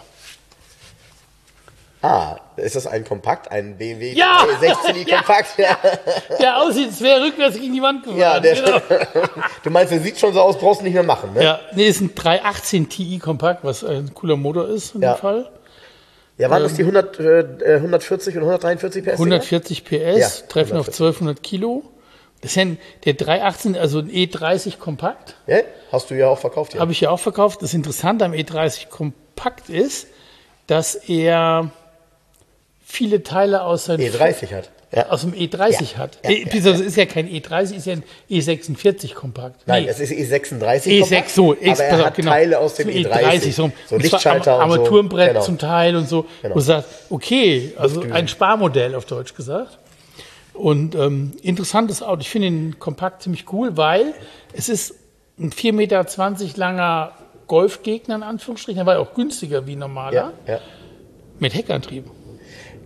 Speaker 3: Ist das ein Kompakt? Ein BMW
Speaker 2: Ja!
Speaker 3: 16i Kompakt? Ja.
Speaker 2: Der aussieht, als wäre rückwärts gegen die Wand gefahren. Genau.
Speaker 3: Du meinst, der sieht schon so aus, brauchst du nicht mehr machen, ne?
Speaker 2: Ja, nee, ist ein 318 Ti Kompakt, was ein cooler Motor ist in
Speaker 3: Ja.
Speaker 2: dem Fall.
Speaker 3: Ja, waren das die 140 und 143 PS?
Speaker 2: 140 PS,
Speaker 3: Ja,
Speaker 2: treffen auf
Speaker 3: 140.
Speaker 2: 1200 Kilo. Das ist ja der 318, also ein E30 Kompakt,
Speaker 3: Ja, hast du ja auch verkauft, ja.
Speaker 2: habe ich ja auch verkauft. Das Interessante am E30 Kompakt ist, dass er viele Teile aus seinem
Speaker 3: E30 hat. Ja.
Speaker 2: aus dem E30 hat. Das ist ja kein E30, ist ja ein E46 Kompakt.
Speaker 3: Nein,
Speaker 2: Nee.
Speaker 3: es ist E36
Speaker 2: E6,
Speaker 3: Kompakt,
Speaker 2: so,
Speaker 3: aber er hat Teile aus dem E30.
Speaker 2: so,
Speaker 3: So
Speaker 2: und zwar
Speaker 3: Lichtschalter und so.
Speaker 2: Armaturenbrett
Speaker 3: Genau.
Speaker 2: zum Teil und so.
Speaker 3: Genau.
Speaker 2: Wo du sagst, okay, also ein Sparmodell auf Deutsch gesagt. Und interessantes Auto. Ich finde den Kompakt ziemlich cool, weil es ist ein 4,20 Meter langer Golfgegner in Anführungsstrichen. Der war ja auch günstiger wie ein normaler.
Speaker 3: Ja.
Speaker 2: Mit Heckantrieb.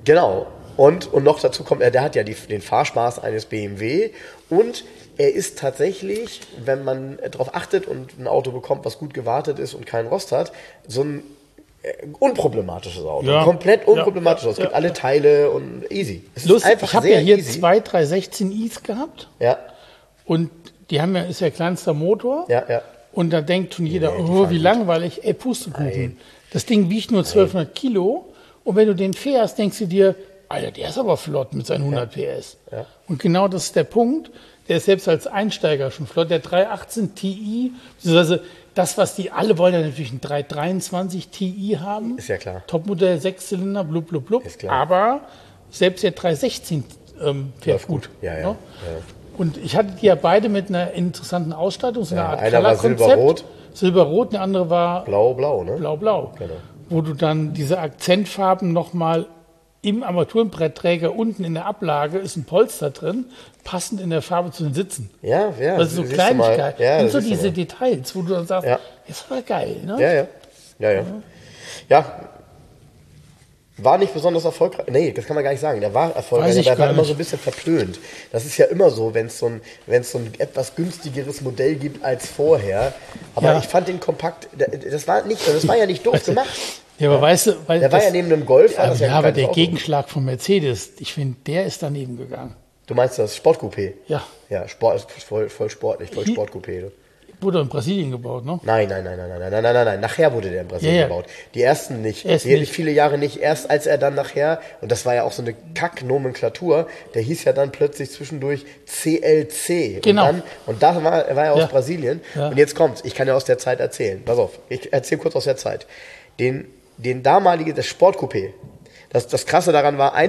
Speaker 3: Genau. Und noch dazu kommt, der hat ja den Fahrspaß eines BMW und er ist tatsächlich, wenn man darauf achtet und ein Auto bekommt, was gut gewartet ist und keinen Rost hat, so ein unproblematisches Auto.
Speaker 2: Ja.
Speaker 3: Komplett unproblematisches Auto. Es gibt alle Teile und easy. Es ist einfach
Speaker 2: ich habe
Speaker 3: sehr
Speaker 2: ja hier
Speaker 3: easy.
Speaker 2: 2 316i's gehabt
Speaker 3: Ja,
Speaker 2: und die haben ist ja kleinster Motor.
Speaker 3: ja.
Speaker 2: Und da denkt schon jeder,
Speaker 3: Nee, die
Speaker 2: oh,
Speaker 3: fahren
Speaker 2: wie
Speaker 3: gut.
Speaker 2: langweilig, Pustekuchen. Das Ding wiegt nur 1200 Kilo und wenn du den fährst, denkst du dir, Alter, der ist aber flott mit seinen 100 PS.
Speaker 3: Ja.
Speaker 2: Und genau das ist der Punkt. Der ist selbst als Einsteiger schon flott. Der 318 Ti, beziehungsweise das, was die alle wollen, ja natürlich einen 323 Ti haben.
Speaker 3: Ist ja klar.
Speaker 2: Topmodell, 6-Zylinder, blub, blub, blub.
Speaker 3: Ist klar.
Speaker 2: Aber selbst der 316 fährt
Speaker 3: Läuft
Speaker 2: gut.
Speaker 3: Ja.
Speaker 2: Ne? Und ich hatte die ja beide mit einer interessanten Ausstattung, so einer Art
Speaker 3: einer war
Speaker 2: Color-Konzept.
Speaker 3: silberrot.
Speaker 2: Silberrot, eine andere war
Speaker 3: Blau, ne?
Speaker 2: blau-blau.
Speaker 3: Genau.
Speaker 2: Wo du dann diese Akzentfarben nochmal im Armaturenbrettträger unten in der Ablage ist ein Polster drin, passend in der Farbe zu den Sitzen.
Speaker 3: Ja.
Speaker 2: Das ist so
Speaker 3: siehst du mal.
Speaker 2: Kleinigkeit.
Speaker 3: Ja,
Speaker 2: Und so
Speaker 3: siehst du
Speaker 2: diese
Speaker 3: mal.
Speaker 2: Details, wo du dann sagst,
Speaker 3: Ja.
Speaker 2: ist aber geil. Ne?
Speaker 3: Ja. Ja, war nicht besonders erfolgreich. Nee, das kann man gar nicht sagen. Der war erfolgreich,
Speaker 2: Weiß ich
Speaker 3: aber er war
Speaker 2: gar
Speaker 3: immer
Speaker 2: nicht.
Speaker 3: so ein bisschen verpönt. Das ist ja immer so, wenn es so ein etwas günstigeres Modell gibt als vorher. Aber
Speaker 2: Ja.
Speaker 3: ich fand den kompakt, das war ja nicht doof gemacht.
Speaker 2: Ja, aber weißt du, weil
Speaker 3: Der war ja neben einem Golf. War das
Speaker 2: ja,
Speaker 3: ein
Speaker 2: aber
Speaker 3: kleines
Speaker 2: der
Speaker 3: Auto.
Speaker 2: Gegenschlag von Mercedes, ich finde, der ist daneben gegangen.
Speaker 3: Du meinst das Sportcoupé?
Speaker 2: Ja,
Speaker 3: Ja, voll sportlich, voll Sportcoupé.
Speaker 2: wurde in Brasilien gebaut, ne?
Speaker 3: Nein. Nachher wurde der in Brasilien
Speaker 2: Ja, ja.
Speaker 3: gebaut. Die ersten nicht.
Speaker 2: Erst
Speaker 3: Die
Speaker 2: nicht.
Speaker 3: viele Jahre nicht. Erst als er dann nachher, und das war ja auch so eine Kack-Nomenklatur, der hieß ja dann plötzlich zwischendurch CLC.
Speaker 2: Genau.
Speaker 3: Und da war er aus
Speaker 2: Ja.
Speaker 3: Brasilien.
Speaker 2: Ja.
Speaker 3: Und jetzt kommt's. Ich kann ja aus der Zeit erzählen. Pass auf. Ich erzähle kurz aus der Zeit. Das Sportcoupé. Das Krasse daran war,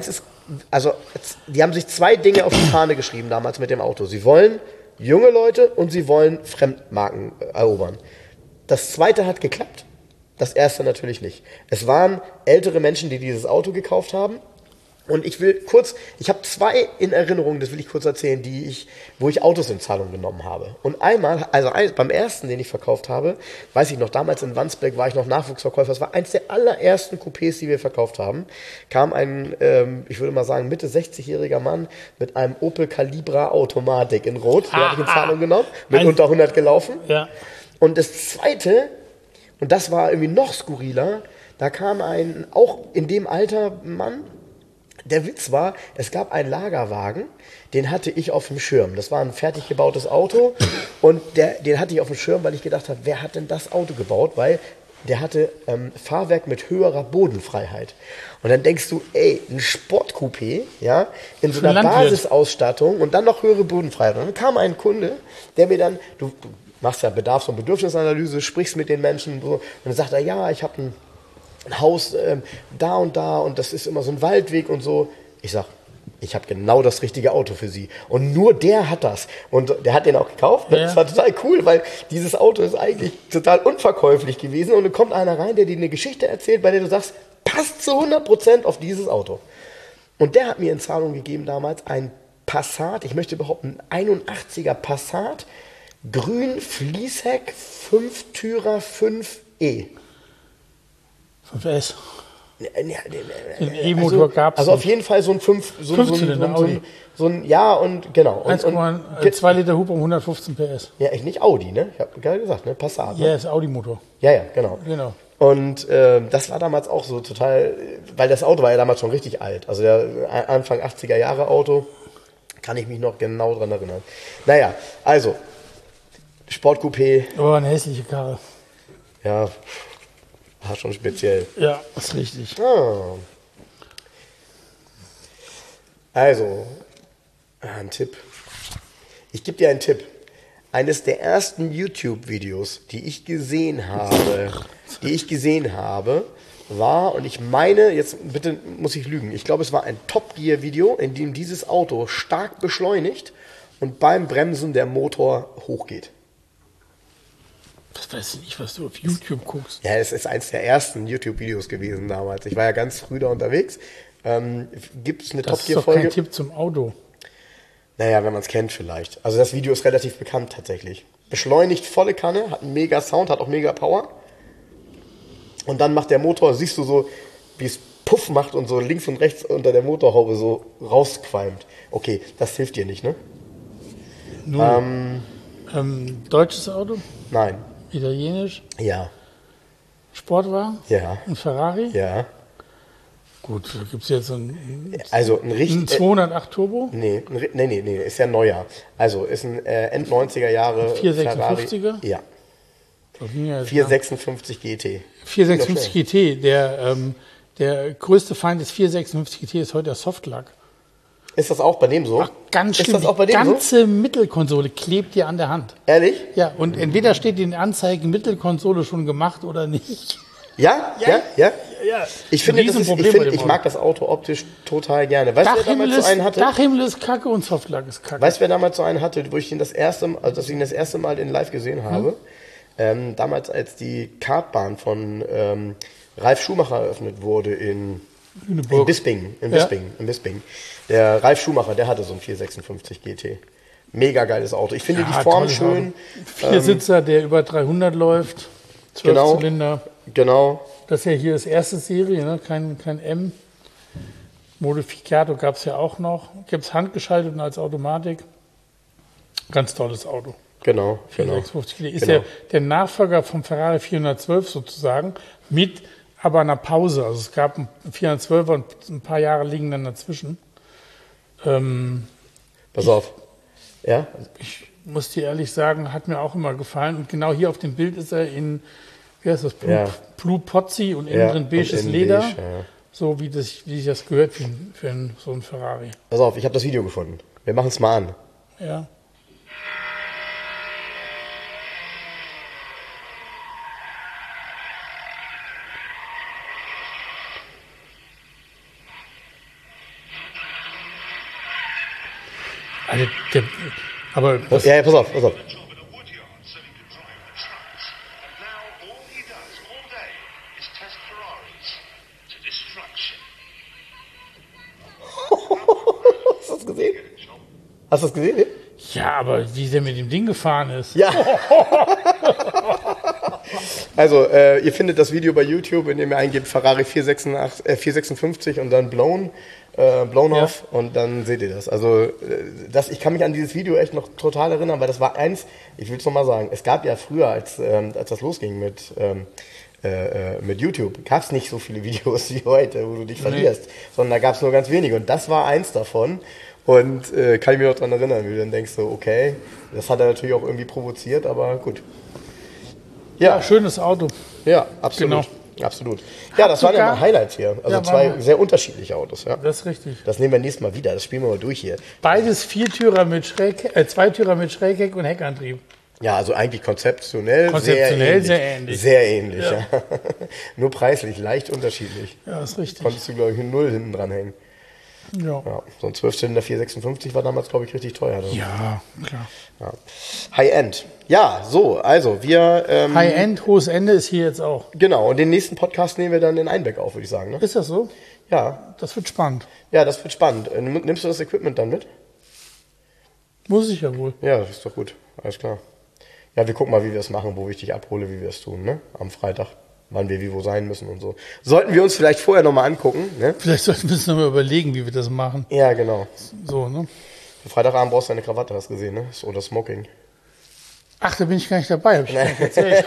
Speaker 3: die haben sich 2 Dinge auf die Fahne geschrieben damals mit dem Auto. Sie wollen junge Leute und sie wollen Fremdmarken erobern. Das zweite hat geklappt, das erste natürlich nicht. Es waren ältere Menschen, die dieses Auto gekauft haben. Und ich habe 2 in Erinnerung, das will ich kurz erzählen, wo ich Autos in Zahlung genommen habe. Und beim ersten, den ich verkauft habe, weiß ich noch, damals in Wandsbek war ich noch Nachwuchsverkäufer, das war eins der allerersten Coupés, die wir verkauft haben, kam ein, ich würde mal sagen, Mitte 60-jähriger Mann mit einem Opel Calibra Automatik in Rot, den habe ich in Zahlung genommen, mit unter 100 gelaufen.
Speaker 2: Ja.
Speaker 3: Und das zweite, und das war irgendwie noch skurriler, da kam ein, auch in dem Alter Mann. Der Witz war, es gab einen Lagerwagen, den hatte ich auf dem Schirm. Das war ein fertig gebautes Auto und den hatte ich auf dem Schirm, weil ich gedacht habe, wer hat denn das Auto gebaut? Weil der hatte Fahrwerk mit höherer Bodenfreiheit. Und dann denkst du, ey, ein Sportcoupé, ja, in so einer
Speaker 2: Landwirt.
Speaker 3: Basisausstattung und dann noch höhere Bodenfreiheit. Und dann kam ein Kunde, der mir dann, du machst ja Bedarfs- und Bedürfnisanalyse, sprichst mit den Menschen so, und dann sagt er, ja, ich habe ein Haus da und das ist immer so ein Waldweg und so. Ich sag, ich habe genau das richtige Auto für Sie. Und nur der hat das. Und der hat den auch gekauft. Das war total cool, weil dieses Auto ist eigentlich total unverkäuflich gewesen. Und dann kommt einer rein, der dir eine Geschichte erzählt, bei der du sagst, passt zu 100% auf dieses Auto. Und der hat mir in Zahlung gegeben damals ein Passat, ich möchte behaupten, 81er Passat, grün, Fließheck, 5-Türer, 5E.
Speaker 2: 5S.
Speaker 3: Den
Speaker 2: E-Motor gab's
Speaker 3: Also auf
Speaker 2: nicht.
Speaker 3: jeden Fall so ein
Speaker 2: Fünfzylinder Audi.
Speaker 3: Ja, und genau. Und
Speaker 2: 1,2 Liter Hubraum, 115 PS.
Speaker 3: ja, echt nicht Audi, ne? Ich habe gerade gesagt, ne? Passat. Ne?
Speaker 2: Ja, ist Audi-Motor.
Speaker 3: Ja, genau.
Speaker 2: Genau.
Speaker 3: Und das war damals auch so total, weil das Auto war ja damals schon richtig alt. Also der Anfang 80er Jahre Auto, kann ich mich noch genau dran erinnern. Naja, also, Sportcoupé,
Speaker 2: Aber eine hässliche Karre.
Speaker 3: ja, war schon speziell.
Speaker 2: Ja, ist richtig.
Speaker 3: Also, ein Tipp. Ich gebe dir einen Tipp. Eines der ersten YouTube-Videos, die ich gesehen habe, war, und ich meine, jetzt bitte muss ich lügen, ich glaube, es war ein Top Gear-Video, in dem dieses Auto stark beschleunigt und beim Bremsen der Motor hochgeht.
Speaker 2: Das weiß ich nicht, was du auf YouTube guckst.
Speaker 3: Ja, es ist eins der ersten YouTube-Videos gewesen damals. Ich war ja ganz früh da unterwegs. Gibt es eine Top
Speaker 2: Das ist doch
Speaker 3: Gear-Folge?
Speaker 2: kein Tipp zum Auto.
Speaker 3: Naja, wenn man es kennt vielleicht. Also das Video ist relativ bekannt tatsächlich. Beschleunigt volle Kanne, hat einen mega Sound, hat auch mega Power. Und dann macht der Motor, siehst du so, wie es Puff macht und so links und rechts unter der Motorhaube so rausqualmt. Okay, das hilft dir nicht, ne?
Speaker 2: Deutsches Auto?
Speaker 3: Nein.
Speaker 2: Italienisch?
Speaker 3: Ja.
Speaker 2: Sportwagen?
Speaker 3: Ja.
Speaker 2: Ein Ferrari?
Speaker 3: Ja.
Speaker 2: Gut, da gibt es jetzt einen
Speaker 3: Also ein richtig...
Speaker 2: 208 Turbo?
Speaker 3: Nee, ist ja neuer. Also ist ein End 90er Jahre
Speaker 2: 456er?
Speaker 3: Ferrari. Ja.
Speaker 2: Das ging ja jetzt
Speaker 3: 456 GT.
Speaker 2: 456 GT, der größte Feind des 456 GT ist heute der Softlack.
Speaker 3: Ist das auch bei dem so?
Speaker 2: Ach, ganz
Speaker 3: ist
Speaker 2: schlimm.
Speaker 3: das auch bei
Speaker 2: Die
Speaker 3: dem so?
Speaker 2: ganze Mittelkonsole klebt dir an der Hand.
Speaker 3: Ehrlich?
Speaker 2: Ja, und entweder steht in den Anzeigen Mittelkonsole schon gemacht oder nicht.
Speaker 3: Ja? Ich finde, ich mag das Auto optisch total gerne. Weißt du, wer damals so einen hatte?
Speaker 2: Dachhimmel ist kacke und Softlack ist kacke.
Speaker 3: Weißt du, wer damals so einen hatte, wo ich ihn das erste Mal in live gesehen habe? Damals, als die Kartbahn von Ralf Schumacher eröffnet wurde in Bisping. In Bisping. Der Ralf Schumacher, der hatte so einen 456 GT. Mega geiles Auto. Ich finde die Form schön.
Speaker 2: Viersitzer, der über 300 läuft. 12 Zylinder.
Speaker 3: Genau.
Speaker 2: Das ist ja hier das erste Serie, ne? Kein M. Modificato gab es ja auch noch. Gibt es handgeschaltet und als Automatik. Ganz tolles Auto.
Speaker 3: Genau.
Speaker 2: 456 ist der Nachfolger vom Ferrari 412 sozusagen, mit aber einer Pause. Also es gab einen 412er und ein paar Jahre liegen dann dazwischen.
Speaker 3: Pass auf. Ja?
Speaker 2: Ich muss dir ehrlich sagen, hat mir auch immer gefallen. Und genau hier auf dem Bild ist er in, wie heißt das, Blue Pozzi und innen drin beiges Leder.
Speaker 3: Beige, ja.
Speaker 2: So wie sich das gehört für so ein Ferrari.
Speaker 3: Pass auf, ich habe das Video gefunden. Wir machen es mal an.
Speaker 2: Ja. Also aber
Speaker 3: pass auf. Hast du das gesehen?
Speaker 2: Ja, aber wie der mit dem Ding gefahren ist.
Speaker 3: Ja. Also, ihr findet das Video bei YouTube, in dem ihr eingebt Ferrari 456 und dann Blown off und dann seht ihr das. Also, ich kann mich an dieses Video echt noch total erinnern, weil das war eins, ich will es nochmal sagen, es gab ja früher, als das losging mit YouTube, gab es nicht so viele Videos wie heute, wo du dich verlierst, sondern da gab es nur ganz wenige und das war eins davon. Und kann ich mich noch dran erinnern, wie du dann denkst, so, okay, das hat er natürlich auch irgendwie provoziert, aber gut.
Speaker 2: Ja, schönes Auto.
Speaker 3: Ja, absolut.
Speaker 2: Genau.
Speaker 3: Absolut. Ja, das waren ja mal Highlights hier. Also zwei sehr unterschiedliche Autos. Ja.
Speaker 2: Das ist richtig.
Speaker 3: Das nehmen wir nächstes Mal wieder. Das spielen wir mal durch hier.
Speaker 2: Beides Zweitürer mit Schrägheck und Heckantrieb.
Speaker 3: Ja, also eigentlich konzeptionell sehr ähnlich. Sehr ähnlich, ja. Nur preislich leicht unterschiedlich.
Speaker 2: Ja, ist richtig.
Speaker 3: Konntest du, glaube ich, eine 0 hinten dranhängen.
Speaker 2: Ja.
Speaker 3: So ein 12-Zylinder 456 war damals, glaube ich, richtig teuer. Oder?
Speaker 2: Ja, klar.
Speaker 3: Ja. High-End. Ja, so, also wir...
Speaker 2: High-End, hohes Ende ist hier jetzt auch.
Speaker 3: Genau, und den nächsten Podcast nehmen wir dann in Einbeck auf, würde ich sagen. Ne?
Speaker 2: Ist das so?
Speaker 3: Ja.
Speaker 2: Das wird spannend.
Speaker 3: Ja, das wird spannend. Nimmst du das Equipment dann mit?
Speaker 2: Muss ich ja wohl.
Speaker 3: Ja, das ist doch gut. Alles klar. Ja, wir gucken mal, wie wir es machen, wo ich dich abhole, wie wir es tun, ne? Am Freitag. Wann wir wie wo sein müssen und so. Sollten wir uns vielleicht vorher nochmal angucken, ne?
Speaker 2: Vielleicht sollten wir uns nochmal überlegen, wie wir das machen.
Speaker 3: Ja, genau.
Speaker 2: So, ne?
Speaker 3: Für Freitagabend brauchst du eine Krawatte, hast du gesehen, ne? Oder Smoking.
Speaker 2: Ach, da bin ich gar nicht dabei, hab ich gar nicht erzählt.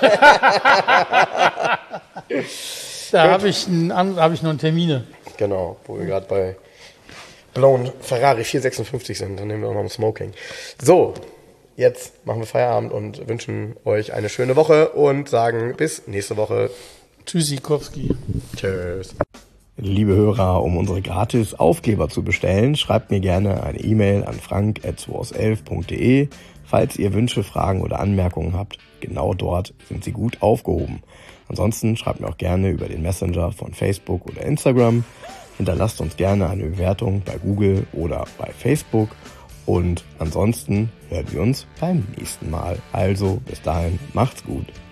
Speaker 2: Da habe ich noch Termine.
Speaker 3: Genau, wo wir gerade bei Blown Ferrari 456 sind. Dann nehmen wir auch noch ein Smoking. So, jetzt machen wir Feierabend und wünschen euch eine schöne Woche und sagen bis nächste Woche.
Speaker 2: Tschüssikowski.
Speaker 3: Tschüss.
Speaker 1: Liebe Hörer, um unsere gratis Aufkleber zu bestellen, schreibt mir gerne eine E-Mail an frank@2aus11.de. Falls ihr Wünsche, Fragen oder Anmerkungen habt, genau dort sind sie gut aufgehoben. Ansonsten schreibt mir auch gerne über den Messenger von Facebook oder Instagram. Hinterlasst uns gerne eine Bewertung bei Google oder bei Facebook. Und ansonsten hören wir uns beim nächsten Mal. Also bis dahin, macht's gut.